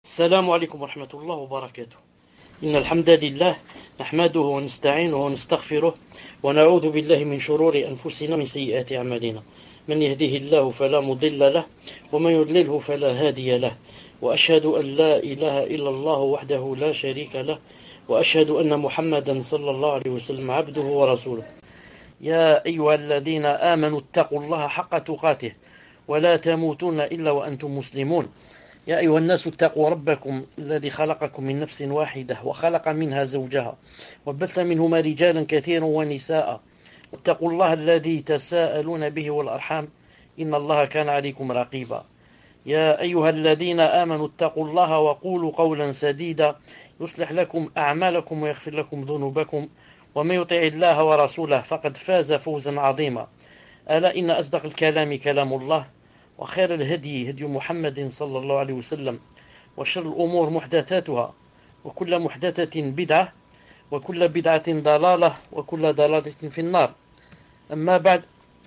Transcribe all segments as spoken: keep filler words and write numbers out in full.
السلام عليكم ورحمة الله وبركاته. إن الحمد لله نحمده ونستعينه ونستغفره ونعوذ بالله من شرور أنفسنا من سيئات أعمالنا. من يهده الله فلا مضل له ومن يضلله فلا هادي له، وأشهد أن لا إله إلا الله وحده لا شريك له، وأشهد أن محمدا صلى الله عليه وسلم عبده ورسوله. يا أيها الذين آمنوا اتقوا الله حق تقاته ولا تموتون إلا وأنتم مسلمون. يا أيها الناس اتقوا ربكم الذي خلقكم من نفس واحدة وخلق منها زوجها وبث منهما رجالا كثيرا ونساء، واتقوا الله الذي تساءلون به والأرحام إن الله كان عليكم رقيبا. يا أيها الذين آمنوا اتقوا الله وقولوا قولا سديدا يصلح لكم أعمالكم ويغفر لكم ذنوبكم، ومن يطع الله ورسوله فقد فاز فوزا عظيما. ألا إن أصدق الكلام كلام الله، وخير الهدي هدي محمد صلى الله عليه وسلم، وشر الأمور محدثاتها، وكل محدثة بدعة، وكل بدعة ضلالة، وكل ضلالة في النار. أما بعد.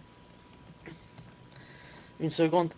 Une seconde.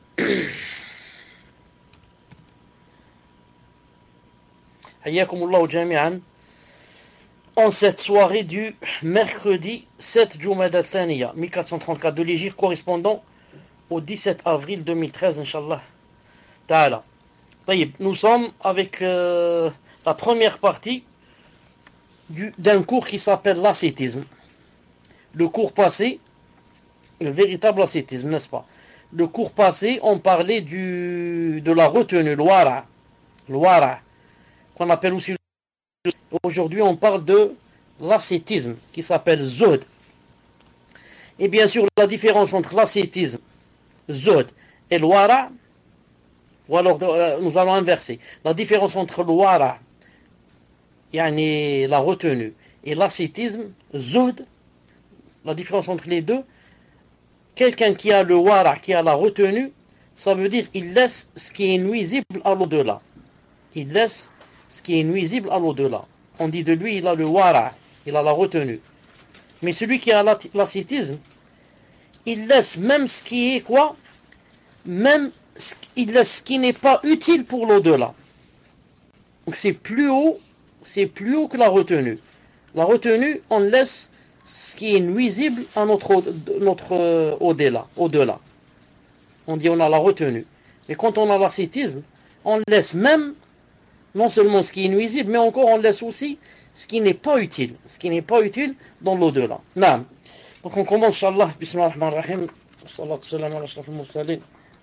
حياكم الله جميعا. En cette soirée du mercredi sept Jumada Thaniya mille quatre cent trente-quatre de l'Hégire, correspondant au dix-sept avril deux mille treize, Inch'Allah Ta'ala. Nous sommes avec euh, la première partie du, d'un cours qui s'appelle l'ascétisme. Le cours passé, le véritable ascétisme, n'est-ce pas? Le cours passé, on parlait du, de la retenue, l'wara, l'wara, qu'on appelle aussi. Aujourd'hui, on parle de l'ascétisme, qui s'appelle zuhd. Et bien sûr, la différence entre l'ascétisme, zuhd et l'wara, ou alors euh, nous allons inverser. La différence entre l'wara, yani la retenue, et l'ascétisme, zuhd, la différence entre les deux, quelqu'un qui a le wara, qui a la retenue, ça veut dire qu'il laisse ce qui est nuisible à l'au-delà. Il laisse ce qui est nuisible à l'au-delà. On dit de lui, il a le wara, il a la retenue. Mais celui qui a l'ascétisme, il laisse même ce qui est quoi? Même ce, il laisse ce qui n'est pas utile pour l'au-delà. Donc c'est plus haut, c'est plus haut que la retenue. La retenue, on laisse ce qui est nuisible à notre, notre euh, au-delà, au-delà. On dit on a la retenue. Mais quand on a l'ascétisme, on laisse même non seulement ce qui est nuisible, mais encore on laisse aussi ce qui n'est pas utile, ce qui n'est pas utile dans l'au-delà. Naam. Donc on commence, Inch'Allah, Bismillah ar-Rahman ar-Rahim, salatu salam ala ashraf al-mursalin.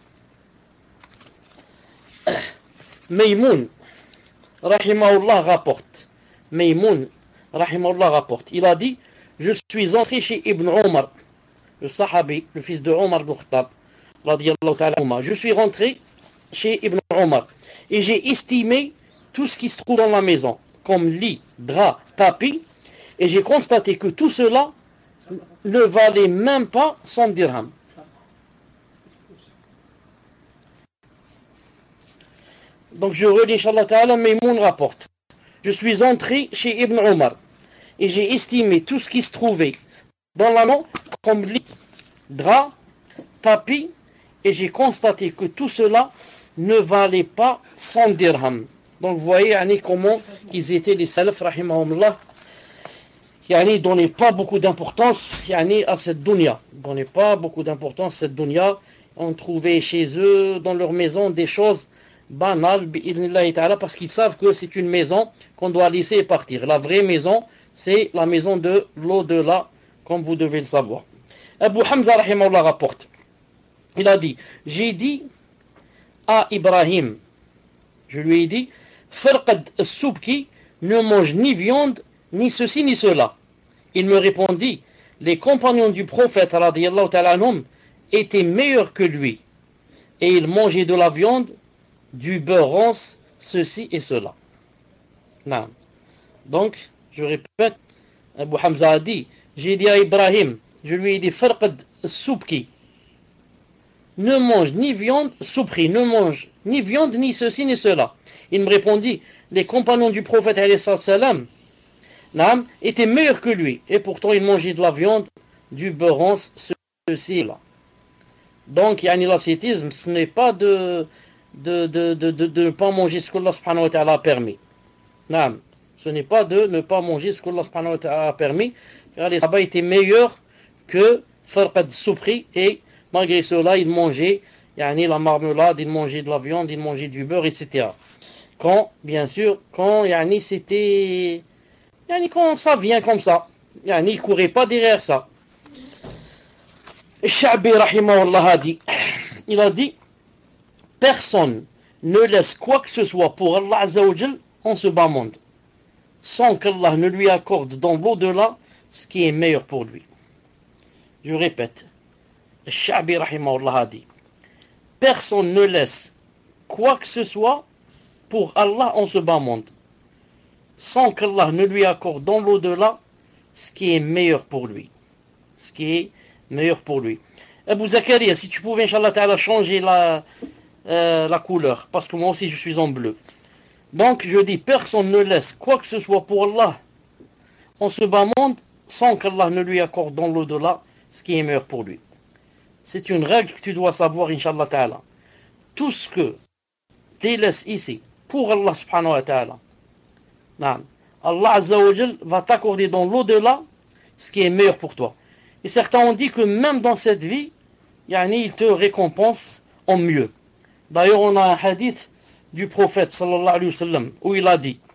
Maymoun, rahimahullah, rapporte. Maymoun, rahimahullah, rapporte. Il a dit, je suis entré chez Ibn Omar, le sahabi, le fils de Omar ibn Khattab, radiyallahu ta'ala. Je suis rentré chez Ibn Omar et j'ai estimé tout ce qui se trouve dans la maison, comme lit, drap, tapis, et j'ai constaté que tout cela ne valait même pas cent dirhams. Donc je relis, Inch'Allah Ta'ala, Maymoun rapporte. Je suis entré chez Ibn Omar et j'ai estimé tout ce qui se trouvait dans la maison, comme lit, drap, tapis, et j'ai constaté que tout cela ne valait pas cent dirhams. Donc vous voyez yani, comment ils étaient les salaf, rahimahumullah, yani, ils ne donnaient pas beaucoup d'importance yani, à cette dunya. Ils ne donnaient pas beaucoup d'importance à cette dunya. On trouvait chez eux, dans leur maison, des choses banales, parce qu'ils savent que c'est une maison qu'on doit laisser partir. La vraie maison, c'est la maison de l'au-delà, comme vous devez le savoir. Abu Hamza, rahimahullah, rapporte. Il a dit, j'ai dit à Ibrahim, je lui ai dit, Farqad al-Subki ne mange ni viande, ni ceci, ni cela. Il me répondit, les compagnons du prophète, radiyallahu ta'ala anhum, étaient meilleurs que lui. Et ils mangeaient de la viande, du beurre rance, ceci et cela. Non. Donc, je répète, Abu Hamza a dit, j'ai dit à Ibrahim, je lui ai dit, Farqad al-Subki ne mange ni viande, soupri, ne mange ni viande, ni ceci, ni cela. Il me répondit, les compagnons du prophète, alayhi salam, étaient meilleurs que lui, et pourtant ils mangeaient de la viande, du beurre, ceci et là. Donc, yani, l'ascétisme, ce n'est pas de, de, de, de, de, de ne pas manger ce qu'Allah subhanahu wa ta'ala a permis. Non, ce n'est pas de ne pas manger ce qu'Allah subhanahu wa ta'ala a permis, car les sahaba étaient meilleurs que Farqad Soupri, et malgré cela, ils mangeaient yani, la marmelade, ils mangeaient de la viande, ils mangeaient du beurre, et cetera. Quand, bien sûr, quand yani, c'était... Yani, quand ça vient comme ça, yani, ils ne couraient pas derrière ça. Sha'bi rahimahullah a dit, il a dit, personne ne laisse quoi que ce soit pour Allah Azza wa Jal en ce bas monde, sans qu'Allah ne lui accorde dans l'au-delà ce qui est meilleur pour lui. Je répète, Sha'bi rahimahullah a dit, personne ne laisse quoi que ce soit pour Allah en ce bas monde, sans qu'Allah ne lui accorde dans l'au-delà ce qui est meilleur pour lui. Ce qui est meilleur pour lui. Abu Zakaria, si tu pouvais, Inch'Allah Ta'ala, changer la, euh, la couleur, parce que moi aussi je suis en bleu. Donc je dis, personne ne laisse quoi que ce soit pour Allah en ce bas monde, sans qu'Allah ne lui accorde dans l'au-delà ce qui est meilleur pour lui. C'est une règle que tu dois savoir, Inch'Allah Ta'ala. Tout ce que tu laisses ici, pour Allah subhanahu wa ta'ala, Allah Azza wa Jal va t'accorder dans l'au-delà ce qui est meilleur pour toi. Et certains ont dit que même dans cette vie, yani, il te récompense en mieux. D'ailleurs, on a un hadith du prophète sallallahu alayhi wa sallam où il a dit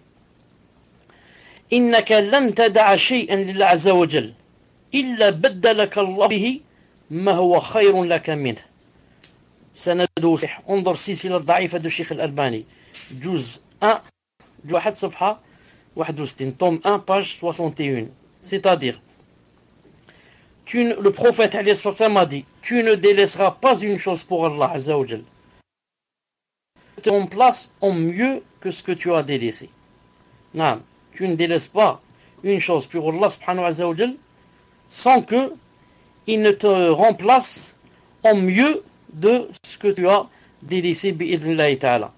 إنك لن تدع شيئا لله عز وجل إلا بدلك الله به ما هو خير لك منه. سنده صحيح. انظر سلسلة ضعيفة du Cheikh Al-Albani. جزء un, واحد صفحة واحد وستين, tome un, page soixante et un. C'est-à-dire, tu, le prophète alayhi sallam a dit, tu ne délaisseras pas une chose pour Allah Azza wa Jal. Tu te remplaces en mieux que ce que tu as délaissé. Non, tu ne délaisses pas une chose pour Allah subhanahu wa ta'ala sans que il ne te remplace en mieux de ce que tu as délaissé bi'idhnillahi ta'ala.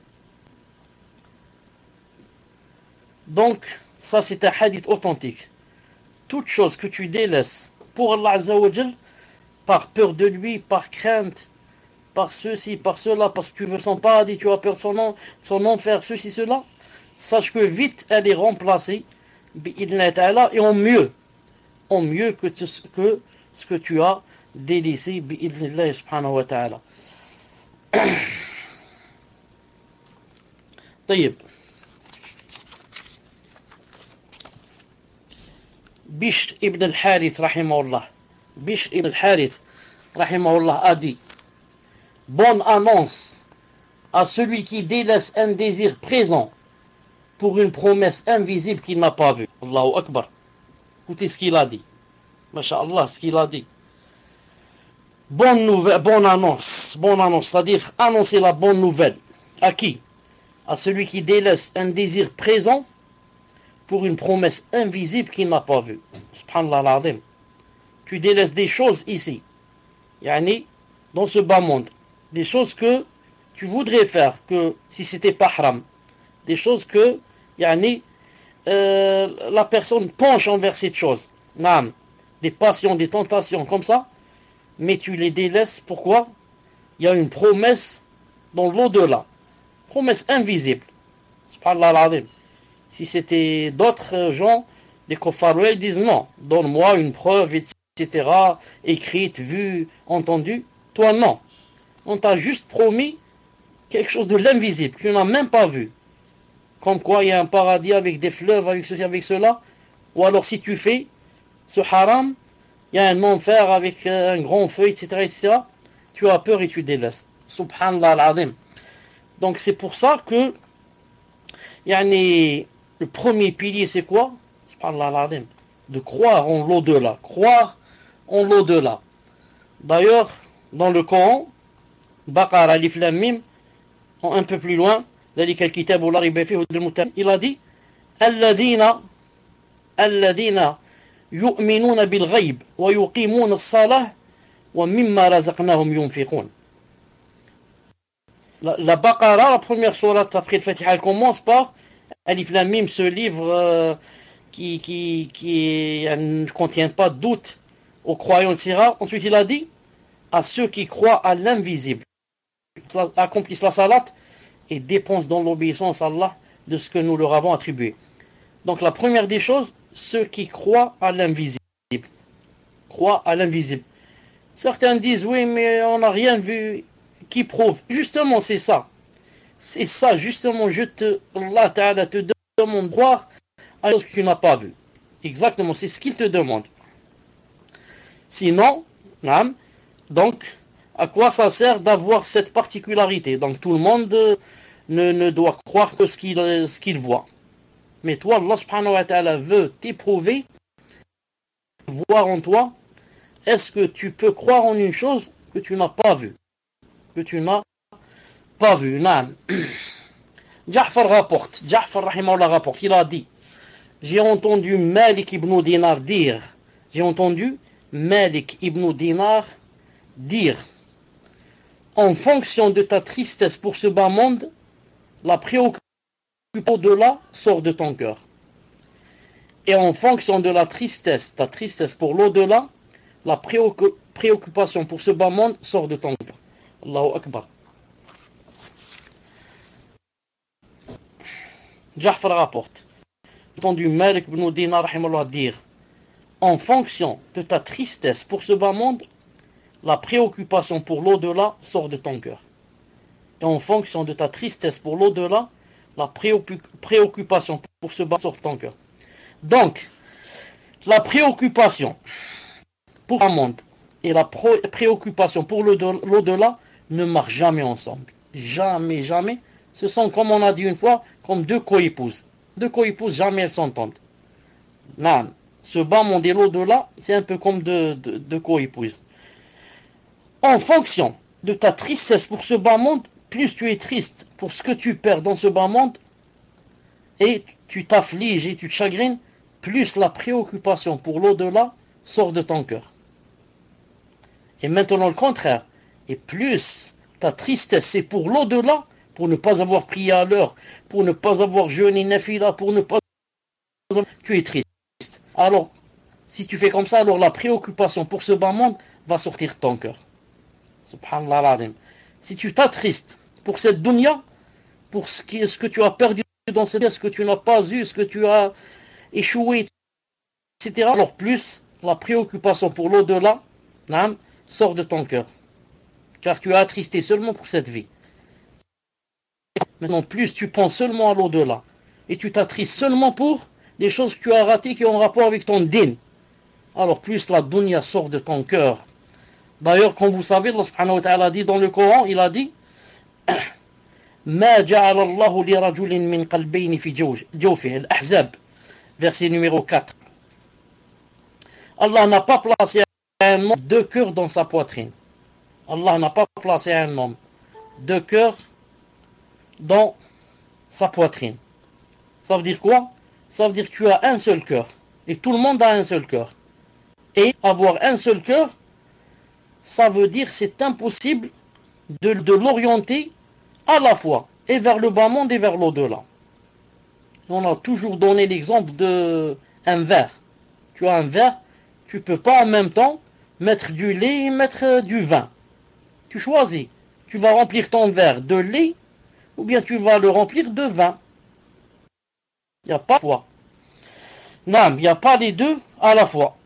Donc, ça c'est un hadith authentique. Toute chose que tu délaisses pour Allah Azza wa Jal, par peur de lui, par crainte, par ceci, par cela, parce que tu veux son paradis, tu as peur de son, nom, son enfer, ceci, cela, sache que vite elle est remplacée, bi'idhnillahi ta'ala, et en mieux, en mieux que, tu, que ce que tu as délaissé, bi'idhnillahi subhanahu wa ta'ala. طيب. Bishr ibn al-Harith rahimahullah, Bishr ibn al-Harith rahimahullah a dit, bonne annonce à celui qui délaisse un désir présent pour une promesse invisible qu'il n'a pas vue. Allahu Akbar. Écoutez ce qu'il a dit. Masha'Allah, ce qu'il a dit. Bonne nouvelle, bonne annonce, bonne annonce, c'est-à-dire annoncer la bonne nouvelle. À qui? À celui qui délaisse un désir présent pour une promesse invisible qu'il n'a pas vue. Subhanallah al-Azim. Tu délaisses des choses ici, yani, dans ce bas monde, des choses que tu voudrais faire, que si c'était pas haram, des choses que, yani, euh, la personne penche envers cette chose, Naam, des passions, des tentations comme ça, mais tu les délaisses. Pourquoi? Il y a une promesse dans l'au-delà, promesse invisible. Subhanallah al-Azim. Si c'était d'autres gens, des kuffar, ils disent non, donne-moi une preuve, et cetera, écrite, vue, entendue. Toi, non. On t'a juste promis quelque chose de l'invisible, que tu n'as même pas vu. Comme quoi, il y a un paradis avec des fleuves, avec ceci, avec cela. Ou alors, si tu fais ce haram, il y a un enfer avec un grand feu, et cetera, et cetera. Tu as peur et tu délaisses. Subhanallah al-Azim. Donc, c'est pour ça que, yani, le premier pilier, c'est quoi? Subhanallah al-Azim. De croire en l'au-delà. Croire en l'au-delà. D'ailleurs, dans le Coran, Baqara, Alif Lam Mim, un peu plus loin, ذلك الكتاب لا ريب فيه هدى للمتقين, il a dit الذين الذين يؤمنون بالغيب ويقيمون الصلاة ومما رزقناهم ينفقون. La, la Baqara, la première sourate après le Fatiha, elle commence par Alif Lam Mim, ce livre euh, qui, qui, qui ne contient pas de doute aux croyants, et cetera. Ensuite, il a dit à ceux qui croient à l'invisible. accomplissent la salat et dépensent dans l'obéissance à Allah de ce que nous leur avons attribué. Donc la première des choses, ceux qui croient à l'invisible. Croient à l'invisible. Certains disent, oui, mais on n'a rien vu qui prouve. Justement, c'est ça. C'est ça, justement, je te, Allah Ta'ala te demande de croire à ce que tu n'as pas vu. Exactement, c'est ce qu'il te demande. Sinon, donc, à quoi ça sert d'avoir cette particularité? Donc, tout le monde ne, ne doit croire que ce qu'il, ce qu'il voit. Mais toi, Allah subhanahu wa ta'ala veut t'éprouver, voir en toi, est-ce que tu peux croire en une chose que tu n'as pas vue? Que tu n'as pas vue. Naam. Ja'far rapporte, Ja'far rahimahullah rapporte, il a dit, j'ai entendu Malik ibn Dinar dire, j'ai entendu Malik ibn Dinar dire, en fonction de ta tristesse pour ce bas monde, la préoccupation au-delà sort de ton cœur. Et en fonction de la tristesse, ta tristesse pour l'au-delà, la préoccupation pour ce bas monde sort de ton cœur. Allahu Akbar. Ja'far rapporte, j'ai entendu Malik ibn Dinar rahimahullah dire, en fonction de ta tristesse pour ce bas monde, la préoccupation pour l'au-delà sort de ton cœur. Et en fonction de ta tristesse pour l'au-delà, la préoccupation pour ce bas sort de ton cœur. Donc, la préoccupation pour un monde et la préoccupation pour l'au-delà ne marchent jamais ensemble. Jamais, jamais. Ce sont, comme on a dit une fois, comme deux coépouses. Deux coépouses, jamais elles s'entendent. Non, ce bas monde et l'au-delà, c'est un peu comme deux, deux, deux coépouses. En fonction de ta tristesse pour ce bas monde, plus tu es triste pour ce que tu perds dans ce bas monde, et tu t'affliges et tu te chagrines, plus la préoccupation pour l'au-delà sort de ton cœur. Et maintenant le contraire, et plus ta tristesse c'est pour l'au-delà, pour ne pas avoir prié à l'heure, pour ne pas avoir jeûné nafila, pour ne pas... tu es triste. Alors, si tu fais comme ça, alors la préoccupation pour ce bas monde va sortir de ton cœur. Subhanallah al-Azim. Si tu t'attristes pour cette dunya, pour ce, qui, ce que tu as perdu dans cette vie, ce que tu n'as pas eu, ce que tu as échoué, et cetera, alors plus la préoccupation pour l'au-delà sort de ton cœur. Car tu as attristé seulement pour cette vie. Maintenant, plus tu penses seulement à l'au-delà, et tu t'attristes seulement pour les choses que tu as ratées qui ont rapport avec ton din, alors plus la dunya sort de ton cœur. D'ailleurs, comme vous savez, Allah subhanahu wa ta'ala dit dans le Coran, il a dit Ma ja'ala Allahu li rajulin min qalbayni fi jawfihi, al-Ahzab, verset numéro quatre. Allah n'a pas placé un homme deux cœurs dans sa poitrine. Allah n'a pas placé un homme deux cœurs dans sa poitrine. Ça veut dire quoi? Ça veut dire que tu as un seul cœur. Et tout le monde a un seul cœur. Et avoir un seul cœur, ça veut dire que c'est impossible de, de l'orienter à la fois et vers le bas monde et vers l'au-delà. On a toujours donné l'exemple d'un verre. Tu as un verre, tu ne peux pas en même temps mettre du lait et mettre du vin. Tu choisis. Tu vas remplir ton verre de lait ou bien tu vas le remplir de vin. Il n'y a pas de fois. Non, il n'y a pas les deux à la fois.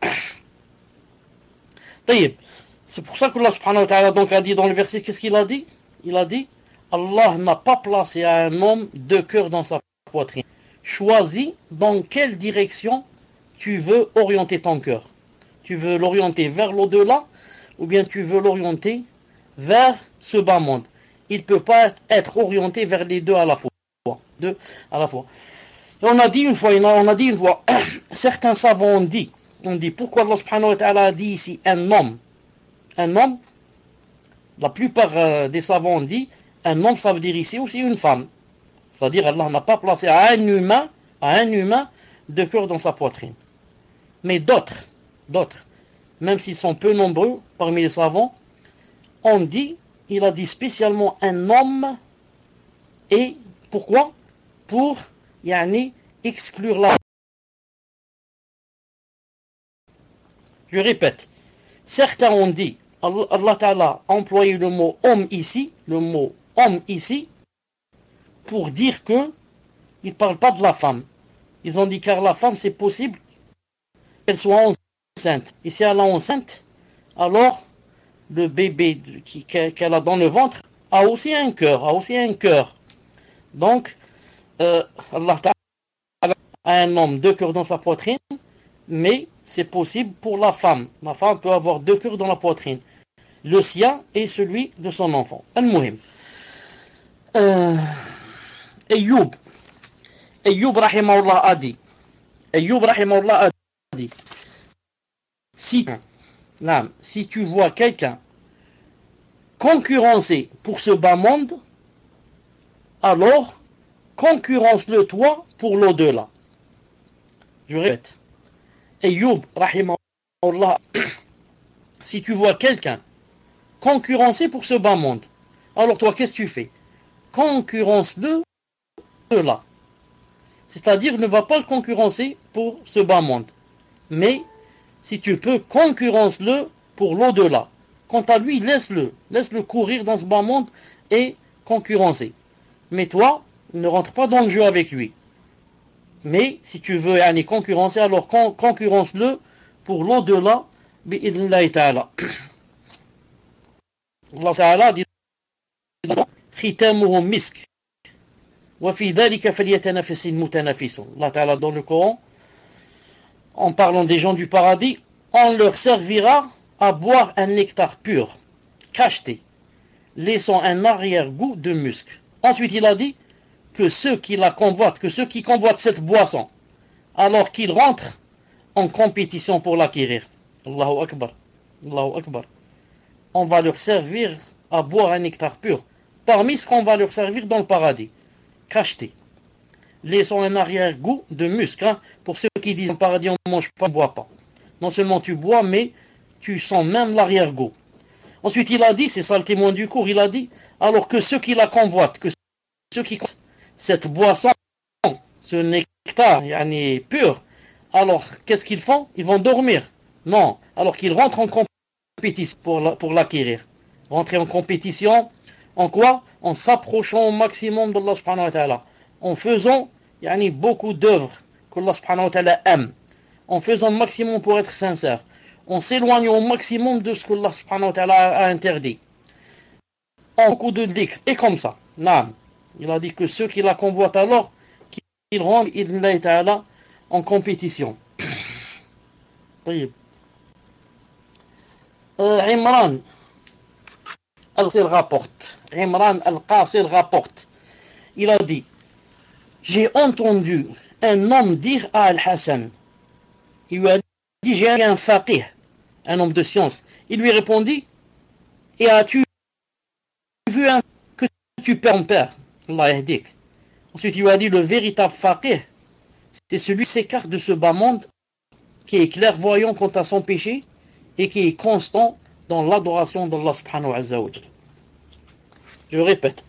C'est pour ça que Allah subhanahu wa ta'ala donc a dit dans le verset, qu'est-ce qu'il a dit? Il a dit, Allah n'a pas placé à un homme deux cœurs dans sa poitrine. Choisis dans quelle direction tu veux orienter ton cœur. Tu veux l'orienter vers l'au-delà ou bien tu veux l'orienter vers ce bas monde. Il ne peut pas être orienté vers les deux à la fois. Deux à la fois. Et on a dit une fois, on a dit une fois, certains savants ont dit, on dit pourquoi Allah subhanahu wa ta'ala a dit ici un homme. Un homme, la plupart des savants ont dit, un homme ça veut dire ici aussi une femme. C'est-à-dire Allah n'a pas placé à un humain, à un humain, deux cœurs dans sa poitrine. Mais d'autres, d'autres, même s'ils sont peu nombreux parmi les savants, on dit, il a dit spécialement un homme, et pourquoi? Pour yani, exclure la... Je répète, certains ont dit Allah, Allah Ta'ala a employé le mot homme ici, le mot homme ici, pour dire que il ne parle pas de la femme. Ils ont dit car la femme c'est possible qu'elle soit enceinte. Et si elle est enceinte, alors le bébé qu'elle a dans le ventre a aussi un cœur, a aussi un cœur. Donc, euh, Allah Ta'ala a un homme, deux cœurs dans sa poitrine, mais c'est possible pour la femme. La femme peut avoir deux cœurs dans la poitrine. Le sien et celui de son enfant. Al-Muhim. Euh, Ayoub. Ayoub rahimahullah a dit. Ayoub rahimahullah a dit. Si, là, si tu vois quelqu'un concurrencer pour ce bas monde, alors concurrence-le toi pour l'au-delà. Je répète. Ayoub rahimahullah, si tu vois quelqu'un concurrencer pour ce bas monde, alors toi qu'est-ce que tu fais? Concurrence-le là. C'est-à-dire ne va pas le concurrencer pour ce bas monde. Mais si tu peux, concurrence-le pour l'au-delà. Quant à lui, laisse-le. Laisse-le courir dans ce bas monde et concurrencer. Mais toi, ne rentre pas dans le jeu avec lui. Mais si tu veux aller concurrencer, alors con- concurrence-le pour l'au-delà. Bi'idhnillahi ta'ala. Allah Ta'ala dit Khitamuhum misk. Wa fi dhalika falyatanafasil mutanafisun. Allah Ta'ala dans le Coran, en parlant des gens du paradis, on leur servira à boire un nectar pur, cacheté, laissant un arrière-goût de musc. Ensuite, il a dit que ceux qui la convoitent, que ceux qui convoitent cette boisson, alors qu'ils rentrent en compétition pour l'acquérir. Allahu Akbar. Allahu Akbar. On va leur servir à boire un nectar pur, parmi ce qu'on va leur servir dans le paradis, cacheté, laissant un arrière-goût de musc. Hein. Pour ceux qui disent au paradis on ne mange pas, on ne boit pas. Non seulement tu bois, mais tu sens même l'arrière-goût. Ensuite, il a dit, c'est ça le témoin du cours, il a dit, alors que ceux qui la convoitent, que ceux qui convoitent cette boisson, ce nectar, yani, pur, alors qu'est-ce qu'ils font? Ils vont dormir. Non, alors qu'ils rentrent en compétition pour, la, pour l'acquérir. Rentrer en compétition, en quoi? En s'approchant au maximum d'Allah subhanahu wa ta'ala. En faisant yani, beaucoup d'œuvres qu'Allah subhanahu wa ta'ala aime. En faisant le maximum pour être sincère. En s'éloignant au maximum de ce qu'Allah subhanahu wa ta'ala a interdit. En beaucoup de dhikr. Et comme ça. Naam. Il a dit que ceux qui la convoitent alors, qu'ils rendent idhnillahi ta'ala en compétition. euh, Imran Al-Qasir rapporte. Imran Al-Qasir rapporte. Il a dit, j'ai entendu un homme dire à Al-Hassan, il lui a dit, j'ai un faqih, un homme de science. Il lui répondit, et as-tu vu un que tu perds ton père? Allah yahdik. Ensuite, il lui a dit, le véritable faqih, c'est celui qui s'écarte de ce bas monde, qui est clairvoyant quant à son péché, et qui est constant dans l'adoration d'Allah subhanahu wa ta'ala. Je répète.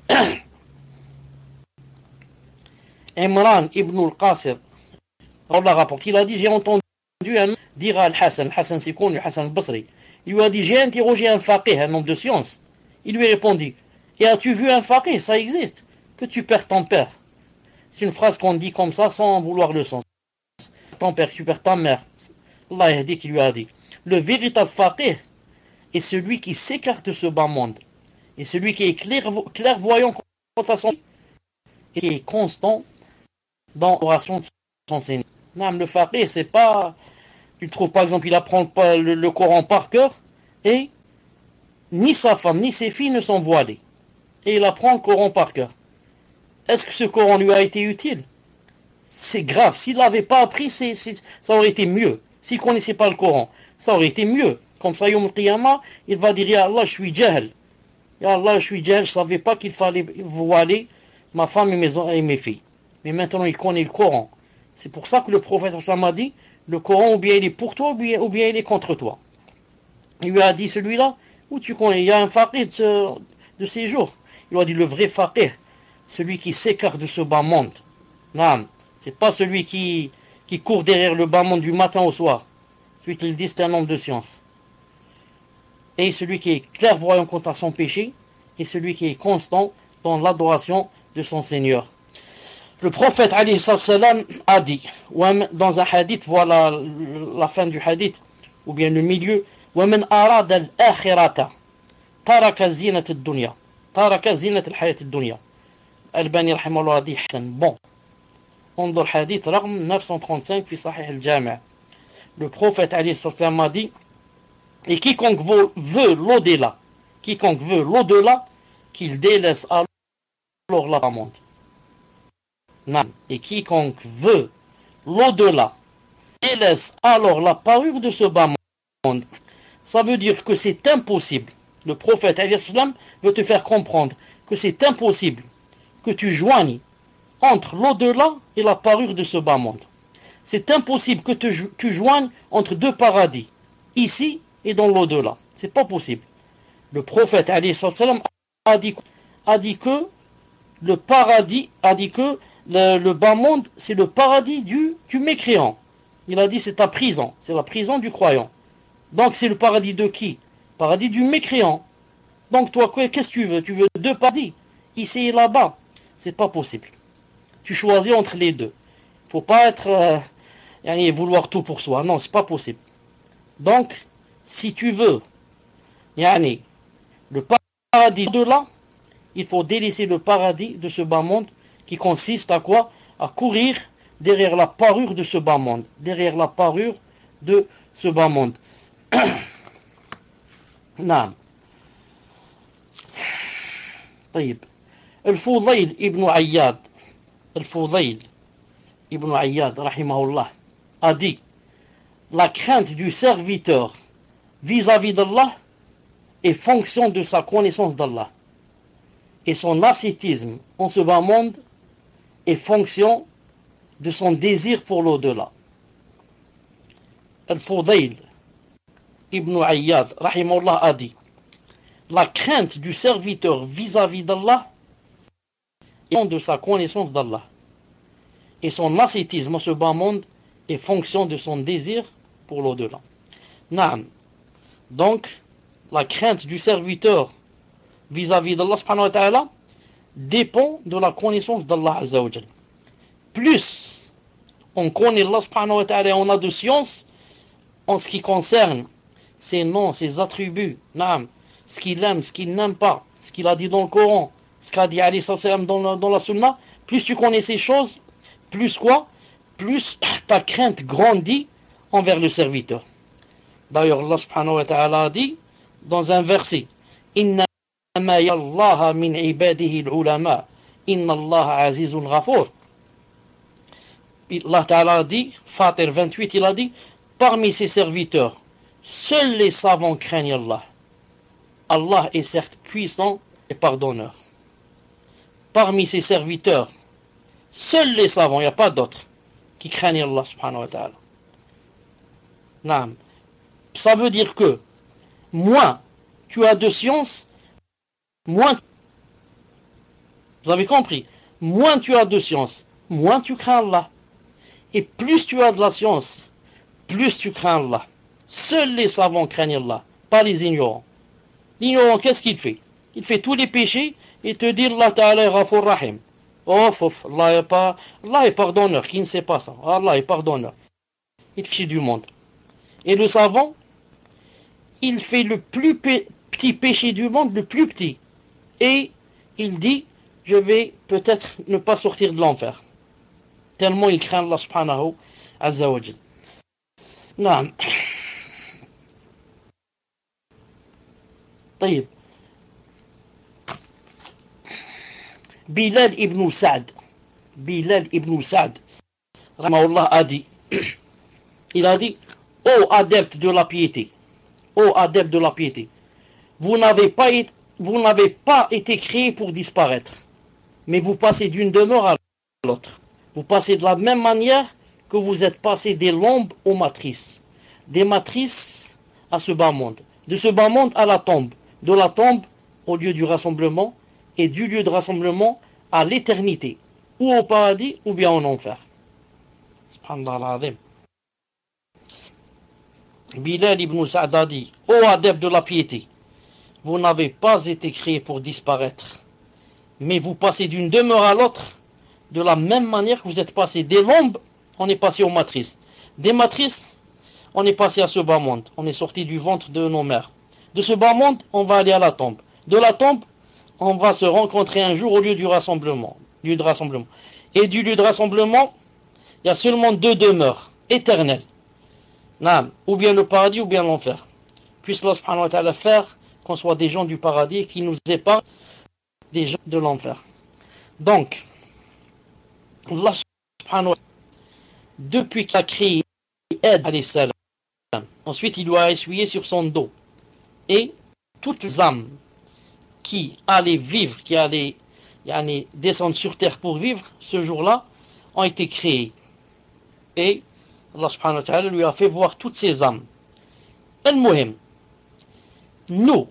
Imran ibn al-Qasir, Allah rapporte, il a dit, j'ai entendu un dire à Al-Hassan, Hassan c'est connu, Hassan al-Basri, il lui a dit, j'ai interrogé un faqih, un homme de science. Il lui répondit, et as-tu vu un faqih? Ça existe, que tu perds ton père. C'est une phrase qu'on dit comme ça sans vouloir le sens. Ton père, tu perds ta mère. Allah a dit qu'il lui a dit, le véritable faqih est celui qui s'écarte de ce bas monde, et celui qui est clairvo- clairvoyant quant à son et qui est constant dans l'oration de son Seigneur. Non, le faqih, c'est pas, tu trouves par exemple, il apprend pas le, le Coran par cœur, et ni sa femme, ni ses filles ne sont voilées. Et il apprend le Coran par cœur. Est-ce que ce Coran lui a été utile? C'est grave. S'il l'avait pas appris, c'est, c'est, ça aurait été mieux. S'il ne connaissait pas le Coran, ça aurait été mieux. Comme ça, Yom al-Qiyamah, il va dire, Ya Allah, je suis jahl. Ya Allah, je suis jahl, je ne savais pas qu'il fallait voiler ma femme et mes, et mes filles. Mais maintenant, il connaît le Coran. C'est pour ça que le prophète m'a dit, le Coran, ou bien il est pour toi, ou bien, ou bien il est contre toi. Il lui a dit, celui-là, où tu connais, il y a un faqih de, ce, de ces jours. Il lui a dit, le vrai faqih, celui qui s'écarte de ce bas monde. Non, c'est pas celui qui, qui court derrière le bas monde du matin au soir. Celui qui le dit, c'est un homme de science. et celui qui est clairvoyant quant à son péché, et celui qui est constant dans l'adoration de son Seigneur. Le prophète alayhi salam a dit, dans un hadith, voilà la fin du hadith, ou bien le milieu, وَمَنْ أَرَادَ الْآخِرَةَ تَرَكَ زِينَةَ الدُّنْيَا تَرَكَ زِينَة الْحَيَاةِ الدُّنْيا. Albani رحمه الله dit حسن. Bon, انظر hadith رقم neuf cent trente-cinq في صحيح الجامع. Le prophète alayhi salam a dit, et quiconque veut, veut l'au-delà, quiconque veut l'au-delà, qu'il délaisse alors la bas monde. Non. Et quiconque veut l'au-delà, délaisse alors la parure de ce bas monde. Ça veut dire que c'est impossible. Le prophète alayhi salam veut te faire comprendre que c'est impossible que tu joignes entre l'au-delà et la parure de ce bas monde. C'est impossible que te, tu joignes entre deux paradis, ici et dans l'au-delà. C'est pas possible. Le prophète alayhi salam a dit, a dit que le paradis, a dit que le, le bas monde, c'est le paradis du, du mécréant. Il a dit c'est ta prison, c'est la prison du croyant. Donc c'est le paradis de qui? Paradis du mécréant. Donc toi, qu'est-ce que tu veux? Tu veux deux paradis, ici et là-bas. C'est pas possible. Tu choisis entre les deux. Faut pas être euh, yani, vouloir tout pour soi. Non, c'est pas possible. Donc, si tu veux yani, le paradis de là, il faut délaisser le paradis de ce bas monde qui consiste à quoi? À courir derrière la parure de ce bas monde. Derrière la parure de ce bas monde. نعم. طيب. الفضيل ابن عياد الفضيل ibn Ayyad rahimahullah a dit, la crainte du serviteur vis-à-vis d'Allah est fonction de sa connaissance d'Allah, et son ascétisme en ce bas monde est fonction de son désir pour l'au-delà. Al-Fudayl ibn Ayyad rahimahullah a dit, la crainte du serviteur vis-à-vis d'Allah est fonction de sa connaissance d'Allah, et son ascétisme en ce bas monde est fonction de son désir pour l'au-delà. Naam. Donc, la crainte du serviteur vis-à-vis d'Allah subhanahu wa ta'ala dépend de la connaissance d'Allah azza wa jal. Plus on connaît Allah subhanahu wa ta'ala et on a de science en ce qui concerne ses noms, ses attributs, naam, ce qu'il aime, ce qu'il n'aime pas, ce qu'il a dit dans le Coran, ce qu'a dit alayhi salam dans la, dans la sunna, plus tu connais ces choses, plus quoi? Plus ta crainte grandit envers le serviteur. D'ailleurs, Allah subhanahu wa ta'ala a dit dans un verset, Inna ma yallaha min ibadihi al-ulama, inna Allah azizun ghafur. Allah ta'ala a dit, Fatir vingt-huit, il a dit, parmi ses serviteurs, seuls les savants craignent Allah. Allah est certes puissant et pardonneur. Parmi ses serviteurs, seuls les savants, il n'y a pas d'autres, qui craignent Allah subhanahu wa ta'ala. Naam. Ça veut dire que moins tu as de science, moins, vous avez compris, moins tu as de science, moins tu crains Allah. Et plus tu as de la science, plus tu crains Allah. Seuls les savants craignent Allah, pas les ignorants. L'ignorant, qu'est-ce qu'il fait? Il fait tous les péchés et te dit Allah ta'ala est Ghafur Rahim. Oh, fouf, Allah est pas, Allah est pardonneur, qui ne sait pas ça? Allah est pardonneur. Il fait du monde. Et le savant, il fait le plus p- petit péché du monde, le plus petit. Et il dit, je vais peut-être ne pas sortir de l'enfer. Tellement il craint Allah subhanahu azza wa jal. Naam. طيب. Bilal ibn Sa'd, Bilal ibn Sa'd, rahimahullah, a dit, il a dit, ô adepte de la piété, ô adepte de la piété, vous n'avez pas, vous n'avez pas été créés pour disparaître, mais vous passez d'une demeure à l'autre. Vous passez de la même manière que vous êtes passé des lombes aux matrices, des matrices à ce bas monde, de ce bas monde à la tombe, de la tombe au lieu du rassemblement, et du lieu de rassemblement à l'éternité, ou au paradis, ou bien en enfer. Subhanallah al-Azim. Bilal ibn Sa'd a dit, ô adepte de la piété, vous n'avez pas été créés pour disparaître, mais vous passez d'une demeure à l'autre de la même manière que vous êtes passé des lombes, on est passé aux matrices. Des matrices, on est passé à ce bas monde. On est sorti du ventre de nos mères. De ce bas monde, on va aller à la tombe. De la tombe, on va se rencontrer un jour au lieu du rassemblement. Lieu de rassemblement. Et du lieu de rassemblement, il y a seulement deux demeures éternelles. Naam, ou bien le paradis ou bien l'enfer. Puisse Allah subhanahu wa ta'ala faire qu'on soit des gens du paradis et qui nous épargne des gens de l'enfer. Donc, Allah subhanahu wa ta'ala, depuis qu'il a créé Ad alayhi salam, ensuite il lui a essuyé sur son dos. Et toutes les âmes qui allaient vivre, qui allaient yani, descendre sur terre pour vivre, ce jour-là, ont été créées. Et Allah subhanahu wa ta'ala lui a fait voir toutes ces âmes. Al-Muhim, nous,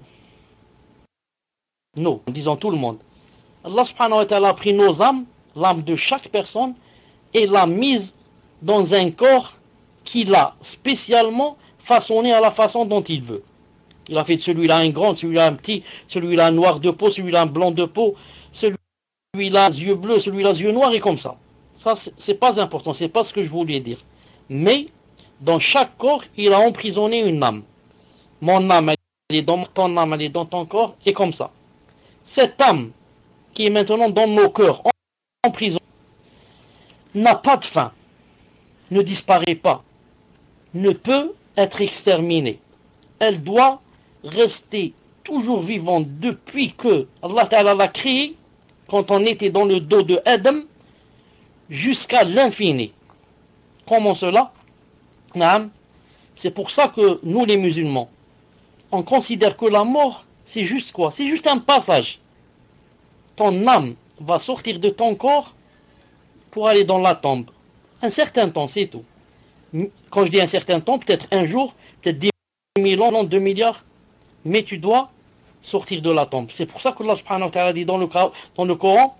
nous, disons tout le monde, Allah subhanahu wa ta'ala a pris nos âmes, l'âme de chaque personne, et l'a mise dans un corps qu'il a spécialement façonné à la façon dont il veut. Il a fait de celui-là un grand, celui-là un petit, celui-là un noir de peau, celui-là un blanc de peau, celui-là un yeux bleus, celui-là un yeux noirs, et comme ça. Ça, c'est pas important, c'est pas ce que je voulais dire. Mais, dans chaque corps, il a emprisonné une âme. Mon âme, elle est dans ton âme, elle est dans ton corps, et comme ça. Cette âme, qui est maintenant dans nos cœurs, emprisonnée, n'a pas de fin, ne disparaît pas, ne peut être exterminée. Elle doit rester toujours vivante depuis que Allah Ta'ala l'a créée, quand on était dans le dos de Adam, jusqu'à l'infini. Comment cela? C'est pour ça que nous les musulmans, on considère que la mort, c'est juste quoi? C'est juste un passage. Ton âme va sortir de ton corps pour aller dans la tombe. Un certain temps, c'est tout. Quand je dis un certain temps, peut-être un jour, peut-être dix mille ans, deux milliards, mais tu dois sortir de la tombe. C'est pour ça que Allah subhanahu wa ta'ala dit dans le, dans le Coran,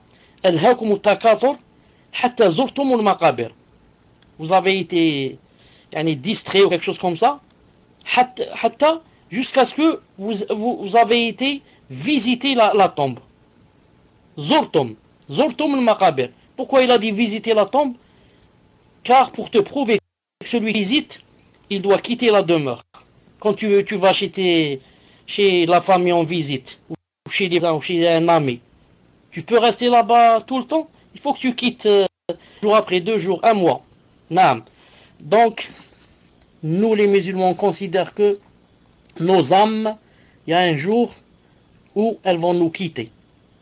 vous avez été yani, distrait ou quelque chose comme ça, jusqu'à ce que vous, vous, vous avez été visiter la, la tombe. Zurtum, Zurtum al-Maqabir. Pourquoi il a dit visiter la tombe? Car pour te prouver que celui qui visite, il doit quitter la demeure. Quand tu, tu vas chez, tes, chez la famille en visite, ou chez, les, ou chez un ami, tu peux rester là-bas tout le temps. Il faut que tu quittes euh, jour après deux jours, un mois. Naam. Donc, nous les musulmans considèrent que nos âmes, il y a un jour où elles vont nous quitter.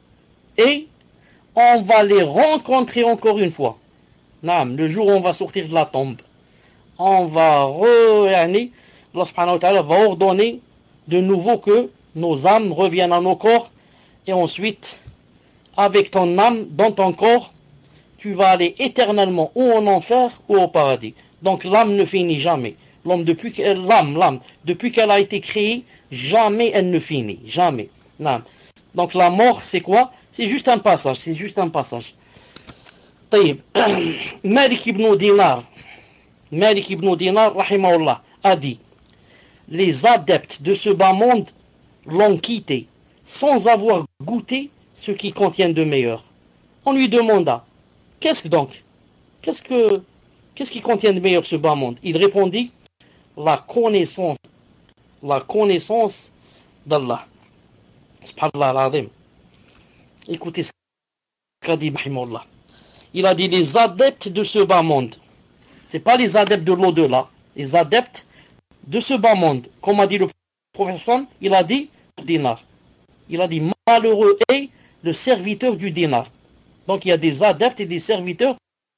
Et on va les rencontrer encore une fois. Naam, le jour où on va sortir de la tombe, on va re, yani, Allah subhanahu wa ta'ala va ordonner de nouveau que nos âmes reviennent à nos corps, et ensuite, avec ton âme dans ton corps, tu vas aller éternellement ou en enfer ou au paradis. Donc l'âme ne finit jamais. L'âme, depuis qu'elle, l'âme, l'âme, depuis qu'elle a été créée, jamais elle ne finit. Jamais. Naam. Donc la mort, c'est quoi? C'est juste un passage. C'est juste un passage. طيب. Malik ibn Dinar, Malik ibn Dinar, rahimahullah, a dit, les adeptes de ce bas monde l'ont quitté sans avoir goûté ce qui contient de meilleur. On lui demanda, qu'est-ce que donc? Qu'est-ce que, qu'est-ce qui contient de meilleur ce bas monde? Il répondit, la connaissance, la connaissance d'Allah. Subhanallah al-Azim. Écoutez ce qu'a dit rahimahullah. Il a dit les adeptes de ce bas monde. C'est pas les adeptes de l'au-delà. Les adeptes de ce bas monde. Comme a dit le professeur, il a dit dinar. Il a dit malheureux est le serviteur du dinar. Donc il y a des adeptes et des serviteurs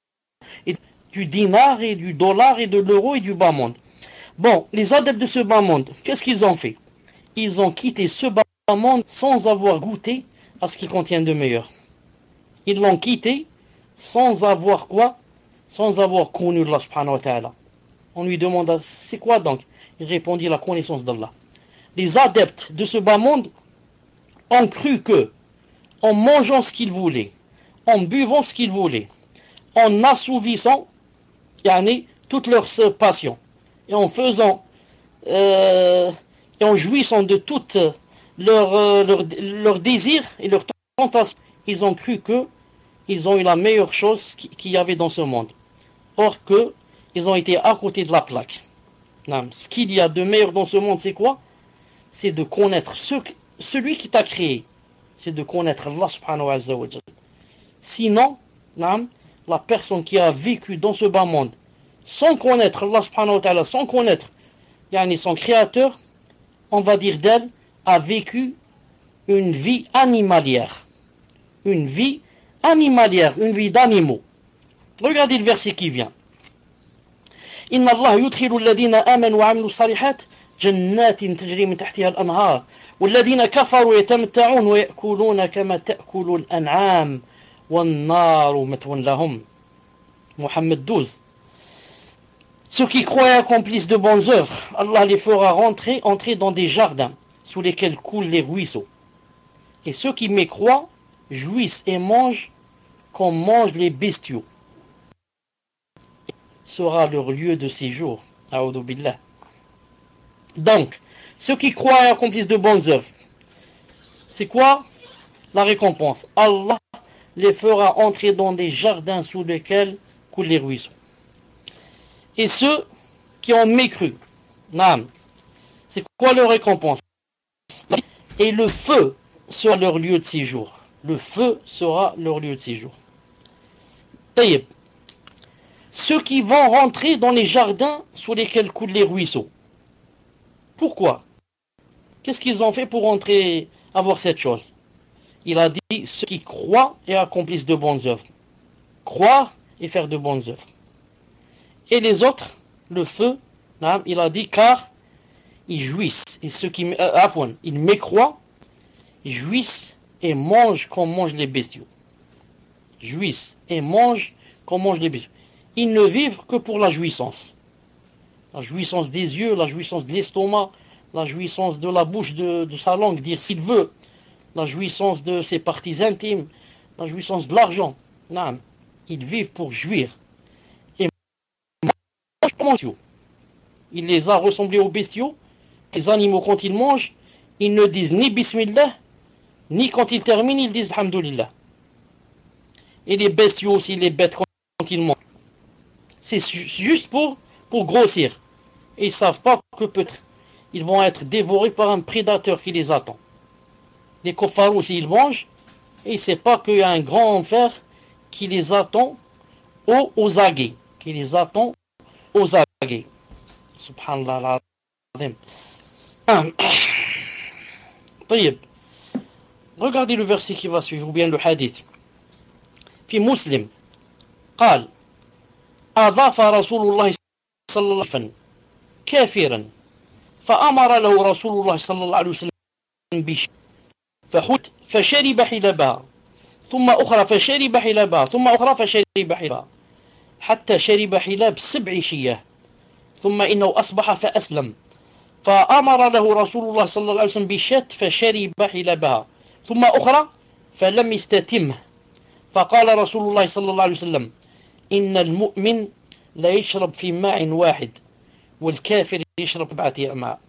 et du dinar et du dollar et de l'euro et du bas monde. Bon, les adeptes de ce bas monde, qu'est-ce qu'ils ont fait? Ils ont quitté ce bas monde sans avoir goûté à ce qui contient de meilleur. Ils l'ont quitté sans avoir quoi? Sans avoir connu Allah subhanahu wa ta'ala. On lui demanda, c'est quoi donc? Il répondit, la connaissance d'Allah. Les adeptes de ce bas monde ont cru que, en mangeant ce qu'ils voulaient, en buvant ce qu'ils voulaient, en assouvissant yani, toutes leurs passions, et en faisant, euh, et en jouissant de toutes leur, euh, leur, leur désir et leur tentation, ils ont cru que ils ont eu la meilleure chose qu'il y avait dans ce monde. Or que ils ont été à côté de la plaque. Non, ce qu'il y a de meilleur dans ce monde, c'est quoi? C'est de connaître ce, celui qui t'a créé. C'est de connaître Allah subhanahu wa ta'ala. Sinon, non, la personne qui a vécu dans ce bas monde sans connaître Allah subhanahu wa ta'ala, sans connaître yani son créateur, on va dire d'elle, a vécu une vie animalière. Une vie animalière, une vie d'animaux. Regardez le verset qui vient. Inna Allah yudkhilu alladhina amanu wa 'amilu s-salihat jannatin tajri min tahtiha al-anhar walladhina kafaru yatamatta'un wa ya'kuluna kama ta'kulu al-an'am wan-naru matwan lahum. Muhammad douze. Ceux qui croient et accomplissent de bonnes œuvres, Allah les fera rentrer, entrer dans des jardins sous lesquels coulent les ruisseaux. Et ceux qui mécroient jouissent et mangent comme mangent les bestiaux. Sera leur lieu de séjour. A'udhu billah. Donc, ceux qui croient et accomplissent de bonnes œuvres, c'est quoi la récompense? Allah les fera entrer dans des jardins sous lesquels coulent les ruisseaux. Et ceux qui ont mécru, naam, c'est quoi leur récompense? Et le feu sera leur lieu de séjour. Le feu sera leur lieu de séjour. Taïb. Ceux qui vont rentrer dans les jardins sous lesquels coulent les ruisseaux. Pourquoi? Qu'est-ce qu'ils ont fait pour entrer, avoir cette chose? Il a dit ceux qui croient et accomplissent de bonnes œuvres. Croire et faire de bonnes œuvres. Et les autres, le feu, il a dit car ils jouissent. Et ceux qui, euh, afouan, ils mécroient, ils jouissent et mangent comme mangent les bestiaux. Jouissent et mangent comme mangent les bestiaux. Ils ne vivent que pour la jouissance. La jouissance des yeux, la jouissance de l'estomac, la jouissance de la bouche, de, de sa langue, dire s'il veut, la jouissance de ses parties intimes, la jouissance de l'argent. Non, ils vivent pour jouir. Et mangent comme bestiaux. Il les a ressemblés aux bestiaux. Les animaux, quand ils mangent, ils ne disent ni Bismillah, ni quand ils terminent, ils disent Alhamdulillah. Et les bestiaux aussi, les bêtes, quand ils mangent, c'est juste pour, pour grossir. Et ils ne savent pas que peut-être ils vont être dévorés par un prédateur qui les attend. Les kofaros aussi, ils mangent, et ils ne savent pas qu'il y a un grand enfer qui les attend aux, aux aguets. Qui les attend aux aguets. Subhanallah al-Azim. طيب. Regardez le verset qui va suivre, ou bien le hadith. في مسلم قال أضاف رسول الله صلى الله عليه وسلم كافرا فأمر له رسول الله صلى الله عليه وسلم بشيء فحت فشرب حلبها ثم أخرى فشرب حلبها ثم أخرى فشرب حلبها حتى شرب حلاب سبع شياه ثم إنه أصبح فأسلم فأمر له رسول الله صلى الله عليه وسلم بشاة فشرب حلبها ثم أخرى فلم يستتمه فقال رسول الله صلى الله عليه وسلم إن المؤمن لا يشرب في ماء واحد والكافر يشرب سبعة أمعاء.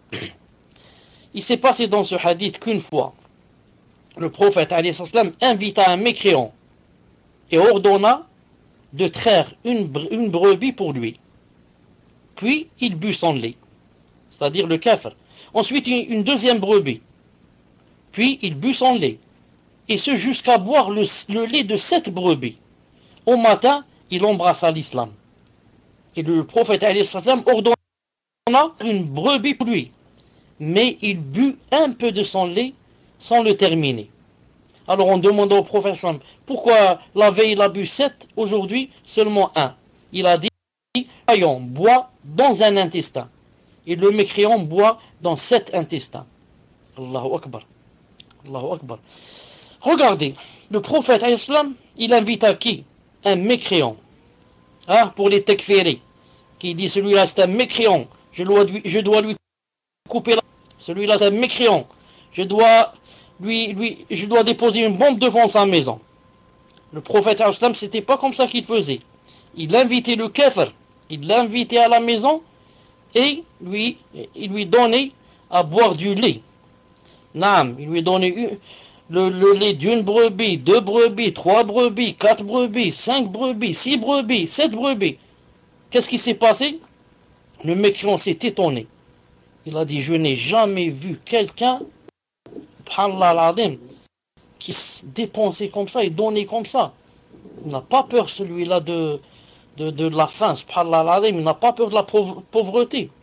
Il s'est passé dans ce hadith qu'une fois le prophète alayhi salam invita un mécréant et ordonna de traire une, une brebis pour lui. Puis il but son lait, c'est-à-dire le kafir. Ensuite une, une deuxième brebis. Puis il but son lait. Et ce jusqu'à boire le, le lait de cette brebis. Au matin, il embrassa l'islam. Et le prophète alayhi salam ordonna une brebis pour lui. Mais il but un peu de son lait sans le terminer. Alors on demanda au prophète pourquoi la veille il a bu sept, aujourd'hui seulement un. Il a dit, voyons, bois dans un intestin. Et le mécréant boit dans sept intestins. Allahu Akbar. Allahu Akbar. Regardez, le prophète il invite à qui? Un mécréant. Hein, pour les tekfiri. Qui dit celui-là c'est un mécréant. Je dois lui, je dois lui couper la... Celui-là c'est un mécréant. Je dois, lui, lui, je dois déposer une bombe devant sa maison. Le prophète c'était pas comme ça qu'il faisait. Il invitait le kafir. Il l'invitait à la maison et lui, il lui donnait à boire du lait. Naam, il lui a donné une, le, le lait d'une brebis, deux brebis, trois brebis, quatre brebis, cinq brebis, six brebis, sept brebis. Qu'est-ce qui s'est passé? Le mécréant s'est étonné. Il a dit, je n'ai jamais vu quelqu'un, subhanallah al-azim, qui se dépensait comme ça et donnait comme ça. Il n'a pas peur, celui-là, de, de, de la faim, subhanallah al-azim. Il n'a pas peur de la pauvreté.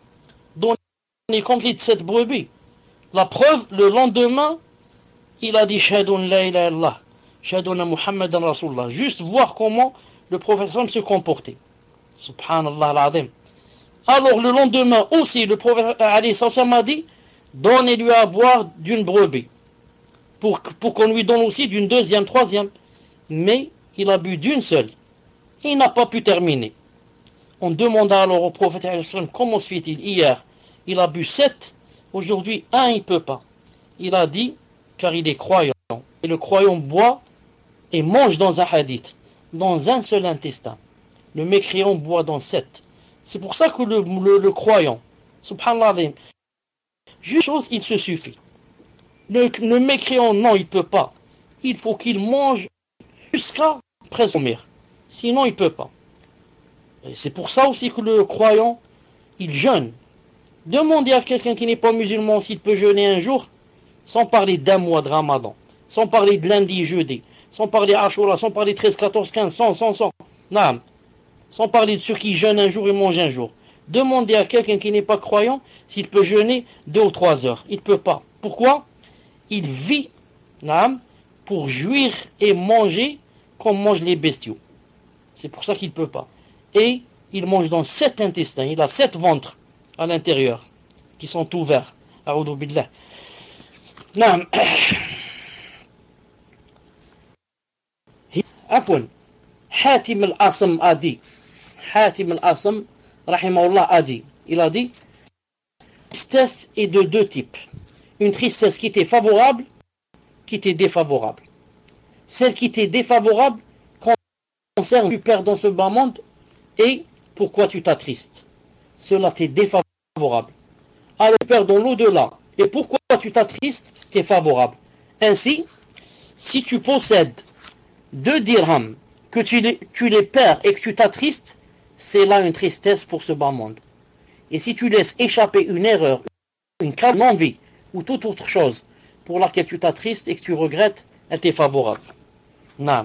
Donner comme de cette brebis. La preuve, le lendemain, il a dit, Shahadun la ilaha illallah, Shahadun Muhammadan Rasulullah. Juste voir comment le prophète se comportait. Subhanallah al-azim. Alors le lendemain aussi, le prophète a dit, donnez-lui à boire d'une brebis, pour, pour qu'on lui donne aussi d'une deuxième, troisième. Mais il a bu d'une seule, et il n'a pas pu terminer. On demanda alors au prophète, comment se fait-il? Hier, il a bu sept, aujourd'hui, un, il ne peut pas. Il a dit, car il est croyant, et le croyant boit et mange dans un hadith, dans un seul intestin. Le mécréant boit dans sept. C'est pour ça que le, le, le croyant, subhanallah, juste chose, il se suffit. Le, le mécréant, non, il ne peut pas. Il faut qu'il mange jusqu'à presque mourir. Sinon, il ne peut pas. Et c'est pour ça aussi que le croyant, il jeûne. Demandez à quelqu'un qui n'est pas musulman s'il peut jeûner un jour, sans parler d'un mois de Ramadan, sans parler de lundi, jeudi, sans parler Ashura, sans parler treize, quatorze, quinze, cent, cent, cent. Non. Sans parler de ceux qui jeûnent un jour et mangent un jour. Demandez à quelqu'un qui n'est pas croyant s'il peut jeûner deux ou trois heures. Il ne peut pas. Pourquoi? Il vit naam, pour jouir et manger comme mangent les bestiaux. C'est pour ça qu'il ne peut pas. Et il mange dans sept intestins. Il a sept ventres à l'intérieur qui sont ouverts. A'udhu billah. Naam. Afwan. Hatim al-Asam a dit. Hatim al-Asam, rahimahullah, a dit. Il a dit, tristesse est de deux types. Une tristesse qui était favorable, qui était défavorable. Celle qui était défavorable concerne tu perds dans ce bas monde et pourquoi tu t'attristes. Cela t'est défavorable. Alors tu perds dans l'au-delà et pourquoi tu t'attristes, t'es favorable. Ainsi, si tu possèdes deux dirhams, que tu les, tu les perds et que tu t'attristes, c'est là une tristesse pour ce bas monde. Et si tu laisses échapper une erreur, une calme envie ou toute autre chose pour laquelle tu t'attristes et que tu regrettes, elle t'est favorable. Non.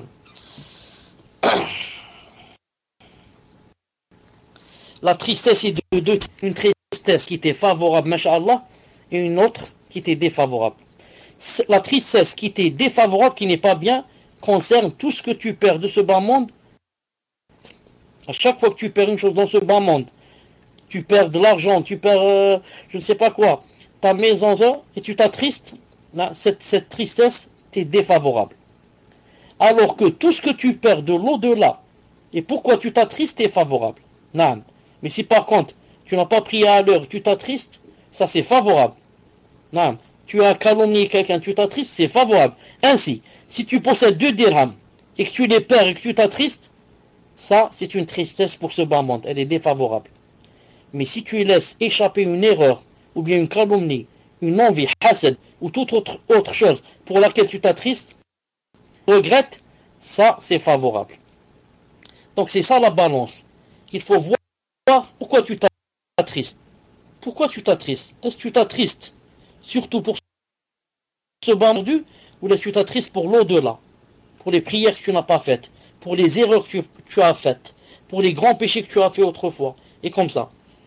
La tristesse est de deux, une tristesse qui t'est favorable, masha'Allah, et une autre qui t'est défavorable. La tristesse qui t'est défavorable, qui n'est pas bien, concerne tout ce que tu perds de ce bas monde. À chaque fois que tu perds une chose dans ce bas monde, tu perds de l'argent, tu perds euh, je ne sais pas quoi, ta maison, et tu t'attristes, cette, cette tristesse t'est défavorable. Alors que tout ce que tu perds de l'au-delà, et pourquoi tu t'attristes, est favorable. Non. Mais si par contre, tu n'as pas pris à l'heure, tu t'attristes, ça c'est favorable. Non. Tu as calomnié quelqu'un, tu t'attristes, c'est favorable. Ainsi, si tu possèdes deux dirhams, et que tu les perds et que tu t'attristes, ça, c'est une tristesse pour ce bas monde. Elle est défavorable. Mais si tu laisses échapper une erreur, ou bien une calomnie, une envie, hasad, ou toute autre, autre chose pour laquelle tu t'attristes, regrettes, ça, c'est favorable. Donc, c'est ça la balance. Il faut voir pourquoi tu t'attristes. Pourquoi tu t'attristes? Est-ce que tu t'attristes surtout pour ce bas monde, ou est-ce que tu t'attristes pour l'au-delà, pour les prières que tu n'as pas faites, pour les erreurs que tu, tu as faites, pour les grands péchés que tu as fait autrefois, et comme ça.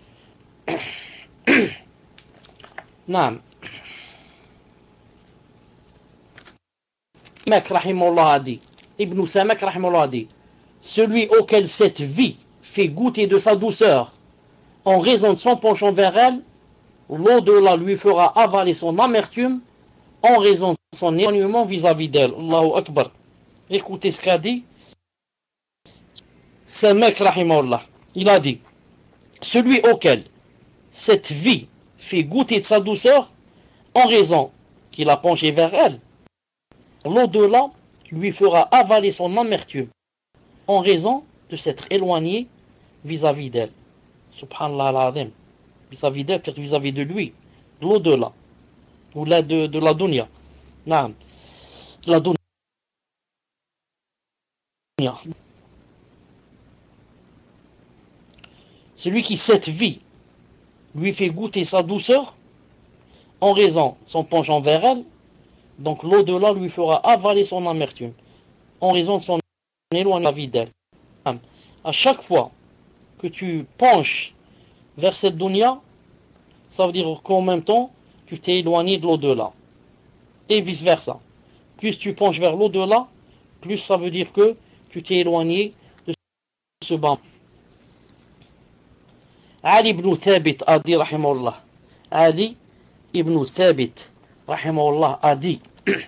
Naam. Samak rahimahullah a dit, Ibn Samak rahimahullah a dit, celui auquel cette vie fait goûter de sa douceur, en raison de son penchant vers elle, l'au-delà lui fera avaler son amertume, en raison de son éloignement vis-à-vis d'elle. Allahu Akbar. Écoutez ce qu'a dit Samak rahimahullah. Il a dit, celui auquel cette vie fait goûter de sa douceur, en raison qu'il a penché vers elle, l'au-delà lui fera avaler son amertume, en raison de s'être éloigné vis-à-vis d'elle. Subhanallah al-azim. Vis-à-vis d'elle, peut-être vis-à-vis de lui, de l'au-delà. ou la de, de la dunya. Naam. La dunya. Celui qui, cette vie, lui fait goûter sa douceur, en raison de son penchant vers elle, donc l'au-delà lui fera avaler son amertume, en raison de son éloignement de la vie d'elle. À chaque fois que tu penches vers cette dunya, ça veut dire qu'en même temps, tu t'es éloigné de l'au-delà. Et vice-versa. Plus tu penches vers l'au-delà, plus ça veut dire que tu t'es éloigné de ce bas. Ali ibn Thabit a dit, rahimahullah, Ali ibn Thabit, rahimahullah, a dit,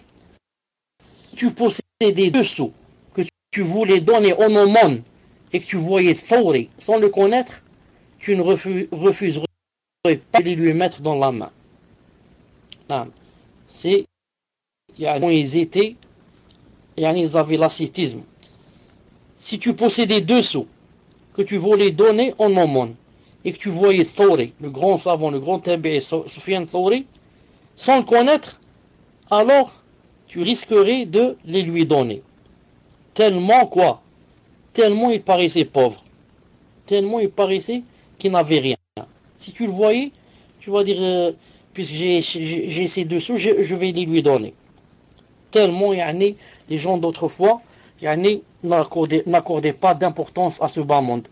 tu possédais deux sous que tu voulais donner au aumône et que tu voyais Thawri sans le connaître, tu ne refuserais pas de lui mettre dans la main. C'est, ils étaient, ils avaient l'ascétisme. Si tu possédais deux sous que tu voulais donner en aumône et que tu voyais Thawri, le grand savant, le grand tabi'i, Sufyan Thawri, sans le connaître, alors tu risquerais de les lui donner. Tellement quoi? Tellement il paraissait pauvre. Tellement il paraissait qu'il n'avait rien. Si tu le voyais, tu vas dire, euh, puisque j'ai, j'ai, j'ai ces deux sous, je, je vais les lui donner. Tellement, yani, les gens d'autrefois, yani, n'accordaient, n'accordaient pas d'importance à ce bas monde.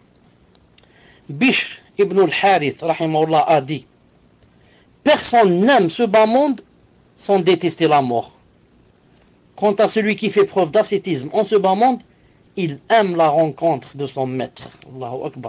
Bishr ibn al-Harith, rahimahullah, a dit, personne n'aime ce bas monde sans détester la mort. Quant à celui qui fait preuve d'ascétisme en ce bas monde, il aime la rencontre de son maître. Allahu Akbar.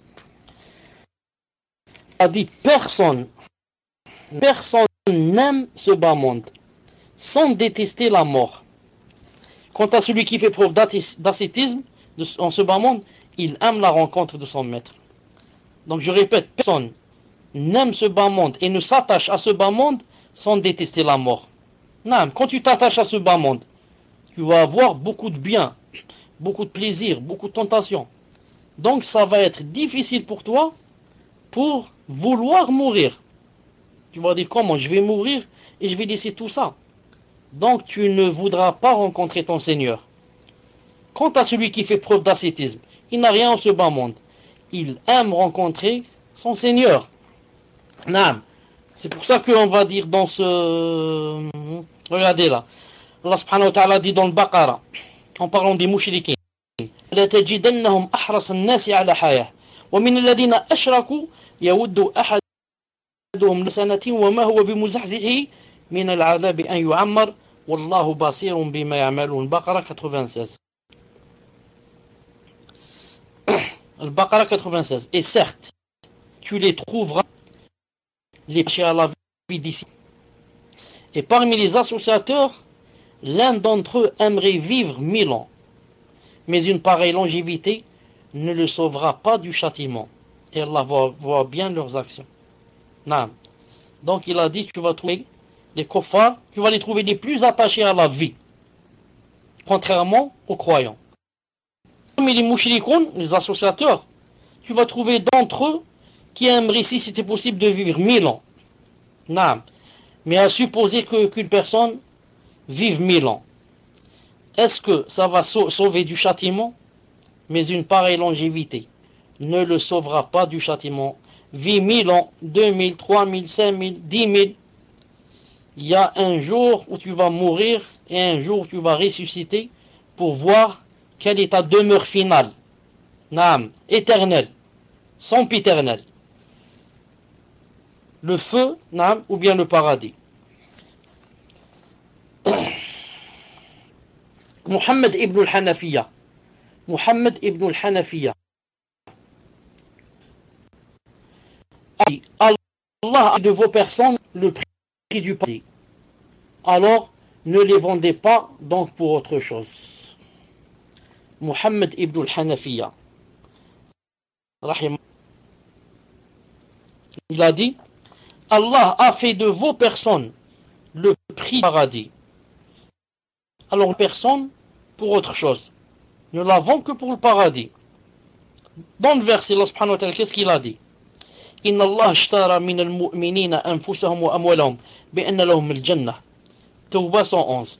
A dit personne, personne n'aime ce bas monde sans détester la mort. Quant à celui qui fait preuve d'ascétisme en ce bas monde, il aime la rencontre de son maître. Donc je répète, personne n'aime ce bas monde et ne s'attache à ce bas monde sans détester la mort. Non, quand tu t'attaches à ce bas monde, tu vas avoir beaucoup de bien, beaucoup de plaisir, beaucoup de tentation. Donc ça va être difficile pour toi pour vouloir mourir. Tu vas dire comment je vais mourir et je vais laisser tout ça. Donc tu ne voudras pas rencontrer ton Seigneur. Quant à celui qui fait preuve d'ascétisme, il n'a rien en ce bas monde. Il aime rencontrer son Seigneur. Non. C'est pour ça qu'on va dire dans ce... Regardez là. Allah subhanahu wa ta'ala dit dans le Baqara, en parlant des mouchriquins, la tajidannahum ahras an-nas ala hayah wa min alladhina ashraku yawaddu ahaduhum li sanatin wa ma huwa bimuzahzihi min al-'adhab an yu'ammar wallahu basirun bima ya'malun. Baqara quatre-vingt-seize. Le Baqara quatre-vingt-seize. Et certes, tu les trouveras les péchés à la vie d'ici. Et parmi les associateurs, l'un d'entre eux aimerait vivre mille ans. Mais une pareille longévité ne le sauvera pas du châtiment. Et Allah va voir bien leurs actions. Non. Donc il a dit, tu vas trouver les kuffars, tu vas les trouver les plus attachés à la vie. Contrairement aux croyants. Parmi les mouchrikoun, les associateurs, tu vas trouver d'entre eux qui aimeraient, si c'était possible, de vivre mille ans. Non. Mais à supposer que, qu'une personne vive mille ans, est-ce que ça va sauver du châtiment? Mais une pareille longévité ne le sauvera pas du châtiment. Vis mille ans, deux mille, trois mille, cinq mille, dix mille. Il y a un jour où tu vas mourir et un jour où tu vas ressusciter pour voir quelle est ta demeure finale. Naam, éternelle, sempiternelle. Le feu, naam, ou bien le paradis. Muhammad ibn al-Hanafiya. Muhammad ibn al-Hanafiya. Allah a de vos personnes le prix du paradis. Alors, ne les vendez pas donc pour autre chose. Muhammad ibn al-Hanafiya. Il a dit, Allah a fait de vos personnes le prix du paradis. Alors, personne pour autre chose. Ne la vend que pour le paradis. Dans le verset, Allah subhanahu wa ta'ala, qu'est-ce qu'il a dit? إن الله اشترى من المؤمنين أنفسهم وأموالهم بأن لهم الجنة. Tawbah cent onze.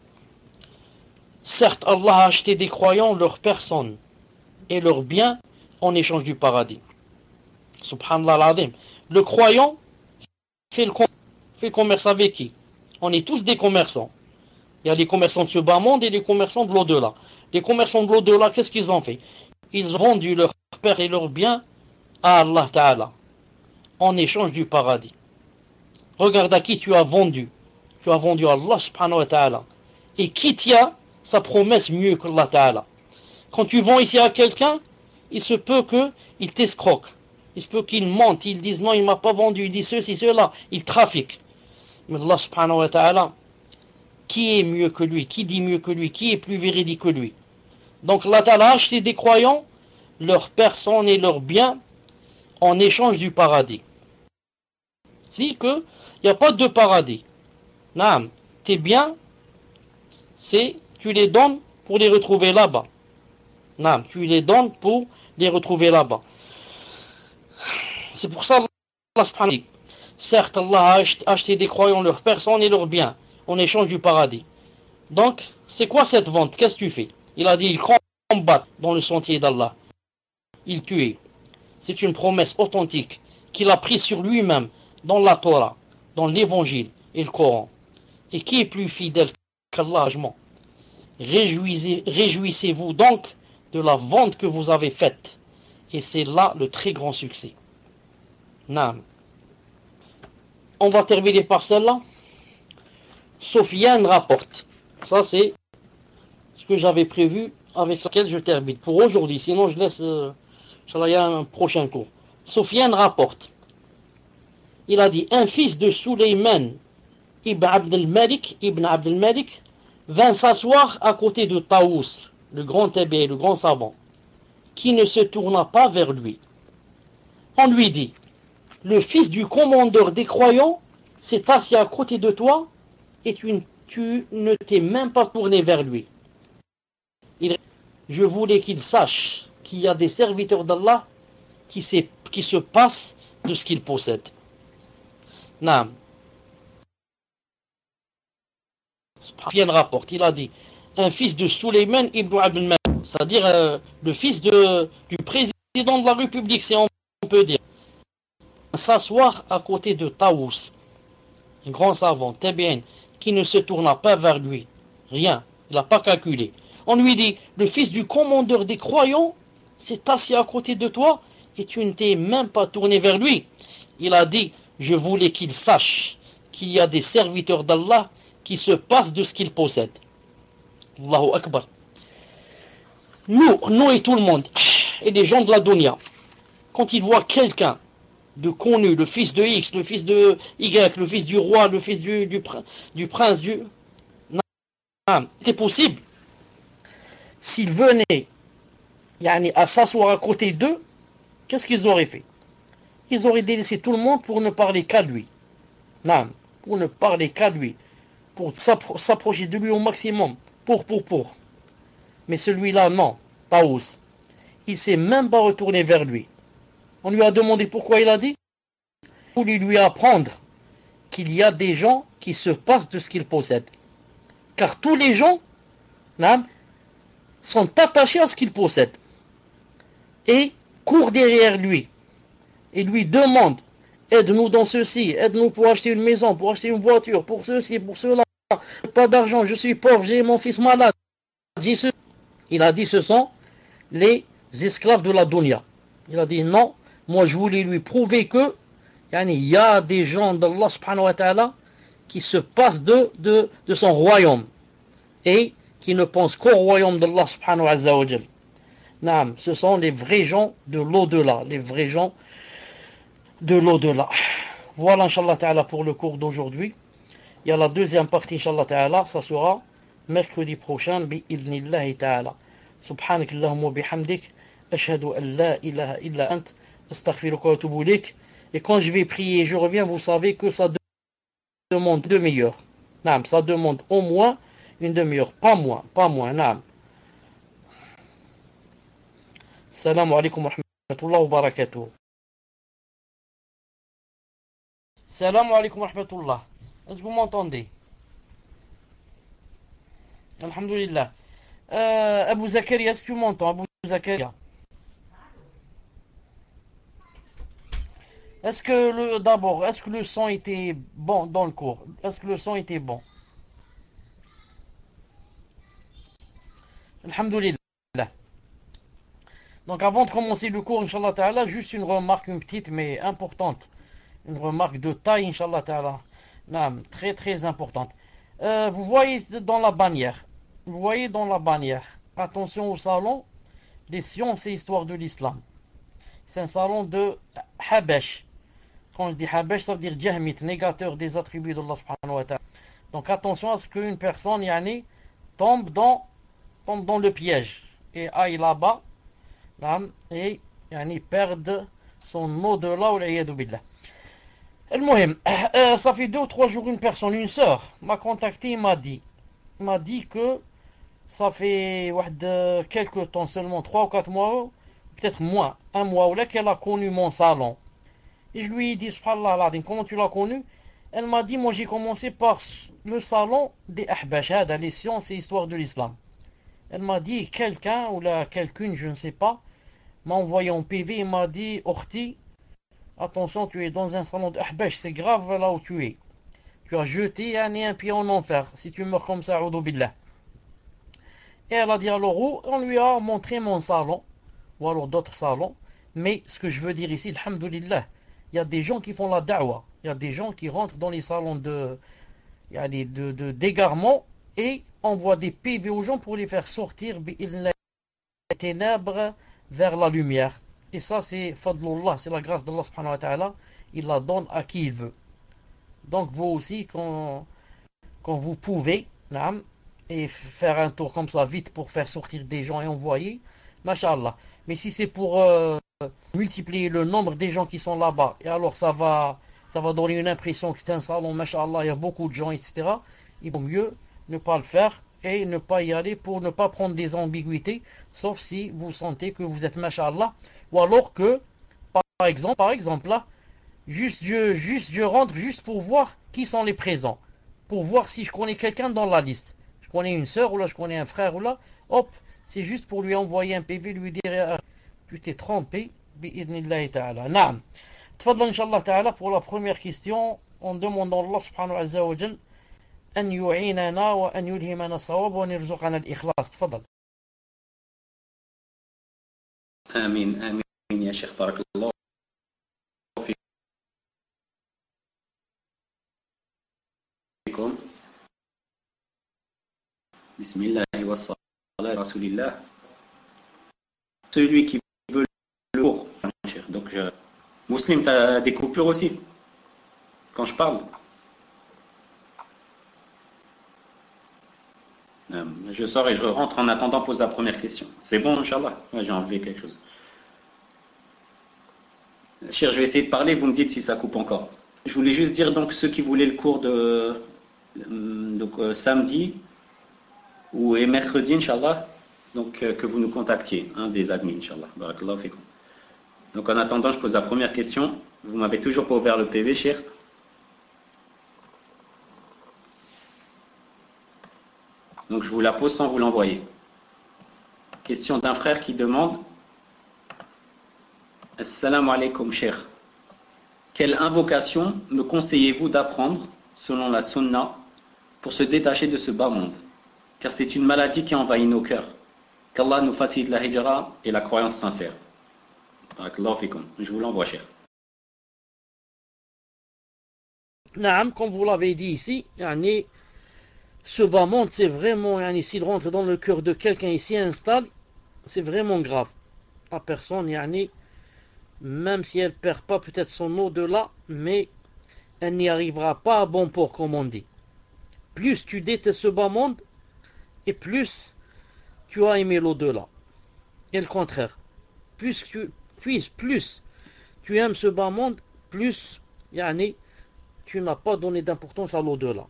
Certes, Allah a acheté des croyants leur personne et leurs biens en échange du paradis. Subhanallah al-Azim. Le croyant fait le, com- fait le commerce avec qui? On est tous des commerçants. Il y a les commerçants de ce bas monde et les commerçants de l'au-delà. Les commerçants de l'au-delà, qu'est-ce qu'ils ont fait? Ils ont vendu leur père et leurs biens à Allah Ta'ala en échange du paradis. Regarde à qui tu as vendu. Tu as vendu à Allah subhanahu wa ta'ala. Et qui tient sa promesse mieux que Allah Ta'ala. Quand tu vends ici à quelqu'un, il se peut qu'il t'escroque. Il se peut qu'il mente. Il dise non, il ne m'a pas vendu. Il dit ceci, cela. Il trafique. Mais Allah subhanahu wa ta'ala, qui est mieux que lui? Qui dit mieux que lui? Qui est plus véridique que lui? Donc Allah Ta'ala a acheté des croyants leurs personnes et leurs biens en échange du paradis. C'est que il n'y a pas de paradis. Naam, tes biens, c'est tu les donnes pour les retrouver là-bas. Naam, tu les donnes pour les retrouver là-bas. C'est pour ça Allah subhanahu wa ta'ala dit, certes Allah a acheté des croyants leurs personnes et leurs biens en échange du paradis. Donc, c'est quoi cette vente? Qu'est-ce que tu fais? Il a dit, il combat dans le sentier d'Allah. Il tue. C'est une promesse authentique qu'il a prise sur lui-même dans la Torah, dans l'évangile et le Coran. Et qui est plus fidèle qu'Allah? Réjouissez, réjouissez-vous donc de la vente que vous avez faite. Et c'est là le très grand succès. Naam. On va terminer par celle-là. Sofiane rapporte. Ça, c'est ce que j'avais prévu avec lequel je termine pour aujourd'hui. Sinon, je laisse euh, il y a un prochain cours. Sofiane rapporte. Il a dit, un fils de Sulayman ibn Abd al-Malik, ibn Abd al-Malik vint s'asseoir à côté de Taous, le grand tabi'i, le grand savant, qui ne se tourna pas vers lui. On lui dit, le fils du commandeur des croyants s'est assis à côté de toi et tu, tu ne t'es même pas tourné vers lui. Il, je voulais qu'il sache qu'il y a des serviteurs d'Allah qui, qui se passent de ce qu'ils possèdent. Naam. Bien rapporte, il a dit, un fils de Sulayman ibn Abd al-Malik, c'est-à-dire euh, le fils de, du président de la République, si on peut dire, s'asseoir à côté de Taous, un grand savant, tabi'in, qui ne se tourna pas vers lui, rien, il n'a pas calculé. On lui dit, le fils du commandeur des croyants s'est assis à côté de toi et tu ne t'es même pas tourné vers lui. Il a dit, je voulais qu'il sache qu'il y a des serviteurs d'Allah qui se passent de ce qu'ils possèdent. Allahu Akbar. Nous, nous et tout le monde, et les gens de la dunya, quand ils voient quelqu'un de connu, le fils de X, le fils de Y, le fils du roi, le fils du, du, du prince, du... Non, c'est possible. S'ils venaient yani, à s'asseoir à côté d'eux, qu'est-ce qu'ils auraient fait? Ils auraient délaissé tout le monde pour ne parler qu'à lui. Non, pour ne parler qu'à lui. Pour s'approcher de lui au maximum. Pour, pour, pour. Mais celui-là, non. Taous. Il ne s'est même pas retourné vers lui. On lui a demandé pourquoi il a dit. Pour lui, lui apprendre qu'il y a des gens qui se passent de ce qu'ils possèdent. Car tous les gens non, sont attachés à ce qu'ils possèdent. Et courent derrière lui. Et lui demandent, aide-nous dans ceci, aide-nous pour acheter une maison, pour acheter une voiture, pour ceci, pour cela. Pas d'argent, je suis pauvre, j'ai mon fils malade. Il a dit, ce sont les esclaves de la dunya. Il a dit, non, moi je voulais lui prouver que il y a des gens d'Allah subhanahu wa ta'ala qui se passent de, de, de son royaume et qui ne pensent qu'au royaume d'Allah subhanahu wa ta'ala. Naam, ce sont les vrais gens de l'au-delà, les vrais gens de l'au-delà. Voilà, Inch'Allah ta'ala, pour le cours d'aujourd'hui. Il y a la deuxième partie, Inch'Allah ta'ala, ça sera mercredi prochain, bi'idhnillahi ta'ala. Subhanak Allahumma bihamdik, ashhadu an la ilaha illa ant, astaghfiruka wa atubu ilayk. Et quand je vais prier, je reviens, vous savez que ça demande une demi-heure. Naam, ça demande au moins une demi-heure, pas moins, pas moins, naam. Assalamu alaikum wa rahmatullahi wa barakatuh. Salam alaikum wa rahmatullah. Est-ce que vous m'entendez? Alhamdulillah. Euh, Abu Zakaria, est-ce que tu m'entends? Abu Zakaria. Est-ce que le d'abord, est-ce que le son était bon dans le cours? Est-ce que le son était bon? Alhamdulillah. Donc avant de commencer le cours, Inch'Allah Ta'ala, juste une remarque, une petite mais importante. Une remarque de taille, Inch'Allah Ta'ala. Non, très très importante. Euh, vous voyez dans la bannière. Vous voyez dans la bannière. Attention au salon des sciences et histoire de l'islam. C'est un salon de Habesh. Quand je dis Habesh, ça veut dire Jahmit, négateur des attributs d'Allah subhanahu wa ta'ala. Donc attention à ce qu'une personne yani, tombe, dans, tombe dans le piège et aille là-bas et yani, perde son au-delà ou l'iyadu billah. المهم, euh, ça fait deux ou trois jours une personne, une sœur, m'a contacté et m'a dit, m'a dit que ça fait euh, quelques temps seulement, trois ou quatre mois, peut-être moins, un mois ou là, qu'elle a connu mon salon. Et je lui ai dit, subhanallah, comment tu l'as connu? Elle m'a dit, moi j'ai commencé par le salon des Ahbashad, les sciences et histoire de l'islam. Elle m'a dit, quelqu'un ou là, quelqu'une, je ne sais pas, m'a envoyé en P V et m'a dit, Orti, attention, tu es dans un salon de Ahbash, c'est grave là où tu es. Tu as jeté un, un pied en enfer, si tu meurs comme ça, Oudou billah. Et elle a dit alors, où on lui a montré mon salon, ou alors d'autres salons, mais ce que je veux dire ici, alhamdoulilah, il y a des gens qui font la da'wa, il y a des gens qui rentrent dans les salons de, il y a des, de, de d'égarement et envoient des P V aux gens pour les faire sortir des ténèbres vers la lumière. Et ça c'est fadlullah, c'est la grâce d'Allah subhanahu wa ta'ala, il la donne à qui il veut. Donc vous aussi, quand, quand vous pouvez, naam, et faire un tour comme ça vite pour faire sortir des gens et envoyer, mashallah. Mais si c'est pour euh, multiplier le nombre des gens qui sont là-bas, et alors ça va, ça va donner une impression que c'est un salon, mashallah, il y a beaucoup de gens, et cetera. Il vaut mieux ne pas le faire et ne pas y aller pour ne pas prendre des ambiguïtés, sauf si vous sentez que vous êtes mashallah, ou alors que, par exemple, par exemple là, juste je, juste je rentre juste pour voir qui sont les présents, pour voir si je connais quelqu'un dans la liste. Je connais une sœur ou là je connais un frère ou là, hop, c'est juste pour lui envoyer un P V, lui dire tu t'es trompé, bi'idnillahi ta'ala. Naam. Tfadal inshallah ta'ala pour la première question, en demandant Allah subhanahu wa ta'ala أن يعيننا وأن يلهمنا الصواب وأن يرزقنا الإخلاص. تفضل. آمين آمين يا شيخ بارك الله فيكم. بسم الله والصلاة على رسول الله. Celui qui veut le cours, donc je... Muslim, tu as des coupures aussi quand je parle? Euh, je sors et je rentre en attendant pose la première question. C'est bon, Inch'Allah? Ouais, j'ai enlevé quelque chose. Cher, je vais essayer de parler, vous me dites si ça coupe encore. Je voulais juste dire donc ceux qui voulaient le cours de donc, euh, samedi ou et mercredi, Inch'Allah, donc euh, que vous nous contactiez, hein, des admins, Inch'Allah. Barakallahu fikum. Donc en attendant, je pose la première question. Vous m'avez toujours pas ouvert le P V, cher? Donc je vous la pose sans vous l'envoyer. Question d'un frère qui demande: Assalamu alaikum, cher. Quelle invocation me conseillez-vous d'apprendre selon la sunna pour se détacher de ce bas monde? Car c'est une maladie qui envahit nos cœurs. Qu'Allah nous facilite la hijra et la croyance sincère. Barakallahu fikum. Je vous l'envoie, cher. Naam, comme vous l'avez dit ici, yani, ce bas monde, c'est vraiment, yani, s'il rentre dans le cœur de quelqu'un et s'y installe, c'est vraiment grave. La personne, yani, même si elle ne perd pas peut-être son au-delà, mais elle n'y arrivera pas à bon port, comme on dit. Plus tu détestes ce bas monde, et plus tu as aimé l'au-delà. Et le contraire. Plus tu, plus, plus tu aimes ce bas monde, plus, yani, tu n'as pas donné d'importance à l'au-delà.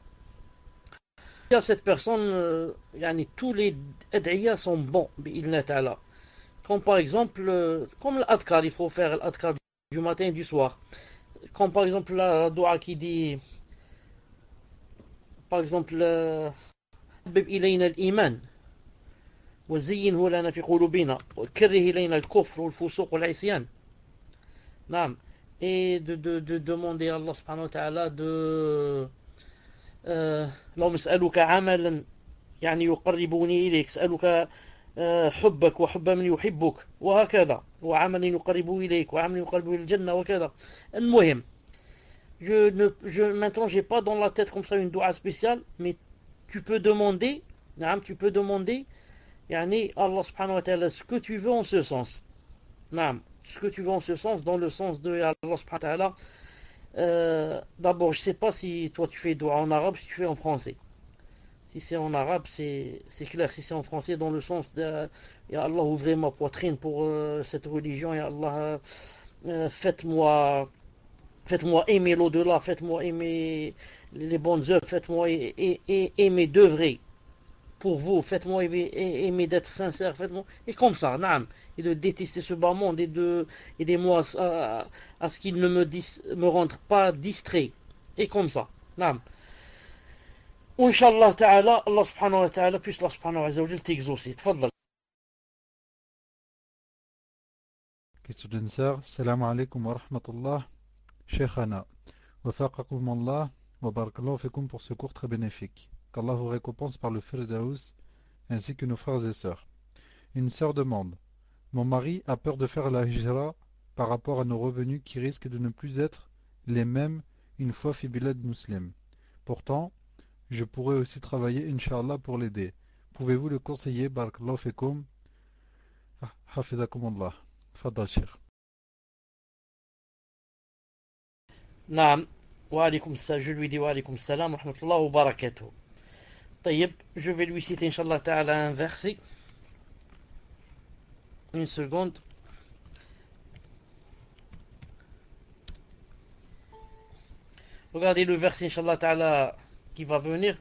Cette personne, euh, yani, tous les ad'iyas sont bons, bi'illah ta'ala. Comme par exemple, euh, comme l'adkar, il faut faire l'adkar du matin et du soir. comme par exemple la dua qui dit, par exemple, euh, حبب إلينا الإيمان وزينه لنا في قلوبنا وكره إلينا الكفر والفسوق والعصيان. نعم. Et de, de, de demander à Allah subhanahu wa ta'ala de euh, اللهم اسألك عملا يعني يقربني إليك، اسألك آه، حبك وحب من يحبك وهكذا، وعمل يقرب إليك وعمل يقرب إلى الجنة وكذا. المهم je ne, je, maintenant j'ai pas dans la tête comme ça une dua spéciale, mais tu peux demander, نعم, tu peux demander يعني Allah subhanahu wa ta'ala ce que tu veux en ce sens. نعم, ce que tu veux en ce sens, dans le sens de Allah subhanahu wa ta'ala. Euh, d'abord, je sais pas si toi tu fais dua en arabe, si tu fais en français. Si c'est en arabe, c'est clair. Si c'est en français, dans le sens de Ya Allah, ouvrez ma poitrine pour euh, cette religion. Ya Allah, euh, faites-moi faites-moi aimer l'au-delà, faites-moi aimer les bonnes œuvres, faites-moi aimer d'œuvrer pour vous, faites-moi aimer, aimer d'être sincère, faites-moi. Et comme ça, naam. Et de détester ce bas monde et de aidez-moi à, à ce qu'il ne me, dis, me rende pas distrait. Et comme ça, naam. Inch'Allah ta'ala, Allah subhanahu wa ta'ala, puisse Allah subhanahu wa ta'ala t'exaucer. Tfadal. Question d'une sœur. Salam alaikum wa rahmatullah. Sheikhana. Wa faqakum Allah wa barakallahu fikum pour ce cours très bénéfique. Qu'Allah vous récompense par le Firdaus ainsi que nos frères et sœurs. Une sœur demande. Mon mari a peur de faire la hijra par rapport à nos revenus qui risquent de ne plus être les mêmes une fois fi bilad muslim. Pourtant, je pourrais aussi travailler, Inch'Allah, pour l'aider. Pouvez-vous le conseiller? Barakallahu fikum. Hafizakum Allah. Fadal Cheikh. Naam. Wa alaykum salam. Je lui dis wa alaykum salam wa rahmatullah wa barakatuh. Tayyib, je vais lui citer, Inch'Allah ta'ala, un verset. Une seconde. Regardez le verset, Inch'Allah ta'ala, qui va venir.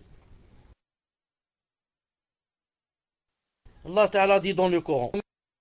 Allah ta'ala dit dans le Coran.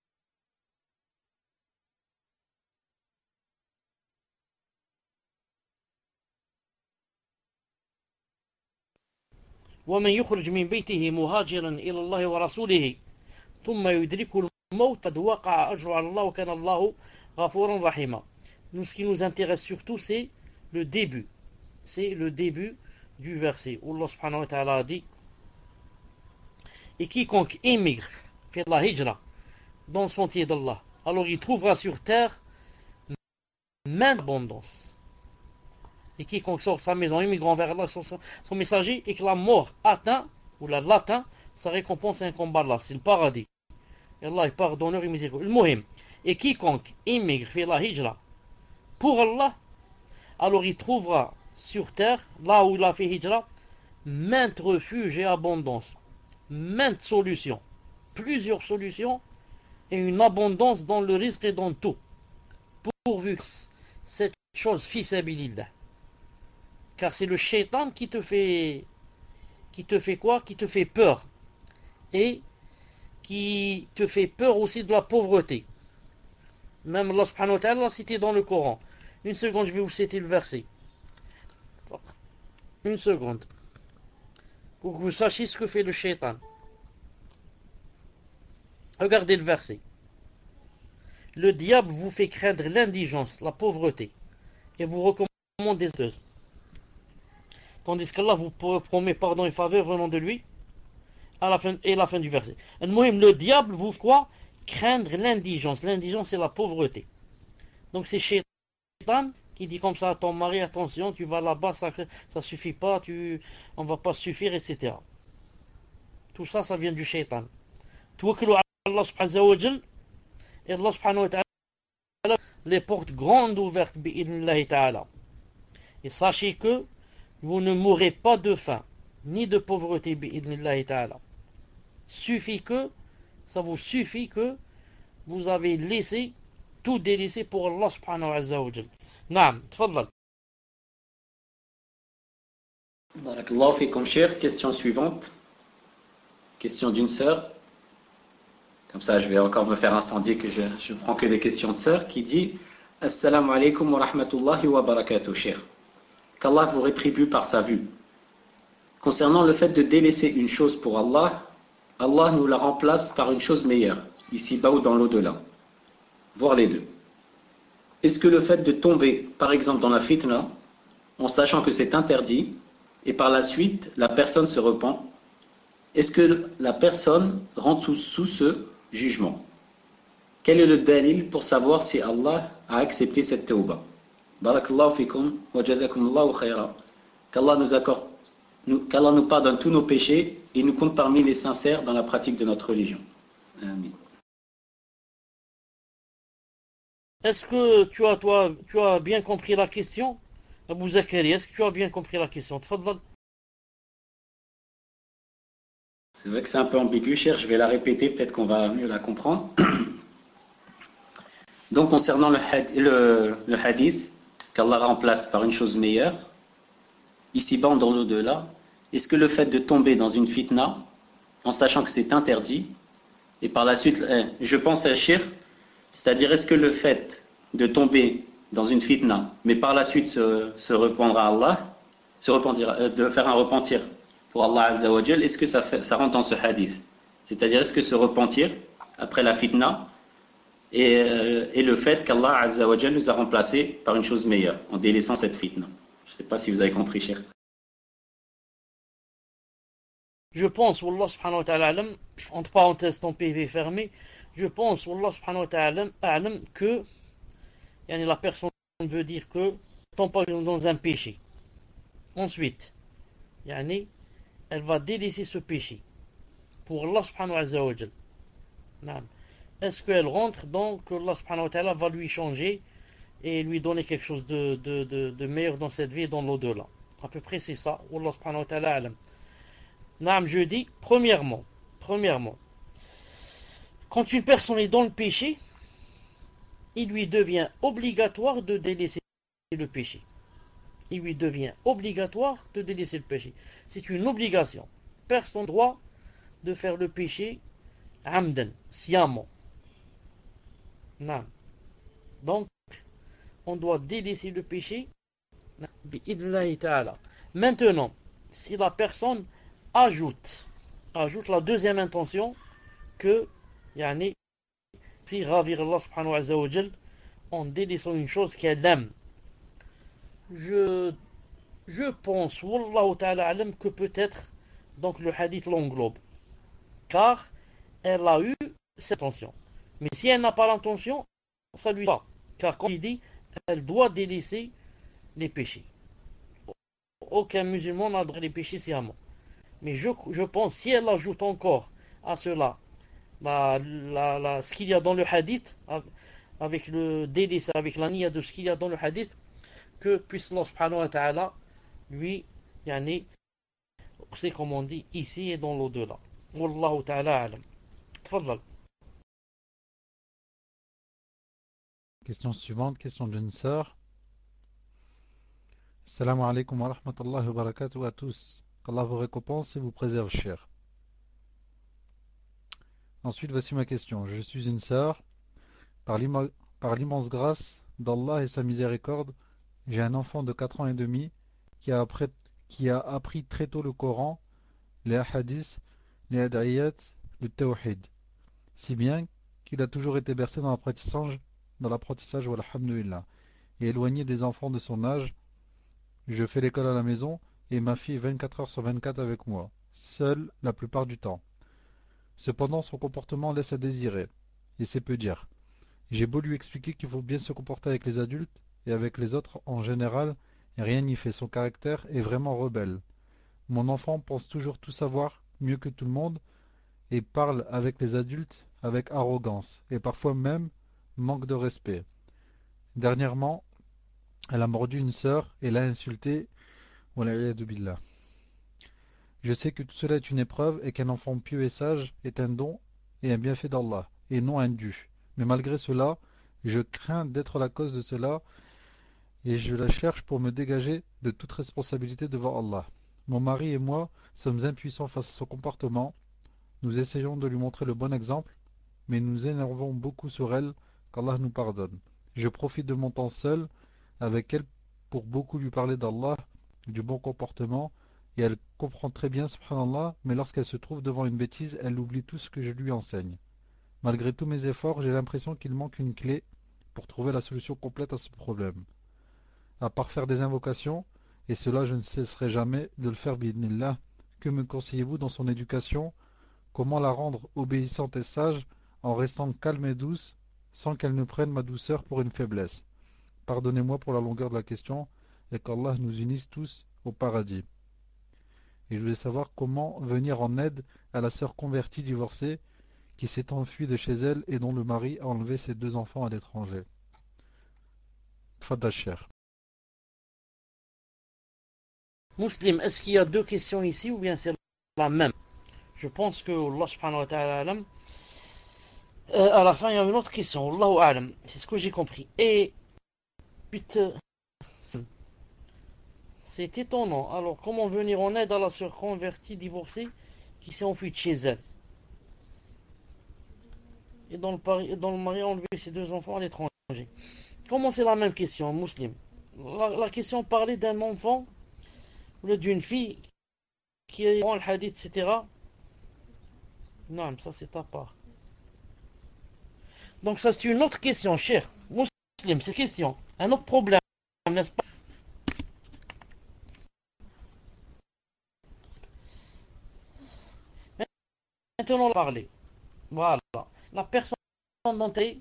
ومن يخرج من بيته مهاجرا إلى الله ورسوله ثم يدركه الموت قد وقع أجر على الله وكان الله غفورا رحيما. Nous, ce qui nous intéresse surtout, c'est le début. C'est le début du verset où Allah subhanahu wa ta'ala a dit: et quiconque émigre, fait la hijra, dans le sentier d'Allah, alors il trouvera sur terre main d'abondance. Et quiconque sort sa maison, immigrant vers Allah, son, son messager, et que la mort atteint, ou la l'atteint, sa récompense est un combat là, c'est le paradis. Et Allah est pardonneur et miséricordieux. Le muhim. Et quiconque émigre, fait la hijra, pour Allah, alors il trouvera sur terre, là où il a fait hijra, maintes refuges et abondance, maintes solutions, plusieurs solutions, et une abondance dans le risque et dans tout. Pourvu que cette chose fisabilillah. Car c'est le shaitan qui te fait qui te fait quoi? Qui te fait peur. Et qui te fait peur aussi de la pauvreté. Même Allah subhanahu wa ta'ala l'a cité dans le Coran. Une seconde, je vais vous citer le verset. Une seconde. Pour que vous sachiez ce que fait le shaitan. Regardez le verset. Le diable vous fait craindre l'indigence, la pauvreté. Et vous recommande des choses. Tandis qu'Allah vous promet pardon et faveur venant de lui, à la fin, et la fin du verset. Le diable vous fait quoi? Craindre l'indigence. L'indigence, c'est la pauvreté. Donc c'est Shaitan qui dit comme ça à ton mari: attention, tu vas là-bas, ça ne suffit pas, tu, on ne va pas suffire, et cetera. Tout ça, ça vient du Shaitan. Tawakkalu ala Allah subhanahu wa ta'ala, et Allah subhanahu wa ta'ala les portes grandes ouvertes, bi'idnillahi ta'ala. Et sachez que vous ne mourrez pas de faim, ni de pauvreté, bi'idnillahi ta'ala. Suffit que, ça vous suffit que vous avez laissé, tout délaissé pour Allah subhanahu wa ta'ala. Naam, tfaddal. Barakallahu fikum cher. Question suivante. Question d'une sœur. Comme ça, je vais encore me faire incendier que je, je prends que des questions de sœurs qui dit: Assalamu alaikum wa rahmatullahi wa barakatuh, cher. Qu'Allah vous rétribue par sa vue. Concernant le fait de délaisser une chose pour Allah, Allah nous la remplace par une chose meilleure, ici-bas ou dans l'au-delà. Voir les deux. Est-ce que le fait de tomber, par exemple, dans la fitna, en sachant que c'est interdit, et par la suite, la personne se repent, est-ce que la personne rentre sous ce jugement? Quel est le dalil pour savoir si Allah a accepté cette tawba? Barakallahu fikum wa jazakumullahu khayra. Qu'Allah nous accorde, nous, qu'Allah nous pardonne tous nos péchés et nous compte parmi les sincères dans la pratique de notre religion. Amen. Est-ce que tu as, toi, tu as bien compris la question, Abou Zakari? Est-ce que tu as bien compris la question? Tfadal. C'est vrai que c'est un peu ambigu, cher, je vais la répéter, peut-être qu'on va mieux la comprendre. Donc, concernant le, le, le hadith, qu'Allah remplace par une chose meilleure, ici-bas dans l'au-delà, est-ce que le fait de tomber dans une fitna, en sachant que c'est interdit, et par la suite, je pense à shirk, c'est-à-dire est-ce que le fait de tomber dans une fitna, mais par la suite se, se repentir à Allah, se repentir, de faire un repentir pour Allah Azza wa Jal, est-ce que ça, fait, ça rentre dans ce hadith? C'est-à-dire est-ce que se repentir après la fitna et, euh, et le fait qu'Allah Azza wa Jal nous a remplacé par une chose meilleure en délaissant cette fitna? Je ne sais pas si vous avez compris, cher. Je pense, Wallah subhanahu wa ta'ala alam, entre parenthèses ton P V fermé, je pense, Wallah subhanahu wa ta'ala alam, que yani, la personne veut dire que tombe pas dans un péché. Ensuite, yani, elle va délaisser ce péché pour Allah subhanahu wa ta'ala. Est-ce qu'elle rentre dans que Allah subhanahu wa ta'ala va lui changer et lui donner quelque chose de, de, de, de meilleur dans cette vie et dans l'au-delà? À peu près c'est ça. Allah subhanahu wa ta'ala alam. Naam, je dis, premièrement, premièrement, quand une personne est dans le péché, il lui devient obligatoire de délaisser le péché. Il lui devient obligatoire de délaisser le péché. C'est une obligation. Personne n'a le droit de faire le péché amdan, sciemment. Naam. Donc, on doit délaisser le péché. Maintenant, si la personne ajoute, ajoute la deuxième intention que, yani, si ravir Allah subhanahu wa ta'ala en délaissant une chose qu'elle aime, je, je pense, wallahu ta'ala alam, que peut-être donc le hadith l'englobe, car elle a eu cette intention. Mais si elle n'a pas l'intention, ça lui va, car comme il dit, elle doit délaisser les péchés. Aucun musulman n'a droit les péchés sciemment. Mais je, je pense, si elle ajoute encore à cela la, la, la, ce qu'il y a dans le hadith, avec le délaissé, avec la niya de ce qu'il y a dans le hadith, que puisse Allah subhanahu wa ta'ala lui, yani, c'est comme on dit, ici et dans l'au-delà. Wallahu ta'ala alam. Tfadal. Question suivante, question d'une sœur. Assalamu alaikum wa rahmatullahi wa barakatuh à tous. Qu'Allah vous récompense et vous préserve, cher. Ensuite, voici ma question. Je suis une sœur. Par l'immense grâce d'Allah et sa miséricorde, j'ai un enfant de quatre ans et demi qui a, après, qui a appris très tôt le Coran, les hadiths, les ad'iyat, le tawhid. Si bien qu'il a toujours été bercé dans l'apprentissage, dans l'apprentissage, walhamdulillah, et éloigné des enfants de son âge. Je fais l'école à la maison et ma fille est vingt-quatre heures sur vingt-quatre avec moi, seule la plupart du temps. Cependant, son comportement laisse à désirer, et c'est peu dire. J'ai beau lui expliquer qu'il faut bien se comporter avec les adultes et avec les autres en général, et rien n'y fait, son caractère est vraiment rebelle. Mon enfant pense toujours tout savoir, mieux que tout le monde, et parle avec les adultes avec arrogance, et parfois même manque de respect. Dernièrement, elle a mordu une sœur et l'a insultée. Wal'iyadu billah. Je sais que tout cela est une épreuve et qu'un enfant pieux et sage est un don et un bienfait d'Allah, et non un dû. Mais malgré cela, je crains d'être la cause de cela et je la cherche pour me dégager de toute responsabilité devant Allah. Mon mari et moi sommes impuissants face à son comportement. Nous essayons de lui montrer le bon exemple, mais nous nous énervons beaucoup sur elle, qu'Allah nous pardonne. Je profite de mon temps seul avec elle pour beaucoup lui parler d'Allah, du bon comportement, et elle comprend très bien, subhanallah, mais lorsqu'elle se trouve devant une bêtise, elle oublie tout ce que je lui enseigne. Malgré tous mes efforts, j'ai l'impression qu'il manque une clé pour trouver la solution complète à ce problème. À part faire des invocations, et cela je ne cesserai jamais de le faire bi'idhnillah, que me conseillez-vous dans son éducation? Comment la rendre obéissante et sage en restant calme et douce, sans qu'elle ne prenne ma douceur pour une faiblesse? Pardonnez-moi pour la longueur de la question, et qu'Allah nous unisse tous au paradis. Et je voulais savoir comment venir en aide à la sœur convertie divorcée qui s'est enfuie de chez elle et dont le mari a enlevé ses deux enfants à l'étranger. Tfadal cher. Muslim, est-ce qu'il y a deux questions ici ou bien c'est la même? Je pense que Allah subhanahu wa ta'ala alam. Euh, à la fin, il y a une autre question. Allahu alam. C'est ce que j'ai compris. Et putain, c'est étonnant. Alors, comment venir en aide à la sœur convertie divorcée qui s'est enfuie de chez elle et dans le, pari, dans le mari a enlevé ses deux enfants à l'étranger? Comment c'est la même question, Muslim? La, la question parlait d'un enfant ou d'une fille qui est dans le hadith, et cetera. Non, ça c'est à part. Donc ça c'est une autre question, cher Muslim, c'est une question. Un autre problème, n'est-ce pas? Maintenant, on va parler. Voilà. La personne dont elle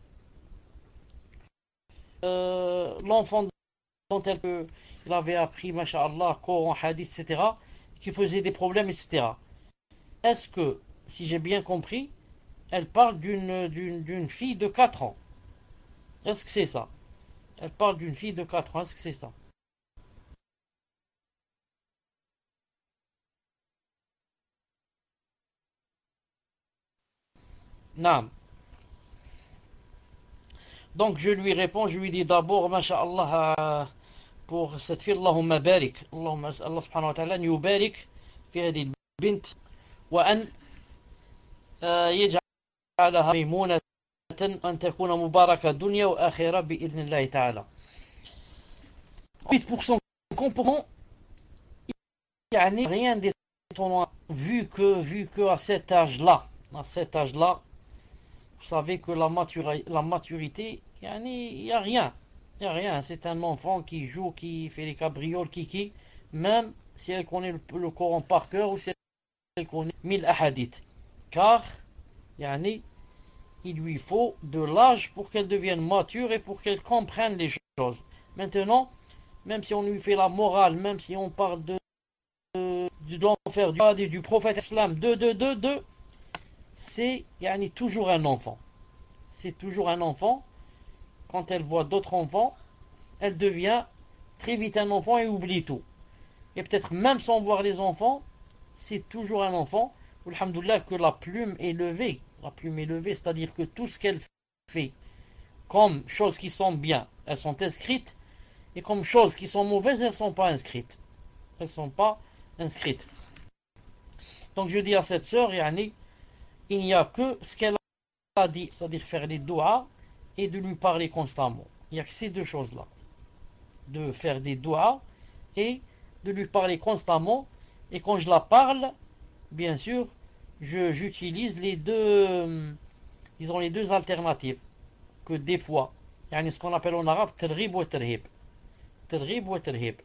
euh, l'enfant dont elle peut, il avait appris, masha'Allah, Coran, hadith, et cetera, qui faisait des problèmes, et cetera. Est-ce que, si j'ai bien compris, elle parle d'une, d'une, d'une fille de quatre ans? Est-ce que c'est ça? Elle parle d'une fille de quatre ans, est-ce que c'est ça? Non. Donc je lui réponds, je lui dis d'abord, masha'Allah, pour cette fille, Allahumma barik, Allahumma, Allah subhanahu wa ta'ala, yubarik fi hadi bint, wa an yaj'alaha maymunatan an takuna mubaraka dunya wa akhira bi idhnillahi ta'ala. Ensuite, pour son comportement, il n'y a rien d'étonnant, vu que, vu que à cet âge-là, à cet âge-là, vous savez que la, maturi- la maturité, il n'y a rien. Il n'y a rien. C'est un enfant qui joue, qui fait les cabrioles, qui qui, même si elle connaît le, le Coran par cœur ou si elle connaît mille ahadiths. Car, yani, il lui faut de l'âge pour qu'elle devienne mature et pour qu'elle comprenne les choses. Maintenant, même si on lui fait la morale, même si on parle de, de, de l'enfer, du paradis, du prophète islam, de, de, de, de, c'est yani, toujours un enfant. C'est toujours un enfant. Quand elle voit d'autres enfants, elle devient très vite un enfant et oublie tout. Et peut-être même sans voir les enfants, c'est toujours un enfant. Alhamdoulilah que la plume est levée. La plume est levée, c'est-à-dire que tout ce qu'elle fait comme choses qui sont bien, elles sont inscrites. Et comme choses qui sont mauvaises, elles ne sont pas inscrites. Elles ne sont pas inscrites. Donc je dis à cette sœur, yani, il n'y a que ce qu'elle a dit, c'est-à-dire faire des doigts et de lui parler constamment. Il n'y a que ces deux choses-là. De faire des doigts et de lui parler constamment. Et quand je la parle, bien sûr, je, j'utilise les deux, disons les deux alternatives. Que des fois, yani ce qu'on appelle en arabe, targhib wa tarhib. Targhib wa tarhib.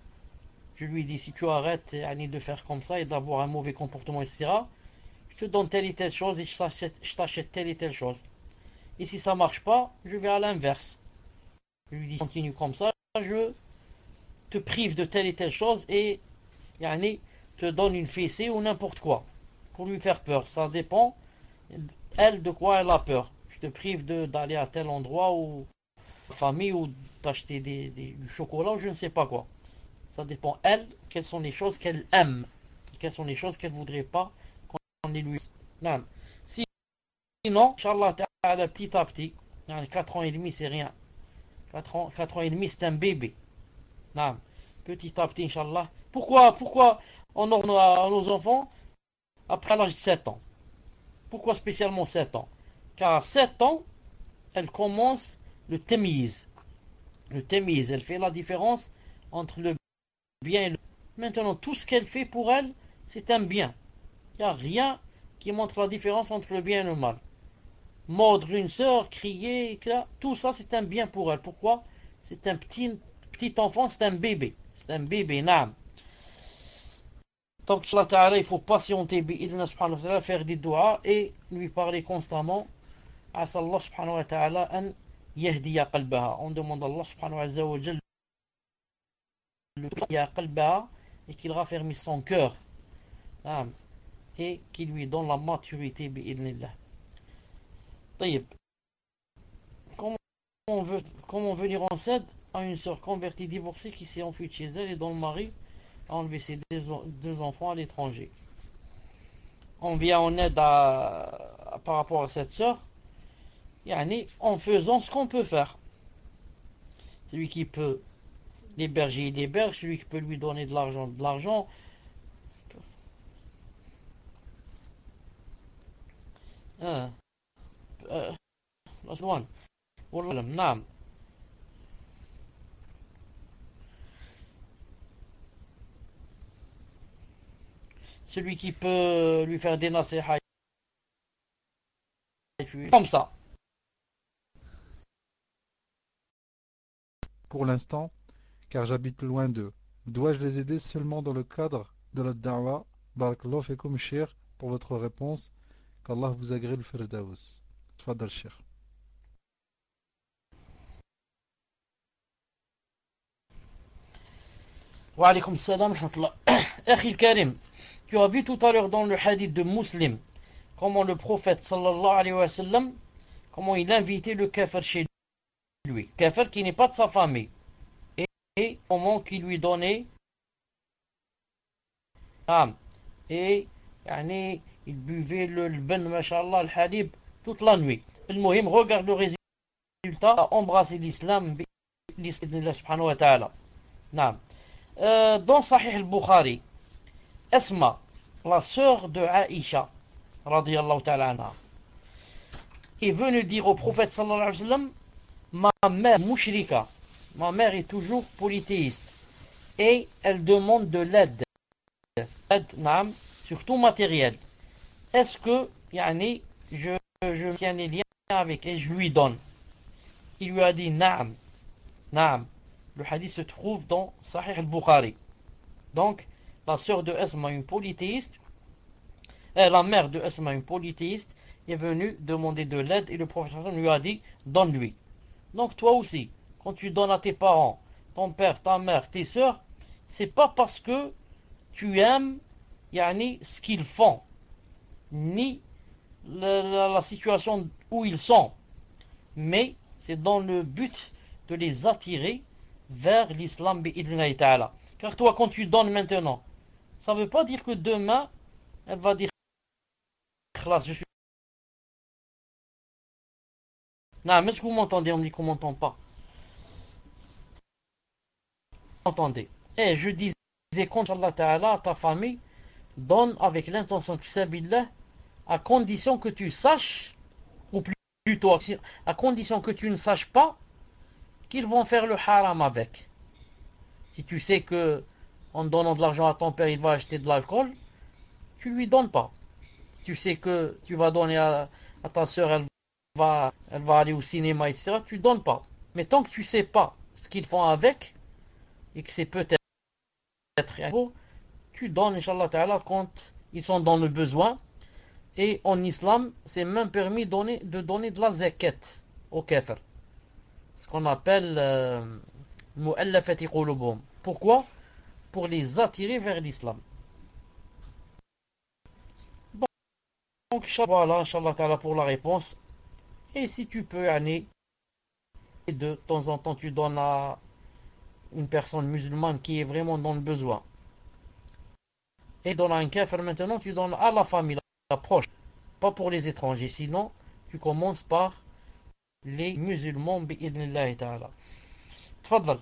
Je lui dis, si tu arrêtes yani, de faire comme ça et d'avoir un mauvais comportement, et cetera, je te donne telle et telle chose et je t'achète, je t'achète telle et telle chose. Et si ça ne marche pas, je vais à l'inverse. Je lui dis, continue comme ça, je te prive de telle et telle chose et yani, te donne une fessée ou n'importe quoi pour lui faire peur. Ça dépend, elle, de quoi elle a peur. Je te prive de, d'aller à tel endroit ou famille ou d'acheter des, des, du chocolat ou je ne sais pas quoi. Ça dépend, elle, quelles sont les choses qu'elle aime. Quelles sont les choses qu'elle ne voudrait pas qu'on les lui... Non. Sinon, Inch'Allah Ta'ala, petit à petit, quatre ans et demi c'est rien. quatre ans, quatre ans et demi c'est un bébé. Non. Petit à petit, Inch'Allah. Pourquoi, pourquoi on ordonne à nos enfants après l'âge de sept ans? Pourquoi spécialement sept ans? Car à sept ans, elle commence le tamiz. Le tamiz, elle fait la différence entre le bien et le mal. Maintenant, tout ce qu'elle fait pour elle, c'est un bien. Il n'y a rien qui montre la différence entre le bien et le mal. Mordre une sœur, crier, tout ça c'est un bien pour elle. Pourquoi? C'est un petit, petit enfant, c'est un bébé. C'est un bébé, naam. Donc, Allah Ta'ala, il faut patienter, bi'idna subhanahu wa ta'ala, faire des doigts et lui parler constamment. Asa Allah subhanahu wa ta'ala an yahdiya qalbaha. On demande à Allah subhanahu wa ta'ala le yahdiya qalbaha et qu'il raffermisse son cœur. Naam. Et qu'il lui donne la maturité, bi'idnillah. Taïb. Comment on veut, comment venir en aide à une sœur convertie divorcée qui s'est enfuie de chez elle et dont le mari a enlevé ses deux enfants à l'étranger? On vient en aide à, à, par rapport à cette sœur, yani, en faisant ce qu'on peut faire. Celui qui peut l'héberger, il l'héberge. Celui qui peut lui donner de l'argent, de l'argent. Ah. Euh, last one. Wallah, naam. Celui qui peut lui faire des nasiha, comme ça. Pour l'instant, car j'habite loin d'eux, dois-je les aider seulement dans le cadre de la da'wa? Barakallahu fikum, Cheikh, pour votre réponse. Qu'Allah vous agrée le firdaous. Tfadal, Cheikh. Wa alaykum salam wa rahmatullah. Akhi Karim, tu as vu tout à l'heure dans le hadith de Muslim comment le prophète sallallahu alayhi wa sallam, comment il invitait le kafir chez lui, kafir qui n'est pas de sa famille, et, et comment il lui donnait ah, et yani, il buvait le, le ben, mashallah, le halib toute la nuit. Le muhim, regarde le résultat, embrasser l'islam l'islam subhanahu wa ta'ala. Naam. Euh, dans Sahih al-Bukhari, Asma, la sœur de Aïcha, radiyallahu ta'ala anha, est venue dire au prophète sallallahu alayhi wa sallam, ma mère mushrika, ma mère est toujours polythéiste, et elle demande de l'aide, l'aide, naam, surtout matérielle. Est-ce que, yani, je, je tiens les liens avec elle, je lui donne? Il lui a dit, naam, naam. Le hadith se trouve dans Sahih al-Bukhari. Donc, la sœur de Asma, une polythéiste, euh, la mère de Asma, une polythéiste, est venue demander de l'aide et le prophète lui a dit, donne-lui. Donc, toi aussi, quand tu donnes à tes parents, ton père, ta mère, tes sœurs, c'est pas parce que tu aimes, yani, ce qu'ils font, ni la, la, la situation où ils sont, mais c'est dans le but de les attirer vers l'islam bi'idhnillahi ta'ala. Car toi, quand tu donnes maintenant, ça ne veut pas dire que demain, elle va dire khlas, je suis. Non, mais est-ce que vous m'entendez? On dit qu'on ne m'entend pas. Vous m'entendez? Et je disais, quand Allah ta'ala, ta famille, donne avec l'intention que c'est billah, à condition que tu saches, ou plutôt à condition que tu ne saches pas qu'ils vont faire le haram avec. Si tu sais que en donnant de l'argent à ton père, il va acheter de l'alcool, tu lui donnes pas. Si tu sais que tu vas donner à, à ta soeur, elle va, elle va aller au cinéma, et cetera, tu donnes pas. Mais tant que tu sais pas ce qu'ils font avec, et que c'est peut-être tu donnes, Inch'Allah Ta'ala, quand ils sont dans le besoin. Et en islam, c'est même permis donner, de donner de la zakat au kafir. Ce qu'on appelle mu'allafati qulubum. Pourquoi? Pour les attirer vers l'islam. Donc, donc voilà, Inch'Allah Ta'ala, pour la réponse. Et si tu peux, yani, de temps en temps, tu donnes à une personne musulmane qui est vraiment dans le besoin. Et dans un kafir maintenant, tu donnes à la famille, la proche. Pas pour les étrangers. Sinon, tu commences par les musulmans bi'idhnillahi ta'ala. Tfadal.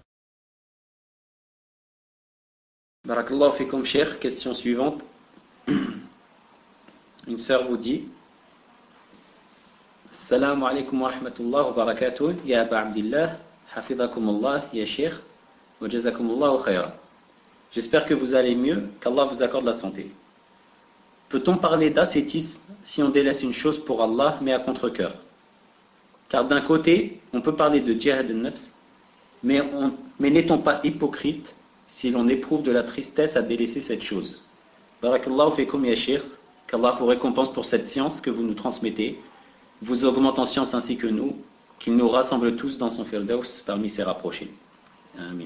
Barakallahu fikum, Cheikh. Question suivante. Une sœur vous dit: Assalamu alaikum wa rahmatullahi wa barakatuh. Ya Aba Abdillah, hafidhakumullah, ya Sheikh, wa jazakumullahu khayran. J'espère que vous allez mieux, qu'Allah vous accorde la santé. Peut-on parler d'ascétisme si on délaisse une chose pour Allah, mais à contre-cœur? Car d'un côté, on peut parler de djihad al-nafs, mais, on, mais n'est-on pas hypocrite si l'on éprouve de la tristesse à délaisser cette chose? Barakallahu fikum ya Sheikh, qu'Allah vous récompense pour cette science que vous nous transmettez, vous augmente en science ainsi que nous, qu'il nous rassemble tous dans son firdaus parmi ses rapprochés. Amin.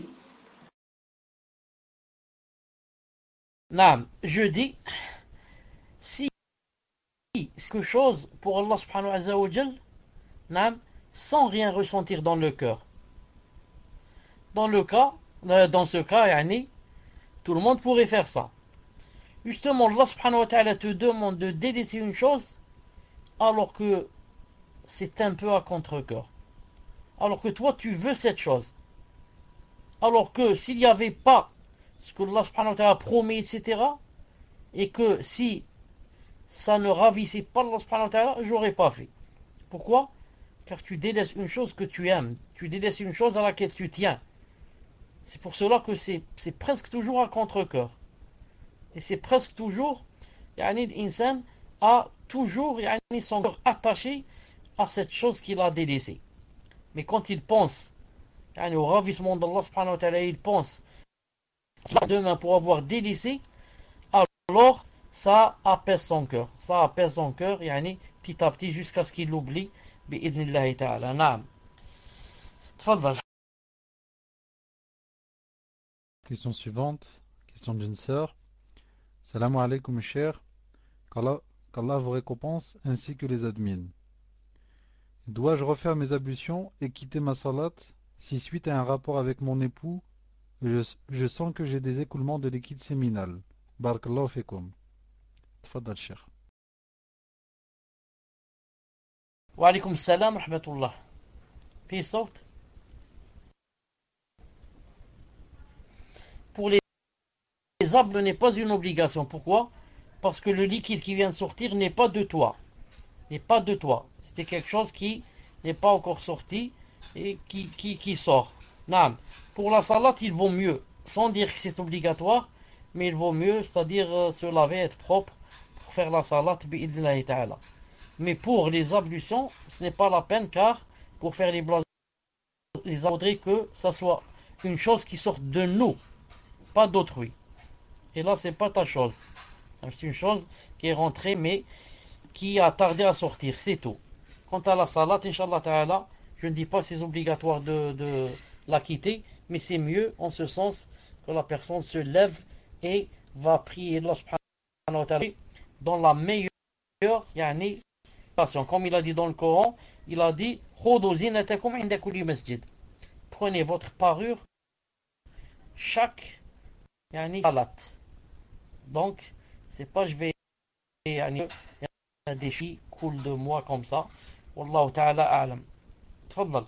Naam, je dis, si quelque chose pour Allah subhanahu wa ta'ala, naam, sans rien ressentir dans le cœur. Dans le cas, dans ce cas, yani, tout le monde pourrait faire ça. Justement, Allah subhanahu wa ta'ala te demande de délaisser une chose alors que c'est un peu à contre-cœur. Alors que toi, tu veux cette chose. Alors que s'il n'y avait pas ce que Allah subhanahu wa ta'ala promet, et cetera, et que si ça ne ravissait pas Allah subhanahu wa ta'ala, j'aurais pas fait. Pourquoi? Car tu délaisses une chose que tu aimes. Tu délaisses une chose à laquelle tu tiens. C'est pour cela que c'est, c'est presque toujours à contre-cœur. Et c'est presque toujours, yani, l'insan a toujours, yani, son cœur attaché à cette chose qu'il a délaissée. Mais quand il pense, yani, au ravissement d'Allah subhanahu wa ta'ala, il pense demain pour avoir délaissé, alors ça apaise son cœur. Ça apaise son cœur, yani, petit à petit, jusqu'à ce qu'il l'oublie. Bi'idnillahi ta'ala. Naam. Tfaddal. Question suivante, question d'une sœur. Salam alaikum cher, qu'Allah, qu'Allah vous récompense ainsi que les admins. Dois-je refaire mes ablutions et quitter ma salat si suite à un rapport avec mon époux, je, je sens que j'ai des écoulements de liquide séminal? Barakallahu fikum. Tfaddal cher. Wa alaykum salam rahmatullah. Peace out. Pour les ablutions n'est pas une obligation. Pourquoi? Parce que le liquide qui vient de sortir n'est pas de toi. N'est pas de toi. C'était quelque chose qui n'est pas encore sorti et qui, qui, qui sort. Naam. Pour la salat, il vaut mieux, sans dire que c'est obligatoire, mais il vaut mieux, c'est-à-dire euh, se laver, être propre pour faire la salat bi'idnillahi ta'ala. Mais pour les ablutions, ce n'est pas la peine car pour faire les blas, il faudrait que ça soit une chose qui sorte de nous, pas d'autrui. Et là, c'est pas ta chose. C'est une chose qui est rentrée, mais qui a tardé à sortir, c'est tout. Quant à la salat, Inch'Allah ta'ala, je ne dis pas que c'est obligatoire de, de la quitter, mais c'est mieux en ce sens que la personne se lève et va prier Allah subhanahu wa ta'ala dans la meilleure yani, façon. Comme il a dit dans le Coran, il a dit prenez votre parure chaque yani, salat. Donc, c'est pas je vais yani, des filles coulent de moi comme ça. Wallahu ta'ala a'lam. Tfaddal.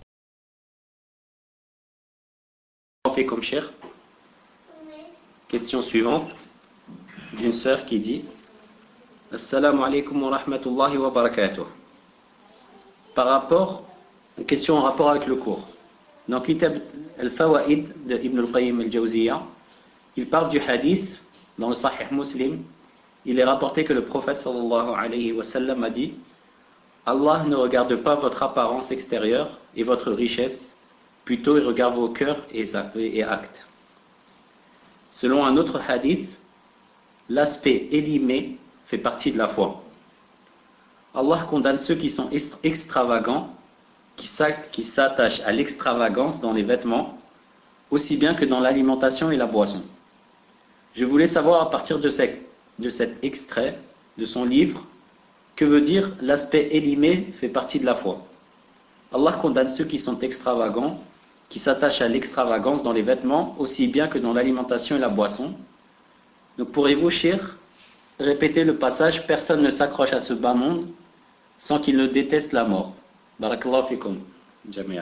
On fait comme cher. Question suivante d'une sœur qui dit Assalamu alaikum wa rahmatullahi wa barakatuh. Par rapport, une question en rapport avec le cours. Dans Kitab al-Fawaid de Ibn al-Qayyim al-Jawziyya, il parle du hadith dans le Sahih Muslim. Il est rapporté que le prophète sallallahu alayhi wa sallam a dit Allah ne regarde pas votre apparence extérieure et votre richesse, plutôt il regarde vos cœurs et actes. Selon un autre hadith, l'aspect élimé fait partie de la foi. Allah condamne ceux qui sont extravagants, qui s'attachent à l'extravagance dans les vêtements, aussi bien que dans l'alimentation et la boisson. Je voulais savoir à partir de, cette, de cet extrait de son livre, que veut dire l'aspect élimé fait partie de la foi. Allah condamne ceux qui sont extravagants, qui s'attachent à l'extravagance dans les vêtements, aussi bien que dans l'alimentation et la boisson. Donc pourrez-vous, Cheikh, répéter le passage « Personne ne s'accroche à ce bas monde sans qu'il ne déteste la mort ». Barakallahu fikum, jami'an.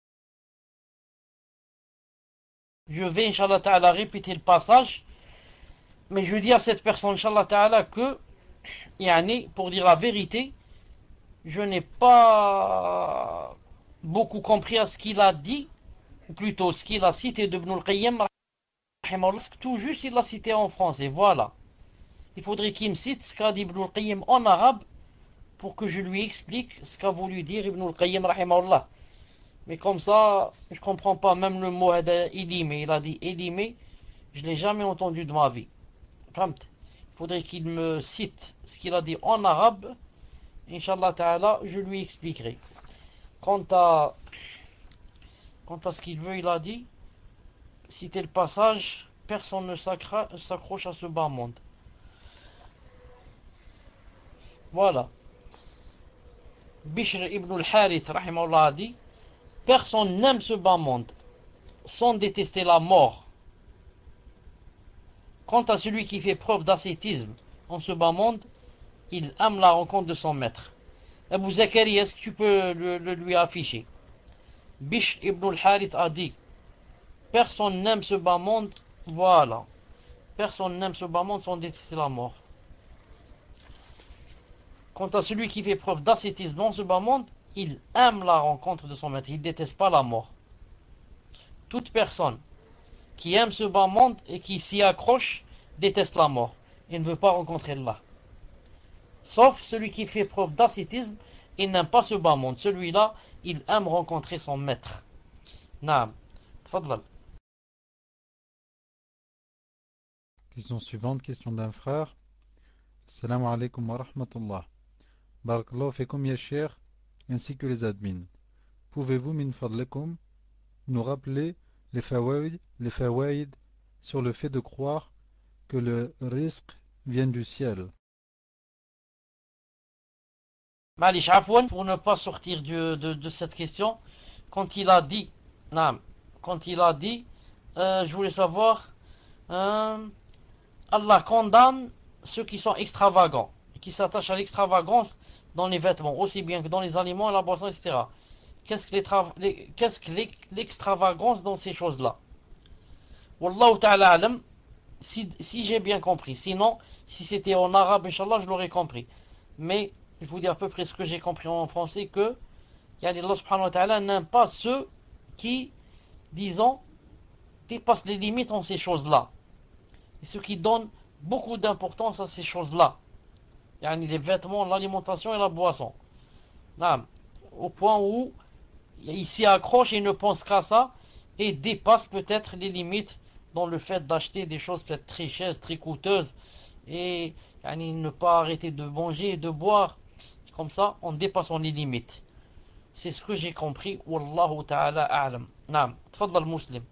Je vais, Inch'Allah ta'ala, répéter le passage, mais je dis à cette personne, Inch'Allah ta'ala, que, yani, pour dire la vérité, je n'ai pas beaucoup compris à ce qu'il a dit, ou plutôt ce qu'il a cité de Ibn al-Qayyim, tout juste il l'a cité en français, voilà. Il faudrait qu'il me cite ce qu'a dit Ibn al-Qayyim en arabe pour que je lui explique ce qu'a voulu dire Ibn al-Qayyim rahimahullah. Mais comme ça, je comprends pas même le mot élimé. Il a dit élimé, je l'ai jamais entendu de ma vie. Il faudrait qu'il me cite ce qu'il a dit en arabe. Inch'Allah ta'ala, je lui expliquerai. Quant à, quant à ce qu'il veut, il a dit, citer le passage, personne ne s'accroche à ce bas monde. Voilà. Bishr ibn al-Harith, rahimahullah, a dit, personne n'aime ce bas monde sans détester la mort. Quant à celui qui fait preuve d'ascétisme en ce bas monde, il aime la rencontre de son maître. Abu Zakari, est-ce que tu peux le, le lui afficher? Bishr ibn al-Harith a dit, personne n'aime ce bas monde, voilà. Personne n'aime ce bas monde sans détester la mort. Quant à celui qui fait preuve d'ascétisme dans ce bas monde, il aime la rencontre de son maître, il ne déteste pas la mort. Toute personne qui aime ce bas monde et qui s'y accroche déteste la mort. Il ne veut pas rencontrer Allah. Sauf celui qui fait preuve d'ascétisme, il n'aime pas ce bas monde. Celui-là, il aime rencontrer son maître. Naam. Tfadlal. Question suivante, question d'un frère. Assalamu alaikum wa rahmatullah. Barakallahu fikum ya cheikh, ainsi que les admins. Pouvez-vous, min fadlikum, nous rappeler les fawaïd, les fawaïd sur le fait de croire que le risque vient du ciel? Malish Afwan, pour ne pas sortir de, de, de cette question, quand il a dit, non, quand il a dit, euh, je voulais savoir, euh, Allah condamne ceux qui sont extravagants, qui s'attachent à l'extravagance dans les vêtements, aussi bien que dans les aliments et la boisson, et cetera. Qu'est-ce que, les, qu'est-ce que l'extravagance dans ces choses-là? Wallahu ta'ala alam, si, si j'ai bien compris. Sinon, si c'était en arabe, Inch'Allah, je l'aurais compris. Mais, je vous dis à peu près ce que j'ai compris en français, que Allah subhanahu wa ta'ala n'aime pas ceux qui, disons, dépassent les limites en ces choses-là. Et ceux qui donnent beaucoup d'importance à ces choses-là. Les vêtements, l'alimentation et la boisson. Là, au point où il s'y accroche et ne pense qu'à ça et dépasse peut-être les limites dans le fait d'acheter des choses peut-être très chères, très coûteuses et ne pas arrêter de manger et de boire. Comme ça, en dépassant les limites. C'est ce que j'ai compris. Wallahu ta'ala a'lam. Naam. Tfadlal muslim.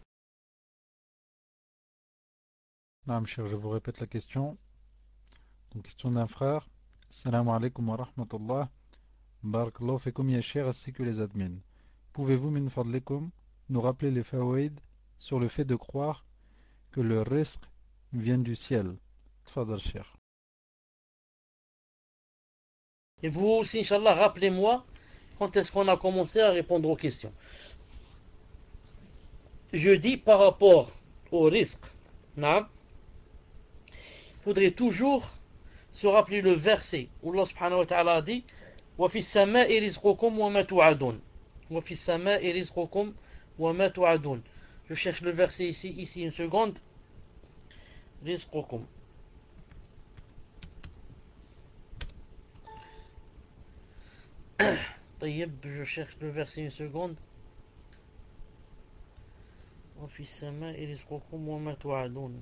Naam, cher, je vous répète la question. Donc, question d'un frère. Assalamu alaikum wa rahmatullah. Barakallahu fikum ya cher, ainsi que les admins. Pouvez-vous, min fadlikum, nous rappeler les fawaïd sur le fait de croire que le risque vient du ciel? Tfadal cher. Et vous aussi, Inch'Allah, rappelez-moi quand est-ce qu'on a commencé à répondre aux questions. Je dis par rapport au risque, il faudrait toujours se rappeler le verset où Allah subhanahu wa ta'ala a dit وَفِي السَّمَاءِ رِزْقُكُمْ وَمَا تُوعَدُونَ وَفِي السَّمَاءِ رِزْقُكُمْ وَمَا تُوعَدُونَ. Je cherche le verset ici, ici une seconde. رِزْقُكُمْ. طيب, je cherche le verset une seconde. وفي السماء رزقكم وما توعدون.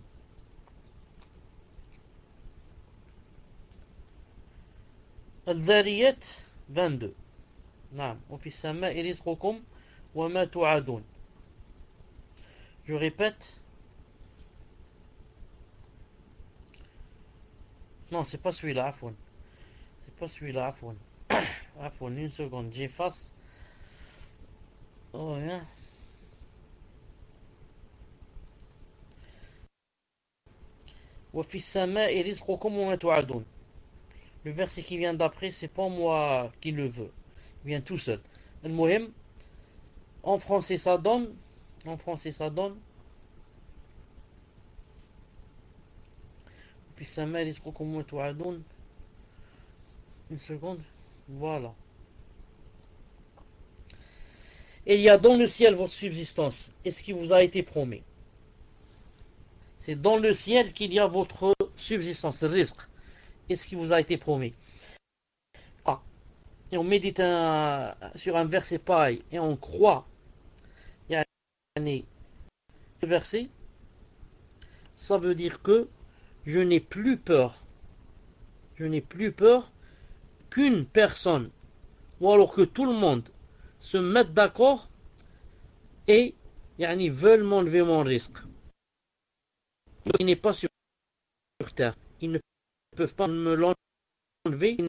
الذاريات vingt-deux. نعم. وفي السماء رزقكم وما توعدون. Je répète. Non, c'est pas celui-là, Afwan. C'est pas celui-là, Afwan. Afwan, une seconde, j'efface. Oh, rien. وفي السماء رزقكم وما توعدون. Le verset qui vient d'après, c'est pas moi qui le veux. Il vient tout seul. المهم, en français ça donne. En français ça donne. وفي السماء رزقكم وما توعدون. Une seconde. Voilà. et il y a dans le ciel votre subsistance, et ce qui vous a été promis. C'est dans le ciel qu'il y a votre subsistance, le risque, et ce qui vous a été promis. Ah. Et on médite un, sur un verset pareil, et on croit, il y a un verset, ça veut dire que je n'ai plus peur, je n'ai plus peur qu'une personne, ou alors que tout le monde se mette d'accord et yani, veulent m'enlever mon risque. Il n'est pas sur terre, ils ne peuvent pas me l'enlever.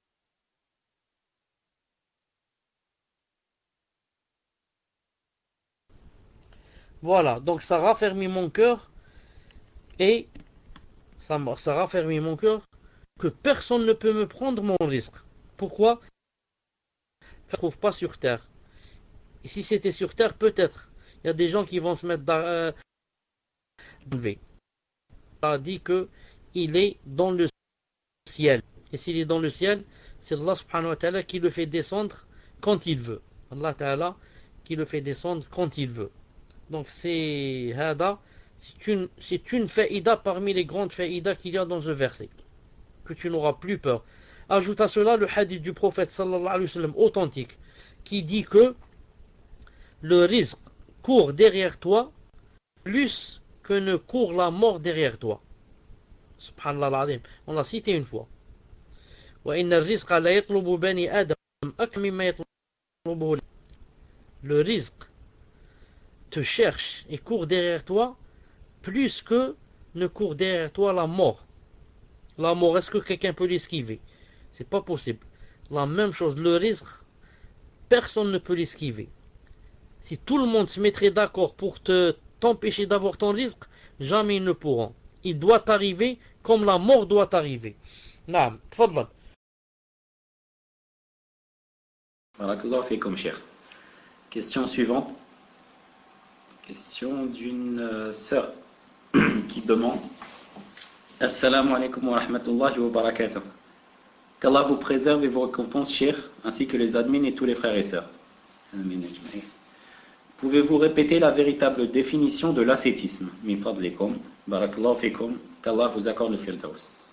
Voilà, donc ça raffermit mon cœur et ça, ça raffermit mon cœur que personne ne peut me prendre mon risque. Pourquoi? Je ne trouve pas sur terre. Et si c'était sur terre, peut-être. Il y a des gens qui vont se mettre dans... Euh, il a dit qu'il est dans le ciel. Et s'il est dans le ciel, c'est Allah subhanahu wa ta'ala qui le fait descendre quand il veut. Allah ta'ala qui le fait descendre quand il veut. Donc c'est hada, c'est une, c'est une faïda parmi les grandes faïdas qu'il y a dans ce verset. Que tu n'auras plus peur. Ajoute à cela le hadith du prophète sallallahu alayhi wa sallam authentique qui dit que le risque court derrière toi plus que ne court la mort derrière toi. Subhanallah al-azim. On l'a cité une fois. Le risque te cherche et court derrière toi plus que ne court derrière toi la mort. La mort, est-ce que quelqu'un peut l'esquiver? C'est pas possible. La même chose, le risque, personne ne peut l'esquiver. Si tout le monde se mettrait d'accord pour te t'empêcher d'avoir ton risque, jamais ils ne pourront. Il doit arriver comme la mort doit arriver. Naam, tfadlal. Barakallahu fikum, cher. Question suivante. Question d'une euh, sœur qui demande Assalamu alaikum wa rahmatullahi wa barakatuh. Qu'Allah vous préserve et vous récompense, cher, ainsi que les admins et tous les frères et sœurs. Pouvez-vous répéter la véritable définition de l'ascétisme? Min fadlikum, barakallahu fikum, qu'Allah vous accorde le firdaus.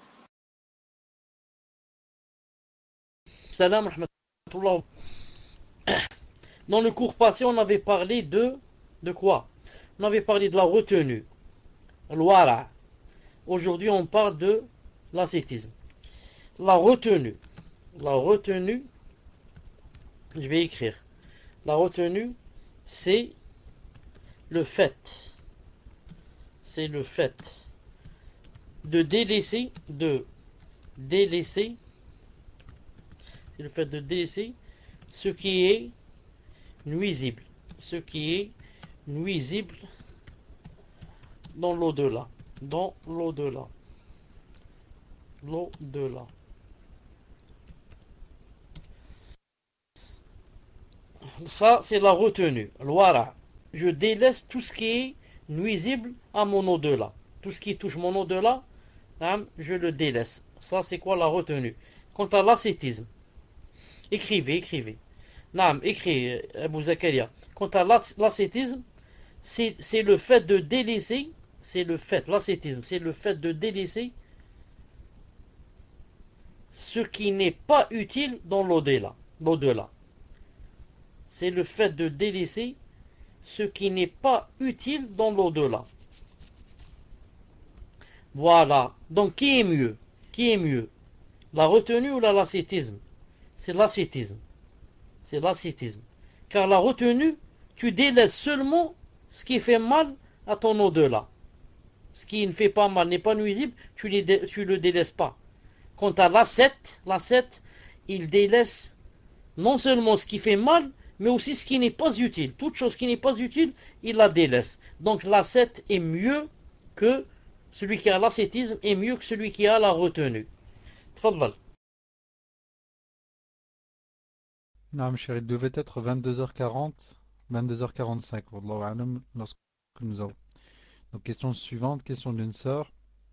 Salam rahmatullah. Dans le cours passé, on avait parlé de de quoi? On avait parlé de la retenue, l'wara. Aujourd'hui, on parle de l'ascétisme. La retenue, la retenue, je vais écrire. La retenue, c'est le fait, c'est le fait de délaisser, de délaisser, c'est le fait de délaisser ce qui est nuisible, ce qui est nuisible dans l'au-delà, dans l'au-delà, l'au-delà. Ça, c'est la retenue, l'wara. Je délaisse tout ce qui est nuisible à mon au-delà. Tout ce qui touche mon au-delà, je le délaisse. Ça, c'est quoi la retenue? Quant à l'ascétisme, écrivez, écrivez. Naam, écris, Abu Zakaria. Quant à l'ascétisme, c'est, c'est le fait de délaisser, c'est le fait, l'ascétisme, c'est le fait de délaisser ce qui n'est pas utile dans l'au-delà, l'au-delà. C'est le fait de délaisser ce qui n'est pas utile dans l'au-delà. Voilà. Donc, qui est mieux? Qui est mieux? La retenue ou l'ascétisme? C'est l'ascétisme. C'est l'ascétisme. Car la retenue, tu délaisses seulement ce qui fait mal à ton au-delà. Ce qui ne fait pas mal, n'est pas nuisible, tu ne le délaisses pas. Quant à l'ascète, l'ascète, il délaisse non seulement ce qui fait mal, mais aussi ce qui n'est pas utile. Toute chose qui n'est pas utile, il la délaisse. Donc l'ascète est mieux que celui qui a l'ascétisme, est mieux que celui qui a la retenue. Tfadlal. Non, cher, il devait être vingt-deux heures quarante, vingt-deux heures quarante-cinq, wallahu a'lam, lorsque nous avons. Donc, question suivante, question d'une sœur.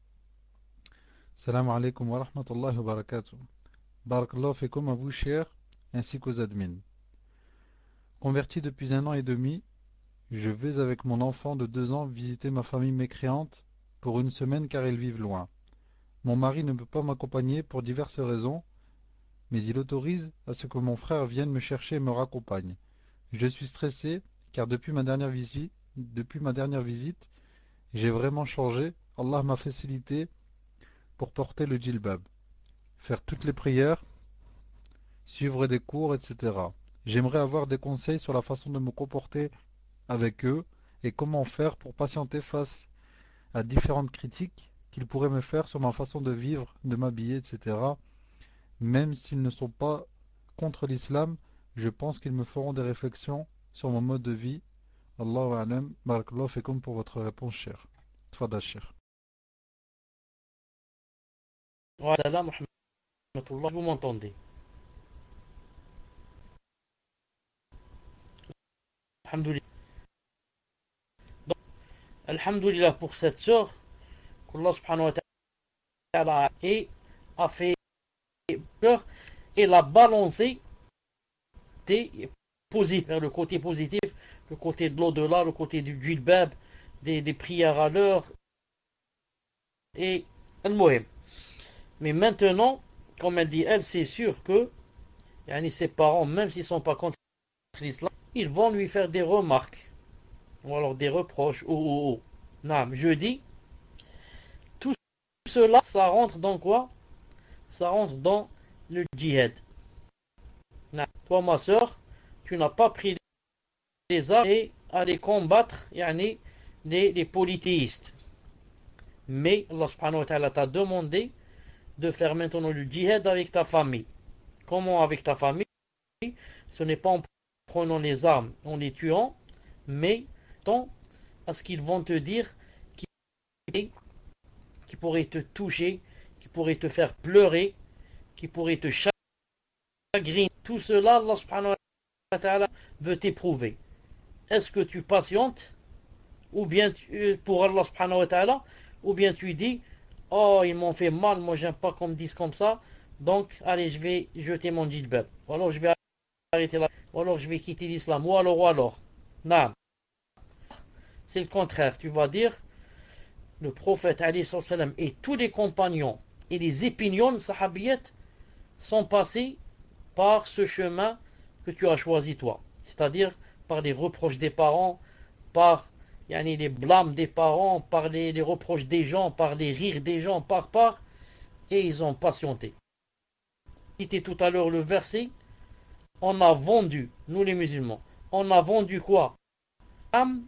Salam alaikum wa rahmatullahi wa barakatuh. Barakallahu fikum à vous, cher, ainsi qu'aux admins. Converti depuis un an et demi, je vais avec mon enfant de deux ans visiter ma famille mécréante pour une semaine car ils vivent loin. Mon mari ne peut pas m'accompagner pour diverses raisons, mais il autorise à ce que mon frère vienne me chercher et me raccompagne. Je suis stressé car depuis ma dernière visite, depuis ma dernière visite, j'ai vraiment changé. Allah m'a facilité pour porter le djilbab, faire toutes les prières, suivre des cours, et cetera. J'aimerais avoir des conseils sur la façon de me comporter avec eux et comment faire pour patienter face à différentes critiques qu'ils pourraient me faire sur ma façon de vivre, de m'habiller, et cetera. Même s'ils ne sont pas contre l'islam, je pense qu'ils me feront des réflexions sur mon mode de vie. Allahu a'lam, barakallahu fikum pour votre réponse, cher. Tfadal, cher. Wa salam wa rahmatullah. Vous m'entendez? Alhamdulillah. Donc, Alhamdulillah pour cette sœur qu'Allah subhanahu wa ta'ala et a fait peur et l'a balancé positif, vers le côté positif, le côté de l'au-delà, le côté du djilbab, des, des prières à l'heure et al-muhim. Mais maintenant, comme elle dit, elle, c'est sûr que yani, ses parents, même s'ils ne sont pas contre l'islam, ils vont lui faire des remarques ou alors des reproches. Oh, oh, oh. Non, je dis, tout cela, ça rentre dans quoi? Ça rentre dans le djihad. Non. Toi, ma soeur, tu n'as pas pris les armes et aller combattre yani, les, les polythéistes. Mais Allah subhanahu wa ta'ala t'a demandé de faire maintenant le djihad avec ta famille. Comment avec ta famille? Ce n'est pas en prenant les armes, en les tuant, mais tant à ce qu'ils vont te dire qui, qui pourrait te toucher, qui pourrait te faire pleurer, qui pourrait te chagriner. Tout cela, Allah subhanahu wa ta'ala veut t'éprouver. Est-ce que tu patientes ou bien tu, pour Allah subhanahu wa ta'ala, ou bien tu dis oh ils m'ont fait mal, moi j'aime pas qu'on me dise comme ça, donc allez je vais jeter mon djilbab, ou alors je vais arrêter là, ou alors je vais quitter l'islam, ou alors ou alors. Non, c'est le contraire. Tu vas dire le prophète alayhi salam et tous les compagnons et les opinions sahabiyettes sont passés par ce chemin que tu as choisi toi, c'est-à-dire par les reproches des parents, par yani, les blâmes des parents, par les, les reproches des gens, par les rires des gens, par par, et ils ont patienté. C'était tout à l'heure le verset, on a vendu, nous les musulmans, on a vendu quoi? Âme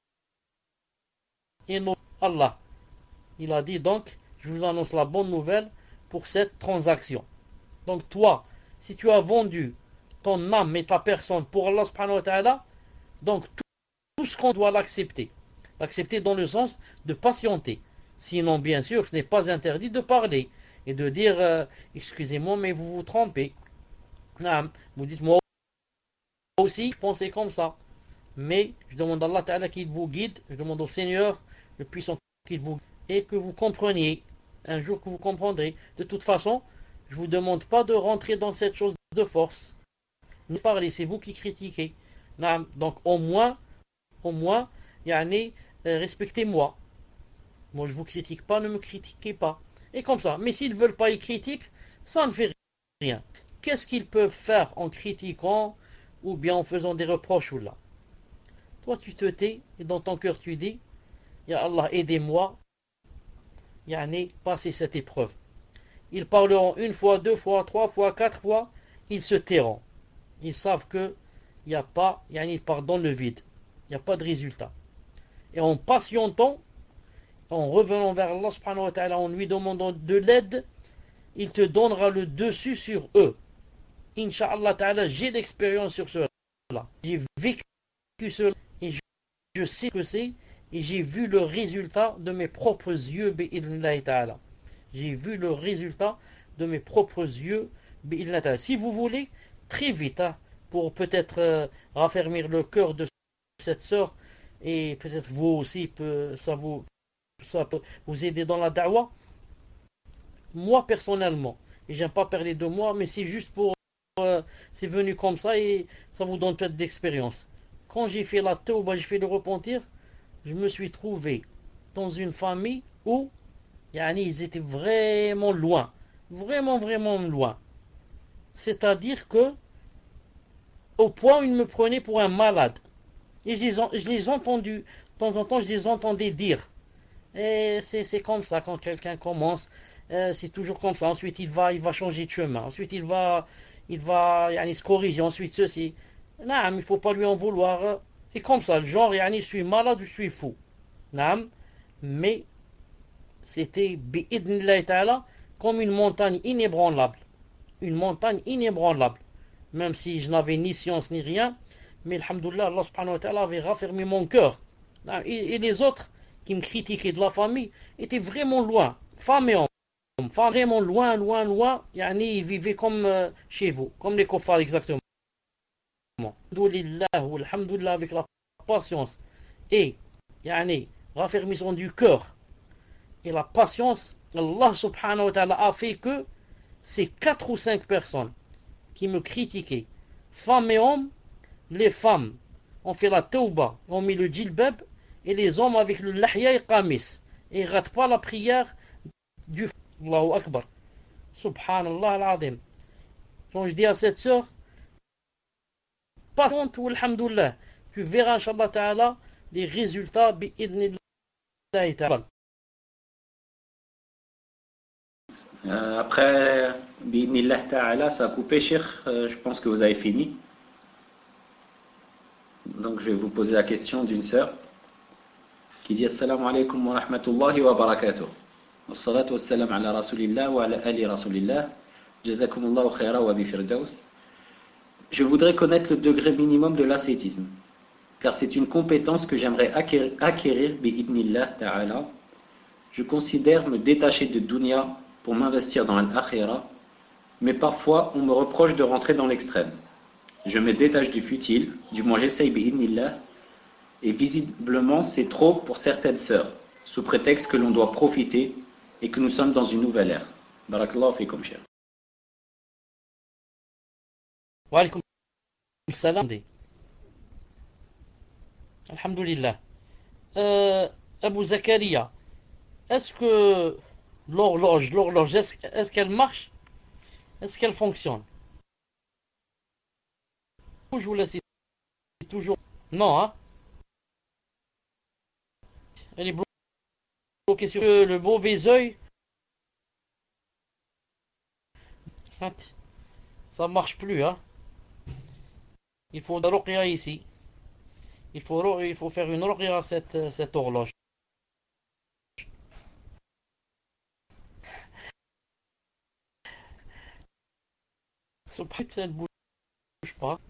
et nos Allah. Il a dit donc, je vous annonce la bonne nouvelle pour cette transaction. Donc toi, si tu as vendu ton âme et ta personne pour Allah subhanahu wa ta'ala, donc tout, tout ce qu'on doit l'accepter. L'accepter dans le sens de patienter. Sinon, bien sûr, ce n'est pas interdit de parler et de dire euh, excusez-moi, mais vous vous trompez. Non, vous dites moi aussi, je pensais comme ça. Mais je demande à Allah Ta'ala qu'il vous guide, je demande au Seigneur le puissant qu'il vous guide et que vous compreniez. Un jour que vous comprendrez. De toute façon, je ne vous demande pas de rentrer dans cette chose de force. Ni parler, c'est vous qui critiquez. Non, donc au moins, au moins, yani, euh, respectez-moi. Moi je vous critique pas, ne me critiquez pas. Et comme ça. Mais s'ils ne veulent pas, ils critiquent, ça ne fait rien. Qu'est-ce qu'ils peuvent faire en critiquant ou bien en faisant des reproches ou là? Toi tu te tais et dans ton cœur tu dis Ya Allah aidez-moi, yani passer cette épreuve. Ils parleront une fois, deux fois, trois fois, quatre fois, ils se tairont. Ils savent que il n'y a pas, yani ils partent dans le vide. Il n'y a pas de résultat. Et en patientant, en revenant vers Allah subhanahu wa ta'ala, en lui demandant de l'aide, il te donnera le dessus sur eux. Inch'Allah ta'ala, j'ai l'expérience sur cela. J'ai vécu cela et je, je sais que c'est et j'ai vu le résultat de mes propres yeux bi'idhnillahi ta'ala. J'ai vu le résultat de mes propres yeux bi'idhnillahi ta'ala. Si vous voulez, très vite, hein, pour peut-être euh, raffermir le cœur de cette sœur et peut-être vous aussi, peut, ça, vous, ça peut vous aider dans la da'wah. Moi personnellement, et j'aime pas parler de moi, mais c'est juste pour euh, c'est venu comme ça et ça vous donne peut-être d'expérience. Quand j'ai fait la tauba, j'ai fait le repentir, je me suis trouvé dans une famille où yani, ils étaient vraiment loin. Vraiment, vraiment loin. C'est-à-dire que, au point où ils me prenaient pour un malade. Et je les, je les entendus, de temps en temps, je les entendais dire. Et c'est, c'est comme ça, quand quelqu'un commence, euh, c'est toujours comme ça. Ensuite, il va, il va changer de chemin. Ensuite, il va, il va yani, se corriger. Ensuite, ceci. Non, il ne faut pas lui en vouloir. Et comme ça, le genre, yani, je suis malade ou je suis fou. Non, mais c'était, bi'idnillahi ta'ala, comme une montagne inébranlable. Une montagne inébranlable. Même si je n'avais ni science ni rien, mais alhamdoulilah, Allah subhanahu wa ta'ala avait raffermi mon cœur. Et, et les autres qui me critiquaient de la famille étaient vraiment loin, femmes et hommes, femmes vraiment loin, loin, loin, yani, ils vivaient comme euh, chez vous, comme les kuffars exactement. Alhamdoulilah, alhamdoulilah, avec la patience et yani, raffermissement du cœur et la patience, Allah subhanahu wa ta'ala a fait que ces quatre ou cinq personnes qui me critiquaient, femmes et hommes, les femmes ont fait la tauba, ont mis le djilbab, et les hommes avec le lahya et qamis. Et ils ne ratent pas la prière du Allahu Akbar. Subhanallah al-Azim. Quand je dis à cette sœur, pas honte ou alhamdoulilah, tu verras, inshallah ta'ala, les résultats bi'idnillahi ta'ala. Euh, après, bi'idnillah ta'ala, ça a coupé, Cheikh. Euh, je pense que vous avez fini. Donc, je vais vous poser la question d'une sœur qui dit Assalamu alaikum wa rahmatullahi wa barakatuh. Wa salatu wa salam ala rasulillah wa ala ali rasulillah. Jazakumullahu khaira wa bifirdaus. Je voudrais connaître le degré minimum de l'ascétisme, car c'est une compétence que j'aimerais acquérir, acquérir bi'idnillah ta'ala. Je considère me détacher de dunya pour m'investir dans l'akhira, mais parfois on me reproche de rentrer dans l'extrême. Je me détache du futile, du moins j'essaye bi'idnillah, et visiblement c'est trop pour certaines sœurs, sous prétexte que l'on doit profiter et que nous sommes dans une nouvelle ère. Barakallahu fikum, cher. Wa alaykum salam. Alhamdulillah. Euh, Abu Zakaria, est-ce que l'horloge, l'horloge, est-ce, est-ce qu'elle marche? Est-ce qu'elle fonctionne? Je vous laisse toujours. Non, hein? Elle est bloquée sur le mauvais œil. Ça marche plus, hein? Il faut une ruqya ici. Il faut, il faut faire une ruqya à cette, cette horloge. Elle ne bouge pas.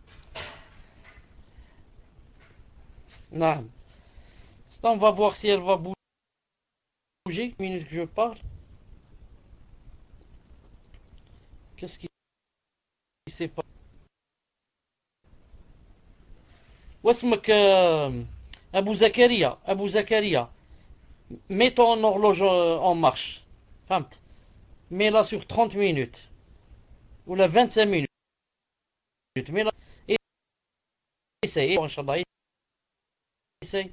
Non. On va voir si elle va bouger. Une minute que je parle. Qu'est-ce qui s'est passé? Wasmak Abu Zakaria. Abu Zakaria. Mets ton horloge en marche. Mets-la sur trente minutes. Ou la vingt-cinq minutes. Mets-la. Essaye. Inch'Allah. Essaye.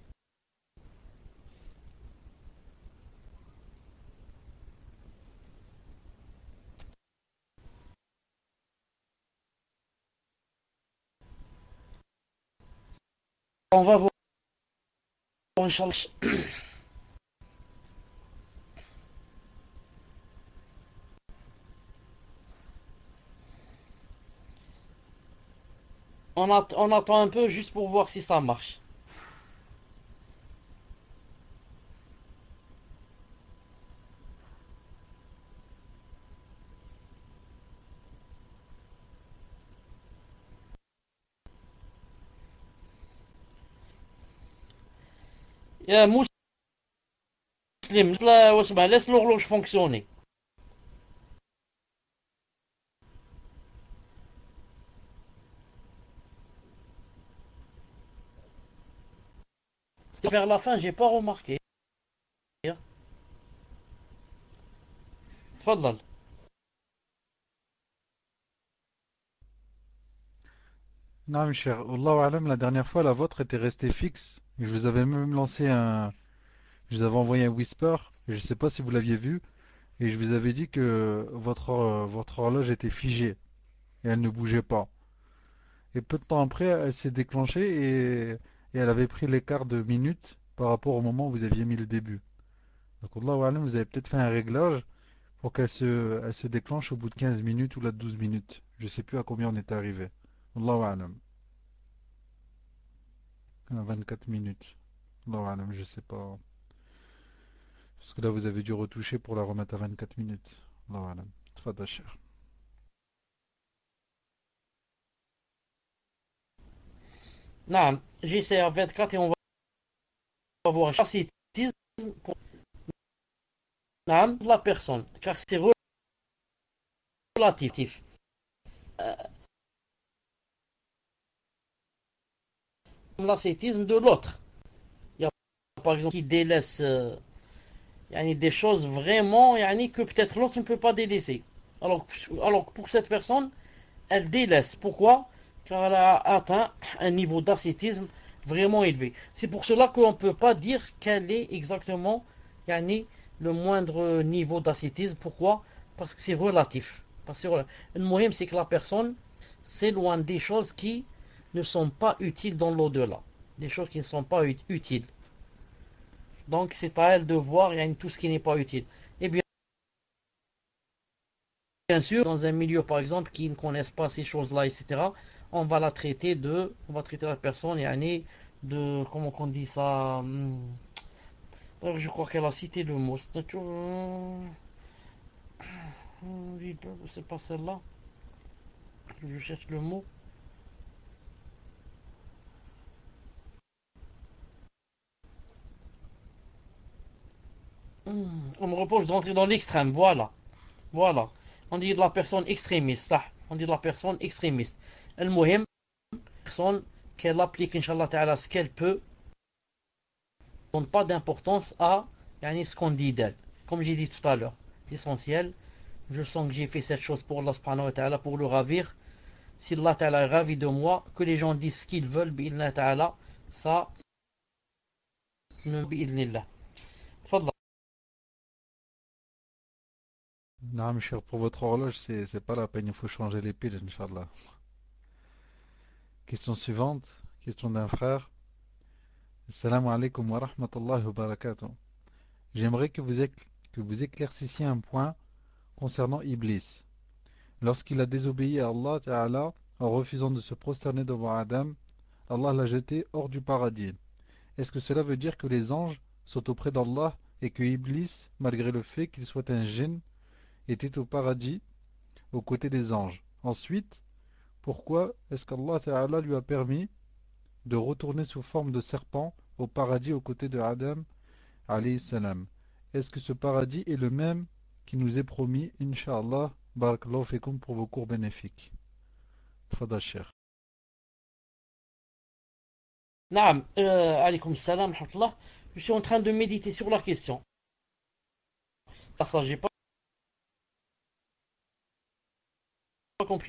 On va voir, Inch'Allah. On, att on attend un peu juste pour voir si ça marche. يا مسلم واسمع laisse l'horloge fonctionner. Vers la fin, j'ai pas remarqué. تفضل. Non, cher. Allahu alam, la dernière fois, la vôtre était restée fixe. Je vous avais même lancé un. Je vous avais envoyé un whisper. Je ne sais pas si vous l'aviez vu. Et je vous avais dit que votre, euh, votre horloge était figée. Et elle ne bougeait pas. Et peu de temps après, elle s'est déclenchée et, et elle avait pris l'écart de minutes par rapport au moment où vous aviez mis le début. Donc, Allahu alam, vous avez peut-être fait un réglage pour qu'elle se, elle se déclenche au bout de quinze minutes ou là de douze minutes. Je sais plus à combien on est arrivé. Allahu alam. À vingt-quatre minutes. Allahu alam, je sais pas. Parce que là, vous avez dû retoucher pour la remettre à vingt-quatre minutes. Allahu alam. Tfadal, cher. Non, j'essaie à vingt-quatre et on va voir un chassitisme pour non, la personne, car c'est relatif. Euh, L'ascétisme de l'autre. Il y a par exemple qui délaisse euh, yani des choses vraiment yani, que peut-être l'autre ne peut pas délaisser. Alors, alors que pour cette personne, elle délaisse. Pourquoi? Car elle a atteint un niveau d'ascétisme vraiment élevé. C'est pour cela qu'on ne peut pas dire quel est exactement yani, le moindre niveau d'ascétisme. Pourquoi? Parce que c'est relatif. Parce que le moyen, c'est que la personne s'éloigne des choses qui ne sont pas utiles dans l'au-delà. Des choses qui ne sont pas utiles. Donc c'est à elle de voir yani, tout ce qui n'est pas utile. Et bien, bien sûr, dans un milieu par exemple qui ne connaissent pas ces choses-là, et cetera, on va la traiter de, on va traiter la personne yani, de, comment on dit ça, hum, je crois qu'elle a cité le mot. C'est pas celle-là. Je cherche le mot. On me reproche de rentrer dans l'extrême, voilà. Voilà. On dit de la personne extrémiste, ça. On dit de la personne extrémiste. Le muhim, personne qu'elle applique, Inch'Allah Ta'ala, ce qu'elle peut, ne donne pas d'importance à yani, ce qu'on dit d'elle. Comme j'ai dit tout à l'heure, l'essentiel, je sens que j'ai fait cette chose pour Allah subhanahu wa ta'ala, pour le ravir. Si Allah Ta'ala est ravi de moi, que les gens disent ce qu'ils veulent, bi'illah Ta'ala, ça, ne bi'illah. Fadla. Non, cher, pour votre horloge, c'est c'est pas la peine. Il faut changer les piles, Inch'Allah. Question suivante. Question d'un frère. Assalamu alaikum wa rahmatullahi wa barakatuh. J'aimerais que vous, écl- que vous éclaircissiez un point concernant Iblis. Lorsqu'il a désobéi à Allah Ta'ala en refusant de se prosterner devant Adam, Allah l'a jeté hors du paradis. Est-ce que cela veut dire que les anges sont auprès d'Allah et que Iblis, malgré le fait qu'il soit un djinn, était au paradis aux côtés des anges? Ensuite, pourquoi est-ce qu'Allah Ta'ala lui a permis de retourner sous forme de serpent au paradis aux côtés de Adam alayhi salam? Est-ce que ce paradis est le même qui nous est promis, Inch'Allah? Barakallahu fekoum pour vos cours bénéfiques. Tfadal, cher. Naam, euh, alaykoum salam, rahmatullah. Je suis en train de méditer sur la question. Parce que j'ai pas compris.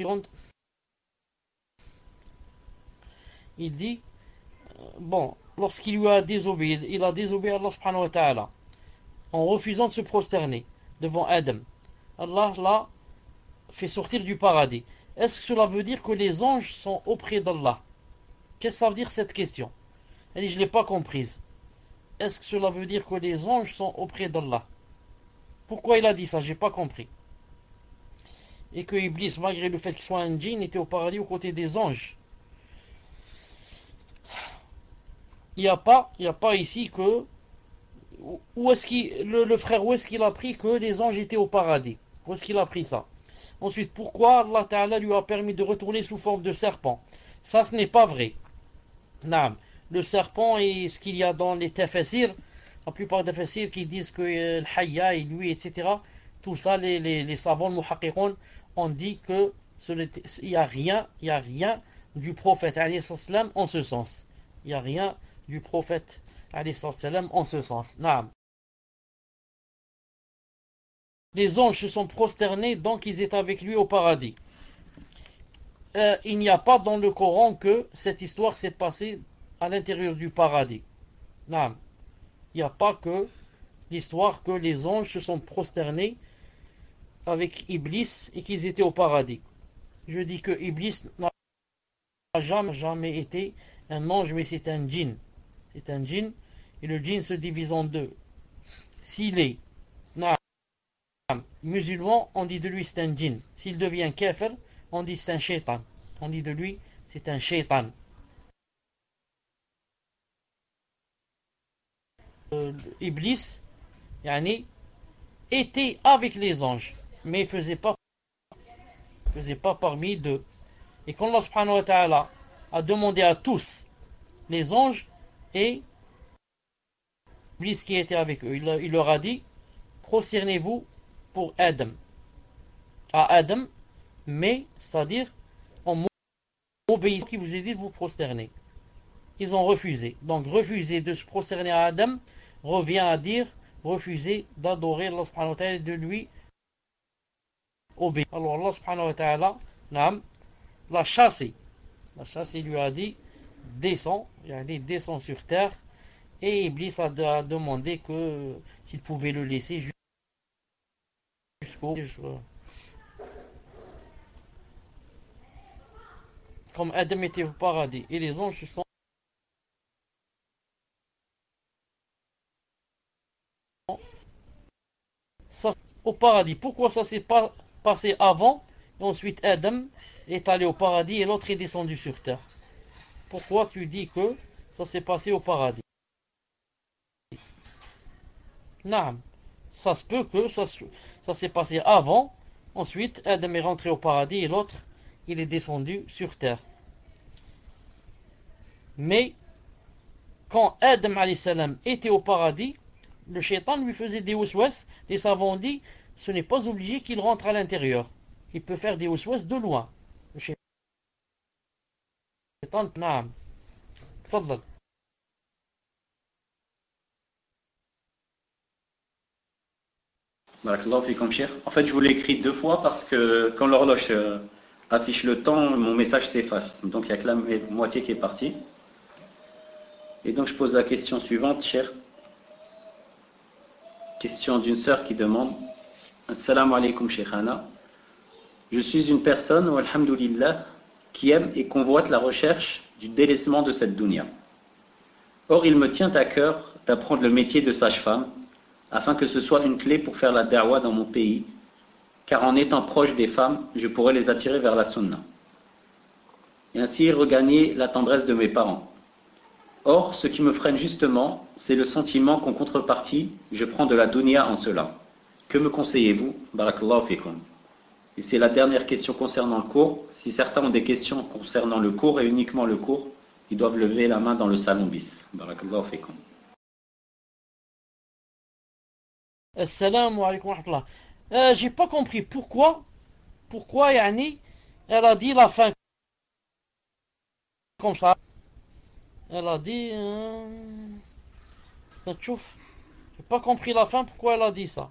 Il dit, bon, lorsqu'il lui a désobéi, il a désobéi à Allah subhanahu wa ta'ala, en refusant de se prosterner devant Adam. Allah l'a fait sortir du paradis. Est-ce que cela veut dire que les anges sont auprès d'Allah? Qu'est-ce que ça veut dire cette question? Elle dit, je ne l'ai pas comprise. Est-ce que cela veut dire que les anges sont auprès d'Allah? Pourquoi il a dit ça? J'ai pas compris. Et que Iblis, malgré le fait qu'il soit un djinn, était au paradis aux côtés des anges. Il n'y a pas, il n'y a pas ici que où est-ce qu'il le, le frère où est-ce qu'il a pris que les anges étaient au paradis? Où est-ce qu'il a pris ça? Ensuite, pourquoi Allah Ta'ala lui a permis de retourner sous forme de serpent? Ça, ce n'est pas vrai. Naam. Le serpent et ce qu'il y a dans les tafsirs, la plupart des tafsirs qui disent que euh, le hayya et lui, et cetera. Tout ça, les, les, les savants, le muhaqqiqun, ont dit que il n'y a rien, il y a rien du prophète alayhi salam en ce sens. Il n'y a rien du prophète alayhi salam en ce sens. Naam. Les anges se sont prosternés donc ils étaient avec lui au paradis. euh, il n'y a pas dans le Coran que cette histoire s'est passée à l'intérieur du paradis. Non. Il n'y a pas que l'histoire que les anges se sont prosternés avec Iblis et qu'ils étaient au paradis. Je dis que Iblis n'a jamais, jamais été un ange, mais c'est un djinn. C'est un djinn, et le djinn se divise en deux. S'il est non, musulman, on dit de lui c'est un djinn. S'il devient kafir, on dit c'est un shaitan. On dit de lui c'est un shaitan. Euh, Iblis, yani, était avec les anges, mais il faisait pas, faisait pas parmi deux. Et quand Allah subhanahu wa ta'ala a demandé à tous, les anges et Iblis qui était avec eux, il, il leur a dit, prosternez-vous pour Adam, à Adam, mais, c'est-à-dire, en obéissant qui vous a dit de vous prosterner. Ils ont refusé. Donc, refuser de se prosterner à Adam revient à dire, refuser d'adorer Allah subhanahu wa ta'ala et de lui obéir. Alors, Allah subhanahu wa ta'ala l'a chassé. La chassé lui a dit, descends, il a dit, descends sur terre. Et Iblis a, de, a demandé que s'il pouvait le laisser jusqu'au... Comme Adam était au paradis et les anges se sont ça, au paradis. Pourquoi ça s'est pas passé avant et ensuite Adam est allé au paradis et l'autre est descendu sur terre? Pourquoi tu dis que ça s'est passé au paradis? Non, ça se peut que ça, ça s'est passé avant, ensuite Adam est rentré au paradis et l'autre il est descendu sur terre. Mais quand Adam alayhi salam était au paradis, le shaitan lui faisait des waswas. Les savants ont dit, ce n'est pas obligé qu'il rentre à l'intérieur. Il peut faire des waswas de loin. Le shaitan, naam. Tfaddal. Barakallahu fikum, cheikh. En fait, je vous l'ai écrit deux fois parce que quand l'horloge euh, affiche le temps, mon message s'efface. Donc, il n'y a que la moitié qui est partie. Et donc, je pose la question suivante, cheikh. Question d'une sœur qui demande: Assalamu alaikum, cheikhana. Je suis une personne, alhamdulillah, qui aime et convoite la recherche du délaissement de cette dunya. Or, il me tient à cœur d'apprendre le métier de sage-femme, afin que ce soit une clé pour faire la da'wa dans mon pays, car en étant proche des femmes, je pourrais les attirer vers la sunna, et ainsi regagner la tendresse de mes parents. Or, ce qui me freine justement, c'est le sentiment qu'en contrepartie, je prends de la dunya en cela. Que me conseillez-vous? Barakallahu fikum. Et c'est la dernière question concernant le cours. Si certains ont des questions concernant le cours et uniquement le cours, ils doivent lever la main dans le salon bis. Barakallahu fikum. Assalamu alaikum wa rahmatullah. Euh, j'ai pas compris pourquoi, pourquoi Yani, elle a dit la fin comme ça. Elle a dit, euh, c'est un tchouf. J'ai pas compris la fin, pourquoi elle a dit ça.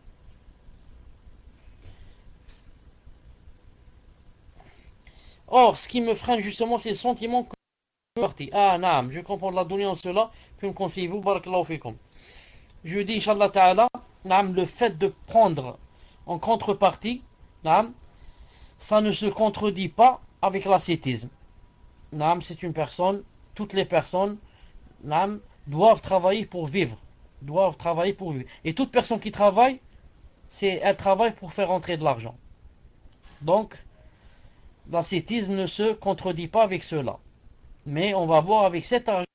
Or, ce qui me freine justement, c'est le sentiment que parti. Ah, naam, je comprends la donnée en cela. Que me conseillez-vous? Barakallahu fikum. Je dis, Inch'Allah Ta'ala, naam, le fait de prendre en contrepartie, naam, ça ne se contredit pas avec l'ascétisme. Naam, c'est une personne, toutes les personnes, naam, doivent travailler pour vivre. Doivent travailler pour vivre. Et toute personne qui travaille, c'est, elle travaille pour faire entrer de l'argent. Donc, l'ascétisme ne se contredit pas avec cela. Mais on va voir avec cet argent,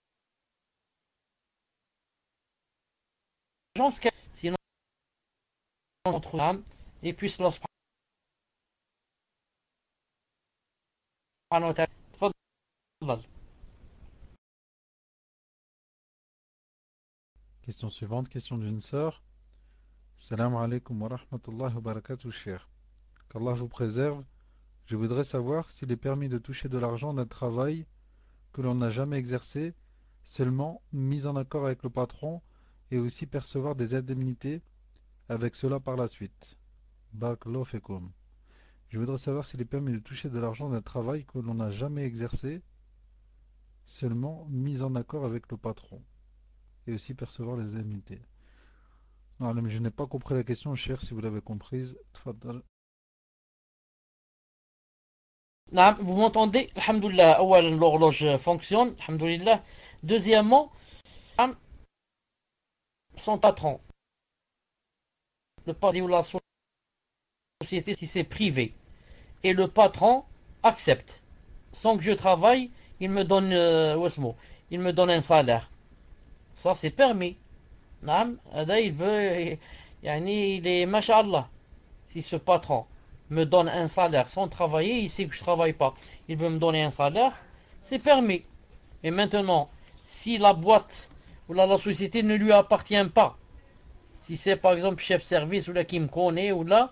sinon notre âme, et puis cela se prend. Question suivante, question d'une sœur. Salam alaikum wa rahmatullahi wa barakatuh, cher. Qu'Allah vous préserve. Je voudrais savoir s'il est permis de toucher de l'argent d'un travail que l'on n'a jamais exercé, seulement mis en accord avec le patron, et aussi percevoir des indemnités avec cela par la suite. Barakallahu fikum. Je voudrais savoir s'il est permis de toucher de l'argent d'un travail que l'on n'a jamais exercé, seulement mis en accord avec le patron, et aussi percevoir les indemnités. Non, mais je n'ai pas compris la question, cher, si vous l'avez comprise. Tfaddal. Naam, vous m'entendez? Alhamdulillah, awalan, l'horloge fonctionne. Alhamdulillah. Deuxièmement, naam, son patron, le parti ou la société, si c'est privé, et le patron accepte. Sans que je travaille, il me donne, euh, où est-ce mot? Il me donne un salaire. Ça, c'est permis. Naam, هذا il veut, يعني, il est, masha'Allah. Si ce patron me donne un salaire sans travailler, il sait que je ne travaille pas, il veut me donner un salaire, c'est permis. Et maintenant, si la boîte ou la, la société ne lui appartient pas, si c'est par exemple chef service ou là qui me connaît ou là,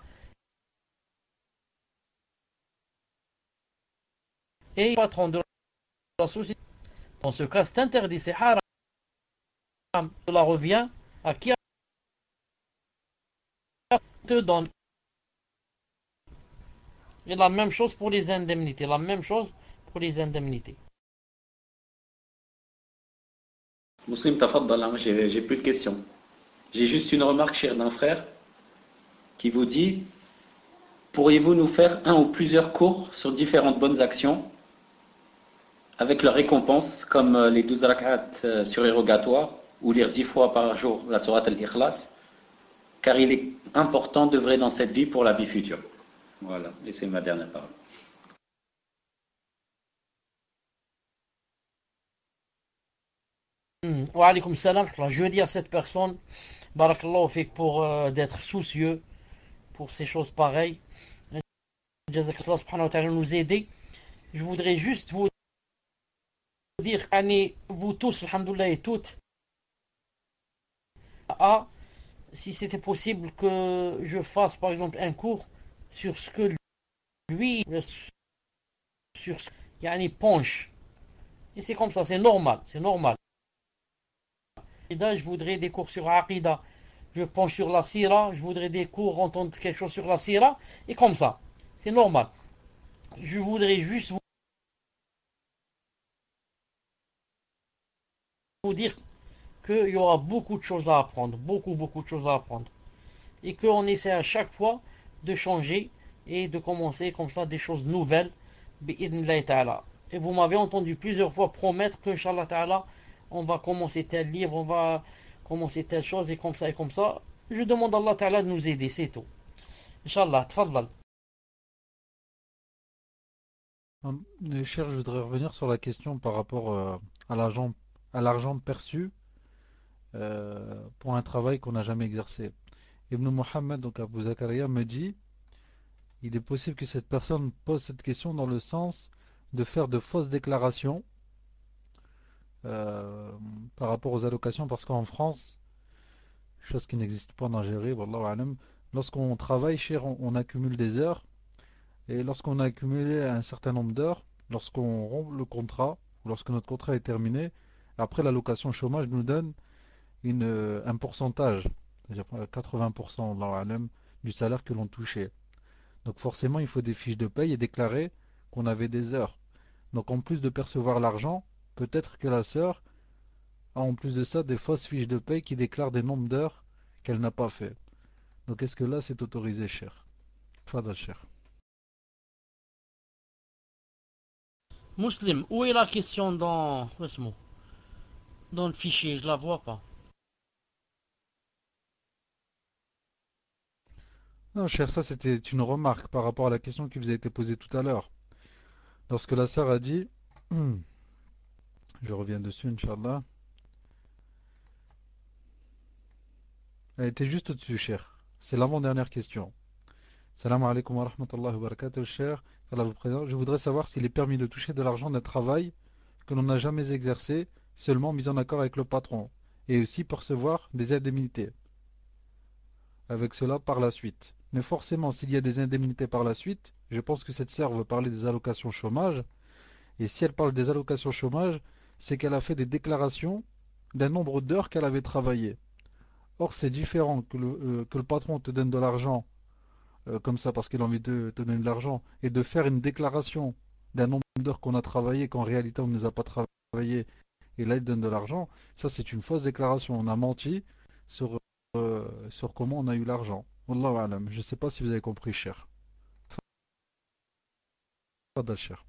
et patron de la société, dans ce cas c'est interdit, c'est haram. Cela revient à qui te donne. Et la même chose pour les indemnités, la même chose pour les indemnités. Muslim, tafaddal, hein, j'ai j'ai plus de questions. J'ai juste une remarque, cher d'un frère, qui vous dit, pourriez-vous nous faire un ou plusieurs cours sur différentes bonnes actions avec leurs récompenses, comme euh, les douze rak'at euh, surérogatoires, ou lire dix fois par jour la sourate al-Ikhlas, car il est important d'œuvrer dans cette vie pour la vie future. Voilà, et c'est ma dernière parole. Hmm. Wa alaykoum salam. Je dis à cette personne, barakallahu fik, pour euh, d'être soucieux pour ces choses pareilles. Jazakallah subhanahu wa ta'ala nous aider. Je voudrais juste vous dire, allez, vous tous, alhamdoulilah et toutes, à, si c'était possible que je fasse par exemple un cours sur ce que lui, sur ce qu'il penche. Et c'est comme ça, c'est normal, c'est normal. Je voudrais des cours sur Aqida, je penche sur la Sira, je voudrais des cours, entendre quelque chose sur la Sira, et comme ça, c'est normal. Je voudrais juste vous vous dire qu'il y aura beaucoup de choses à apprendre, beaucoup, beaucoup de choses à apprendre. Et qu'on essaie à chaque fois de changer et de commencer comme ça des choses nouvelles. Et vous m'avez entendu plusieurs fois promettre que, Inch'Allah Ta'ala, on va commencer tel livre, on va commencer telle chose et comme ça et comme ça. Je demande à Allah Ta'ala de nous aider, c'est tout. Inch'Allah, tfaddal. Hum, euh, Cher, je voudrais revenir sur la question par rapport euh, à l'argent, à l'argent perçu euh, pour un travail qu'on n'a jamais exercé. Ibn Muhammad, donc Abu Zakaria, me dit, il est possible que cette personne pose cette question dans le sens de faire de fausses déclarations euh, par rapport aux allocations, parce qu'en France, chose qui n'existe pas en Algérie, wallahu alam, lorsqu'on travaille, cher, on, on accumule des heures, et lorsqu'on a accumulé un certain nombre d'heures, lorsqu'on rompt le contrat, ou lorsque notre contrat est terminé, après l'allocation chômage nous donne une, euh, un pourcentage, c'est-à-dire quatre-vingts pour cent wallahu alam, du salaire que l'on touchait. Donc forcément, il faut des fiches de paye et déclarer qu'on avait des heures. Donc en plus de percevoir l'argent, peut-être que la sœur a en plus de ça des fausses fiches de paye qui déclarent des nombres d'heures qu'elle n'a pas fait. Donc est-ce que là c'est autorisé, cher? Fadal, cher. Muslim, où est la question dans, dans le fichier? Je la vois pas. Non, cher, ça c'était une remarque par rapport à la question qui vous a été posée tout à l'heure. Lorsque la sœur a dit, je reviens dessus, Inch'Allah, elle était juste au-dessus, cher. C'est l'avant-dernière question. Salam alaikum wa rahmatullahi wa barakatuh, cher. Allah vous présente. Je voudrais savoir s'il est permis de toucher de l'argent d'un travail que l'on n'a jamais exercé, seulement mis en accord avec le patron, et aussi percevoir des indemnités. Avec cela par la suite. Mais forcément, s'il y a des indemnités par la suite, je pense que cette sœur veut parler des allocations chômage, et si elle parle des allocations chômage, c'est qu'elle a fait des déclarations d'un nombre d'heures qu'elle avait travaillé. Or, c'est différent que le, euh, que le patron te donne de l'argent euh, comme ça parce qu'il a envie de te donner de l'argent, et de faire une déclaration d'un nombre d'heures qu'on a travaillé, qu'en réalité on ne les a pas travaillé, et là il donne de l'argent, ça c'est une fausse déclaration. On a menti sur, euh, sur comment on a eu l'argent. Wallahu alam. Je ne sais pas si vous avez compris, cher. Tfadal, cher.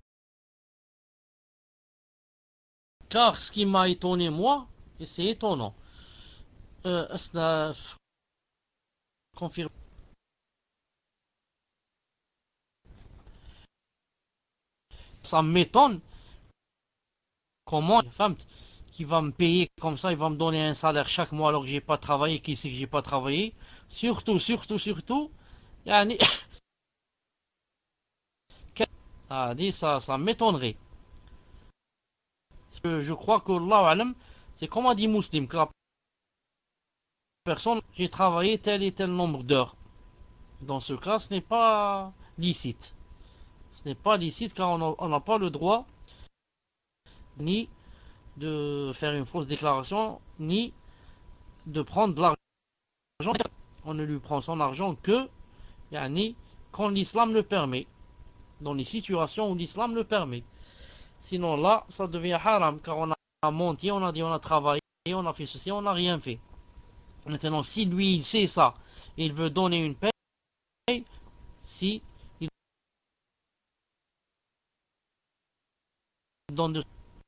Car ce qui m'a étonné, moi, et c'est étonnant, euh, cela confirme. Ça m'étonne comment une femme qui va me payer comme ça, il va me donner un salaire chaque mois alors que j'ai pas travaillé, qui sait que j'ai pas travaillé. Surtout, surtout, surtout, yani, ah, dit ça, ça m'étonnerait. Parce que je crois que Allah alam, c'est comme a dit Muslim, que la personne, j'ai travaillé tel et tel nombre d'heures. Dans ce cas, ce n'est pas licite. Ce n'est pas licite car on n'a pas le droit ni de faire une fausse déclaration, ni de prendre de l'argent. On ne lui prend son argent que yani, quand l'islam le permet, dans les situations où l'islam le permet. Sinon là, ça devient haram, car on a menti, on a dit on a travaillé, on a fait ceci, on n'a rien fait. Maintenant, si lui, il sait ça, et il veut donner une paye, si il donne de...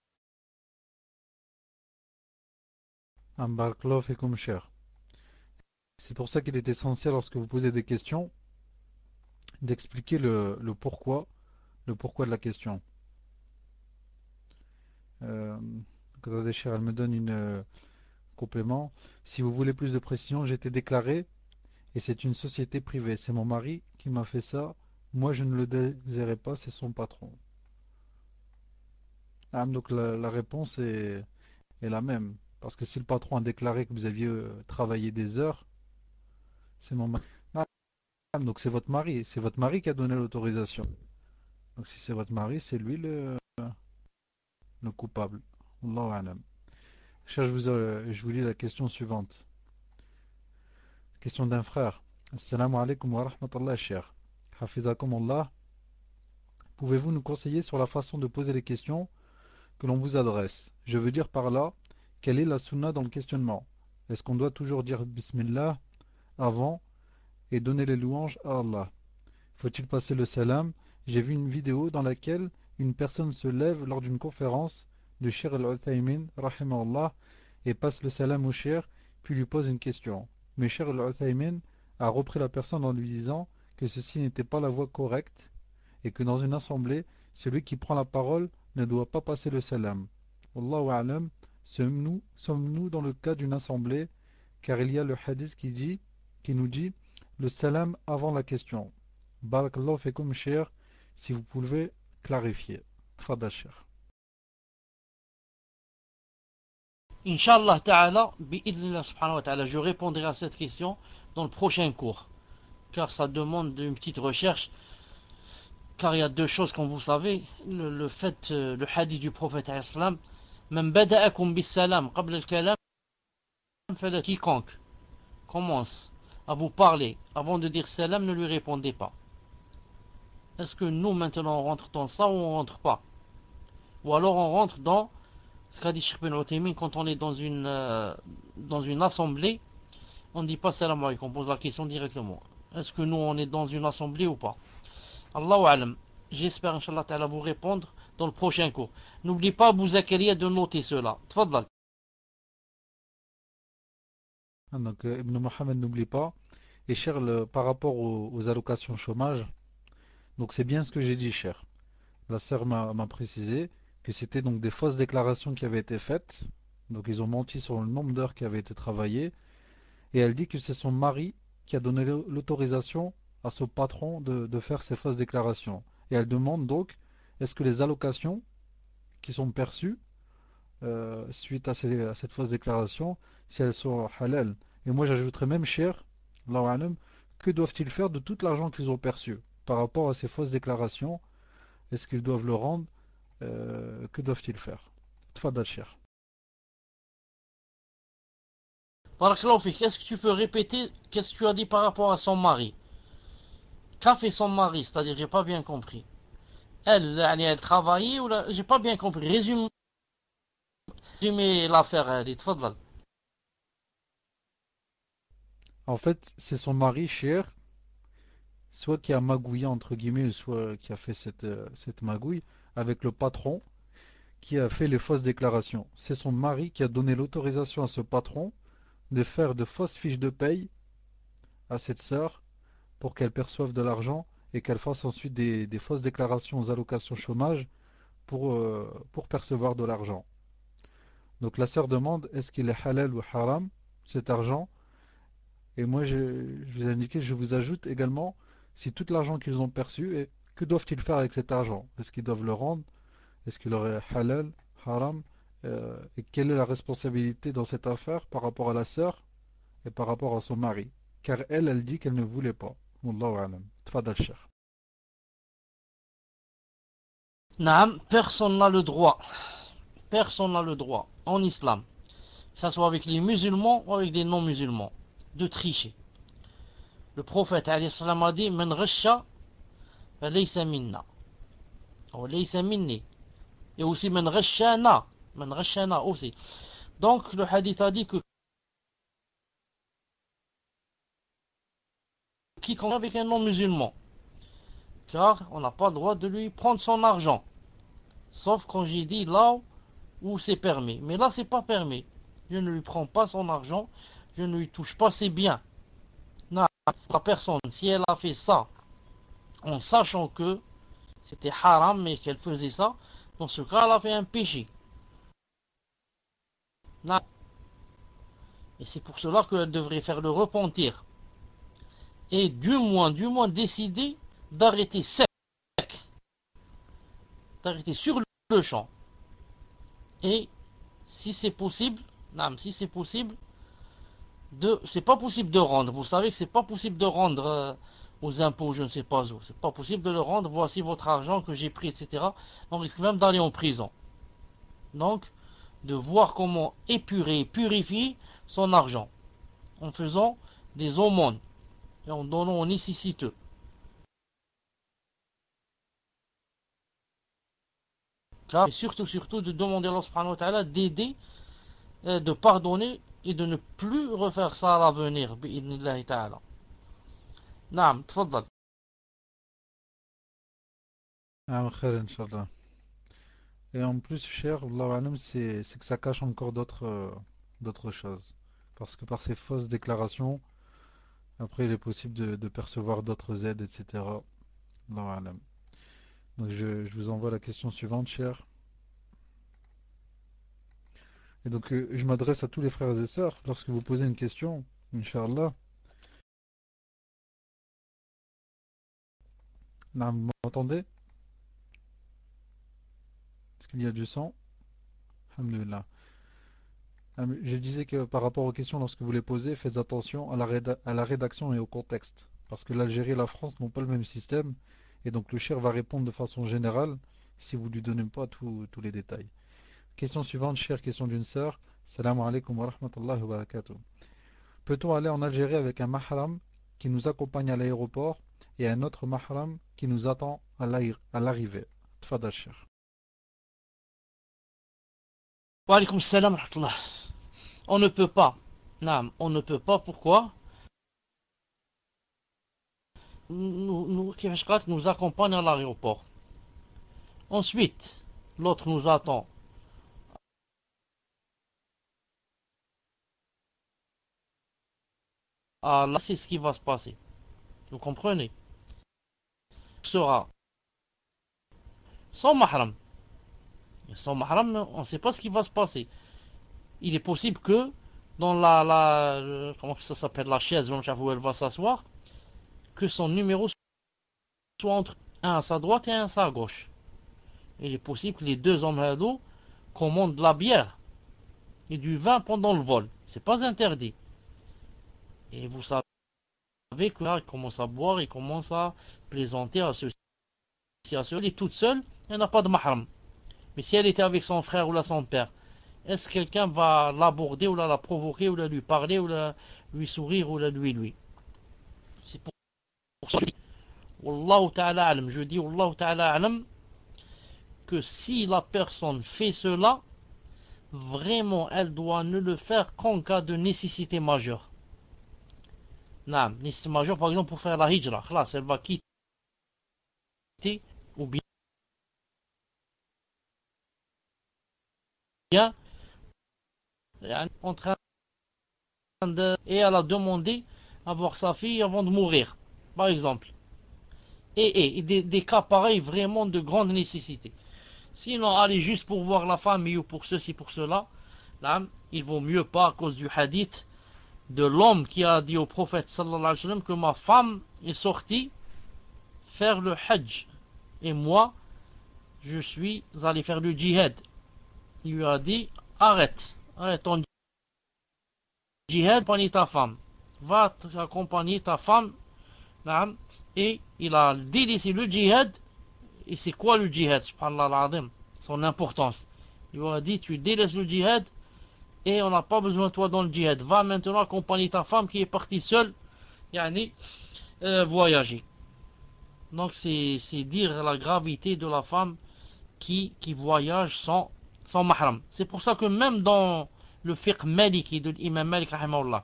Un barakallahu fikum, cher. C'est pour ça qu'il est essentiel, lorsque vous posez des questions, d'expliquer le, le pourquoi, le pourquoi de la question. Euh, Kazadeh, cher, elle me donne une euh, complément. Si vous voulez plus de précision, j'ai été déclaré et c'est une société privée. C'est mon mari qui m'a fait ça. Moi, je ne le désirais pas, c'est son patron. Ah, donc la, la réponse est, est la même. Parce que si le patron a déclaré que vous aviez euh, travaillé des heures, c'est mon mari. Ah, donc c'est votre mari. C'est votre mari qui a donné l'autorisation. Donc si c'est votre mari, c'est lui le, le coupable. Allahu a'lam. Cher, je vous, euh, je vous lis la question suivante. Question d'un frère. Assalamu alaikum wa rahmatullah, cher. Hafizakum Allah. Pouvez-vous nous conseiller sur la façon de poser les questions que l'on vous adresse? Je veux dire par là, quelle est la sunna dans le questionnement? Est-ce qu'on doit toujours dire Bismillah avant et donner les louanges à Allah? Faut-il passer le salam? J'ai vu une vidéo dans laquelle une personne se lève lors d'une conférence de Cheikh Al-Uthaymin, rahimahullah, et passe le salam au Cheikh, puis lui pose une question. Mais Cheikh Al-Uthaymin a repris la personne en lui disant que ceci n'était pas la voie correcte et que dans une assemblée, celui qui prend la parole ne doit pas passer le salam. Wallahu a'lam, sommes-nous sommes-nous dans le cas d'une assemblée, car il y a le hadith qui dit, qui nous dit le salam avant la question. Barakallahu fikum, cher, si vous pouvez clarifier. Tfadal, cher. Inch'Allah ta'ala, bi'idhnillah subhanahu wa ta'ala, je répondrai à cette question dans le prochain cours. Car ça demande une petite recherche. Car il y a deux choses, comme vous savez. Le, le fait, euh, le hadith du prophète islam, même bada'akum bis salam qabla al-kalam, quiconque commence à vous parler avant de dire salam, ne lui répondez pas. Est-ce que nous maintenant on rentre dans ça ou on rentre pas? Ou alors on rentre dans ce qu'a dit Cheikh Ben Uthaymin, quand on est dans une euh, dans une assemblée, on ne dit pas salam alaykoum, on pose la question directement. Est-ce que nous on est dans une assemblée ou pas? Allahu alam. J'espère Inch'Allah ta'ala vous répondre dans le prochain cours. N'oublie pas Abu Zakaria de noter cela. Tfadlal. Donc euh, Ibn Mohammed n'oublie pas. Et cher, le, par rapport aux, aux allocations chômage, donc c'est bien ce que j'ai dit, cher. La sœur m'a m'a précisé que c'était donc des fausses déclarations qui avaient été faites. Donc ils ont menti sur le nombre d'heures qui avaient été travaillées. Et elle dit que c'est son mari qui a donné l'autorisation à son patron de, de faire ces fausses déclarations. Et elle demande donc, est-ce que les allocations qui sont perçues euh, suite à, ces, à cette fausse déclaration, si elles sont halal? Et moi j'ajouterais même, cher, Allahu a'lam, que doivent-ils faire de tout l'argent qu'ils ont perçu par rapport à ces fausses déclarations? Est-ce qu'ils doivent le rendre? Euh, que doivent-ils faire? Tfadal, cher. Barakallahu fik, est-ce que tu peux répéter qu'est-ce que tu as dit par rapport à son mari? Qu'a fait son mari? C'est-à-dire, j'ai pas bien compris. Elle, elle travaillait ou là? J'ai pas bien compris. Résume, résumez l'affaire, dites, tfadal. En fait, c'est son mari, cher, soit qui a magouillé, entre guillemets, soit qui a fait cette, euh, cette magouille avec le patron qui a fait les fausses déclarations. C'est son mari qui a donné l'autorisation à ce patron de faire de fausses fiches de paye à cette sœur pour qu'elle perçoive de l'argent et qu'elle fasse ensuite des, des fausses déclarations aux allocations chômage pour, euh, pour percevoir de l'argent. Donc la sœur demande est-ce qu'il est halal ou haram cet argent? Et moi je, je vous ai indiqué, je vous ajoute également si tout l'argent qu'ils ont perçu, et que doivent-ils faire avec cet argent? Est-ce qu'ils doivent le rendre? Est-ce qu'il aurait halal, haram? Euh, et quelle est la responsabilité dans cette affaire par rapport à la sœur et par rapport à son mari? Car elle, elle dit qu'elle ne voulait pas. Wallahu alam. Tfadal Cheikh. Naam, personne n'a le droit. Personne n'a le droit, en islam, que ce soit avec les musulmans ou avec des non-musulmans, de tricher. Le prophète alayhi salam a dit Man rasha falaysa minna. Ou laysa minni. Et aussi Man rashana. Man rashana aussi. Donc le hadith a dit que quiconque avec un non-musulman, car on n'a pas le droit de lui prendre son argent. Sauf quand j'ai dit là où c'est permis. Mais là c'est pas permis. Je ne lui prends pas son argent, je ne lui touche pas ses biens. Non, la personne, si elle a fait ça en sachant que c'était haram mais qu'elle faisait ça, dans ce cas elle a fait un péché. Non. Et c'est pour cela qu'elle devrait faire le repentir. Et du moins, du moins décider d'arrêter sec, d'arrêter sur le champ. Et si c'est possible, non, si c'est possible, de, c'est pas possible de rendre. Vous savez que c'est pas possible de rendre euh, aux impôts, je ne sais pas où. C'est pas possible de le rendre. Voici votre argent que j'ai pris, et cetera. On risque même d'aller en prison. Donc, de voir comment épurer, purifier son argent en faisant des aumônes et en donnant aux nécessiteux. Et surtout, surtout de demander à Allah subhanahu wa ta'ala d'aider, euh, de pardonner et de ne plus refaire ça à l'avenir. Bi'idnillahi ta'ala. Naam, tfaddal. Ah, khair, Inch'Allah. Et en plus, cher, Wallahu alam, c'est c'est que ça cache encore d'autres euh, d'autres choses. Parce que par ces fausses déclarations, après il est possible de, de percevoir d'autres aides, et cetera. Wallahu alam. Donc je, je vous envoie la question suivante, cher. Et donc euh, je m'adresse à tous les frères et sœurs. Lorsque vous posez une question, Inch'Allah, là, vous m'entendez? Est-ce qu'il y a du son? Alhamdulillah. Ah, mais je disais que par rapport aux questions, lorsque vous les posez, faites attention à la, réda- à la rédaction et au contexte. Parce que l'Algérie et la France n'ont pas le même système. Et donc le cher va répondre de façon générale si vous ne lui donnez pas tous tous les détails. Question suivante, chère question d'une sœur. Salam alaikum wa rahmatullahi wa barakatuh. Peut-on aller en Algérie avec un mahram qui nous accompagne à l'aéroport et un autre mahram qui nous attend à l'air- à l'arrivée? Tfadal, cher. Wa alaykum salam wa rahmatullah. On ne peut pas. Naam, on ne peut pas. Pourquoi? Nous, nous, Kifashkat nous accompagne à l'aéroport. Ensuite, l'autre nous attend à là, c'est ce qui va se passer. Vous comprenez? Sera sans mahram. Sans mahram, on ne sait pas ce qui va se passer. Il est possible que dans la, la euh, comment ça s'appelle, la chaise où elle va s'asseoir, que son numéro soit entre un à sa droite et un à sa gauche. Il est possible que les deux hommes à dos commandent de la bière et du vin pendant le vol. C'est pas interdit. Et vous savez que là, il commence à boire, il commence à plaisanter à ceux-ci, à ceux-là. Elle est toute seule, elle n'a pas de mahram. Mais si elle était avec son frère ou là, son père, est-ce que quelqu'un va l'aborder ou là, la provoquer ou là, lui parler ou là, lui sourire ou là, lui lui? C'est pour ça que Wallahu ta'ala alam, je dis Wallahu ta'ala alam, que si la personne fait cela, vraiment elle doit ne le faire qu'en cas de nécessité majeure. Naam, nécessité majeure, par exemple pour faire la hijra, khlas, elle va quitter ou bien en train de, et elle a demandé à voir sa fille avant de mourir, par exemple. Et, et, et des, des cas pareils vraiment de grande nécessité. Sinon, aller juste pour voir la famille ou pour ceci, pour cela, là, il vaut mieux pas à cause du hadith de l'homme qui a dit au prophète sallallahu alayhi wa sallam que ma femme est sortie faire le hajj et moi je suis allé faire le djihad. Il lui a dit arrête, arrête ton djihad, accompagne ta femme, va accompagner ta femme, et il a délaissé le djihad. Et c'est quoi le djihad, subhanallah al-azim, son importance. Il lui a dit tu délaisses le djihad et on n'a pas besoin de toi dans le djihad, va maintenant accompagner ta femme qui est partie seule, yani, euh, voyager. Donc c'est, c'est dire la gravité de la femme qui, qui voyage sans, sans mahram. C'est pour ça que même dans le fiqh maliki de l'imam Malik rahimahullah,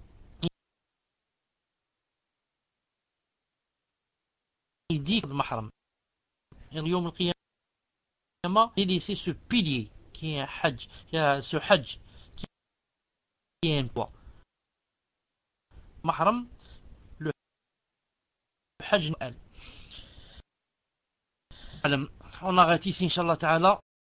il dit le mahram. Et le yawm al-qiyamah, il laissé ce pilier qui est un hajj, qui est ce hajj qui est un poids. Mahram, le hajj. On arrête ici, Inch'Allah ta'ala.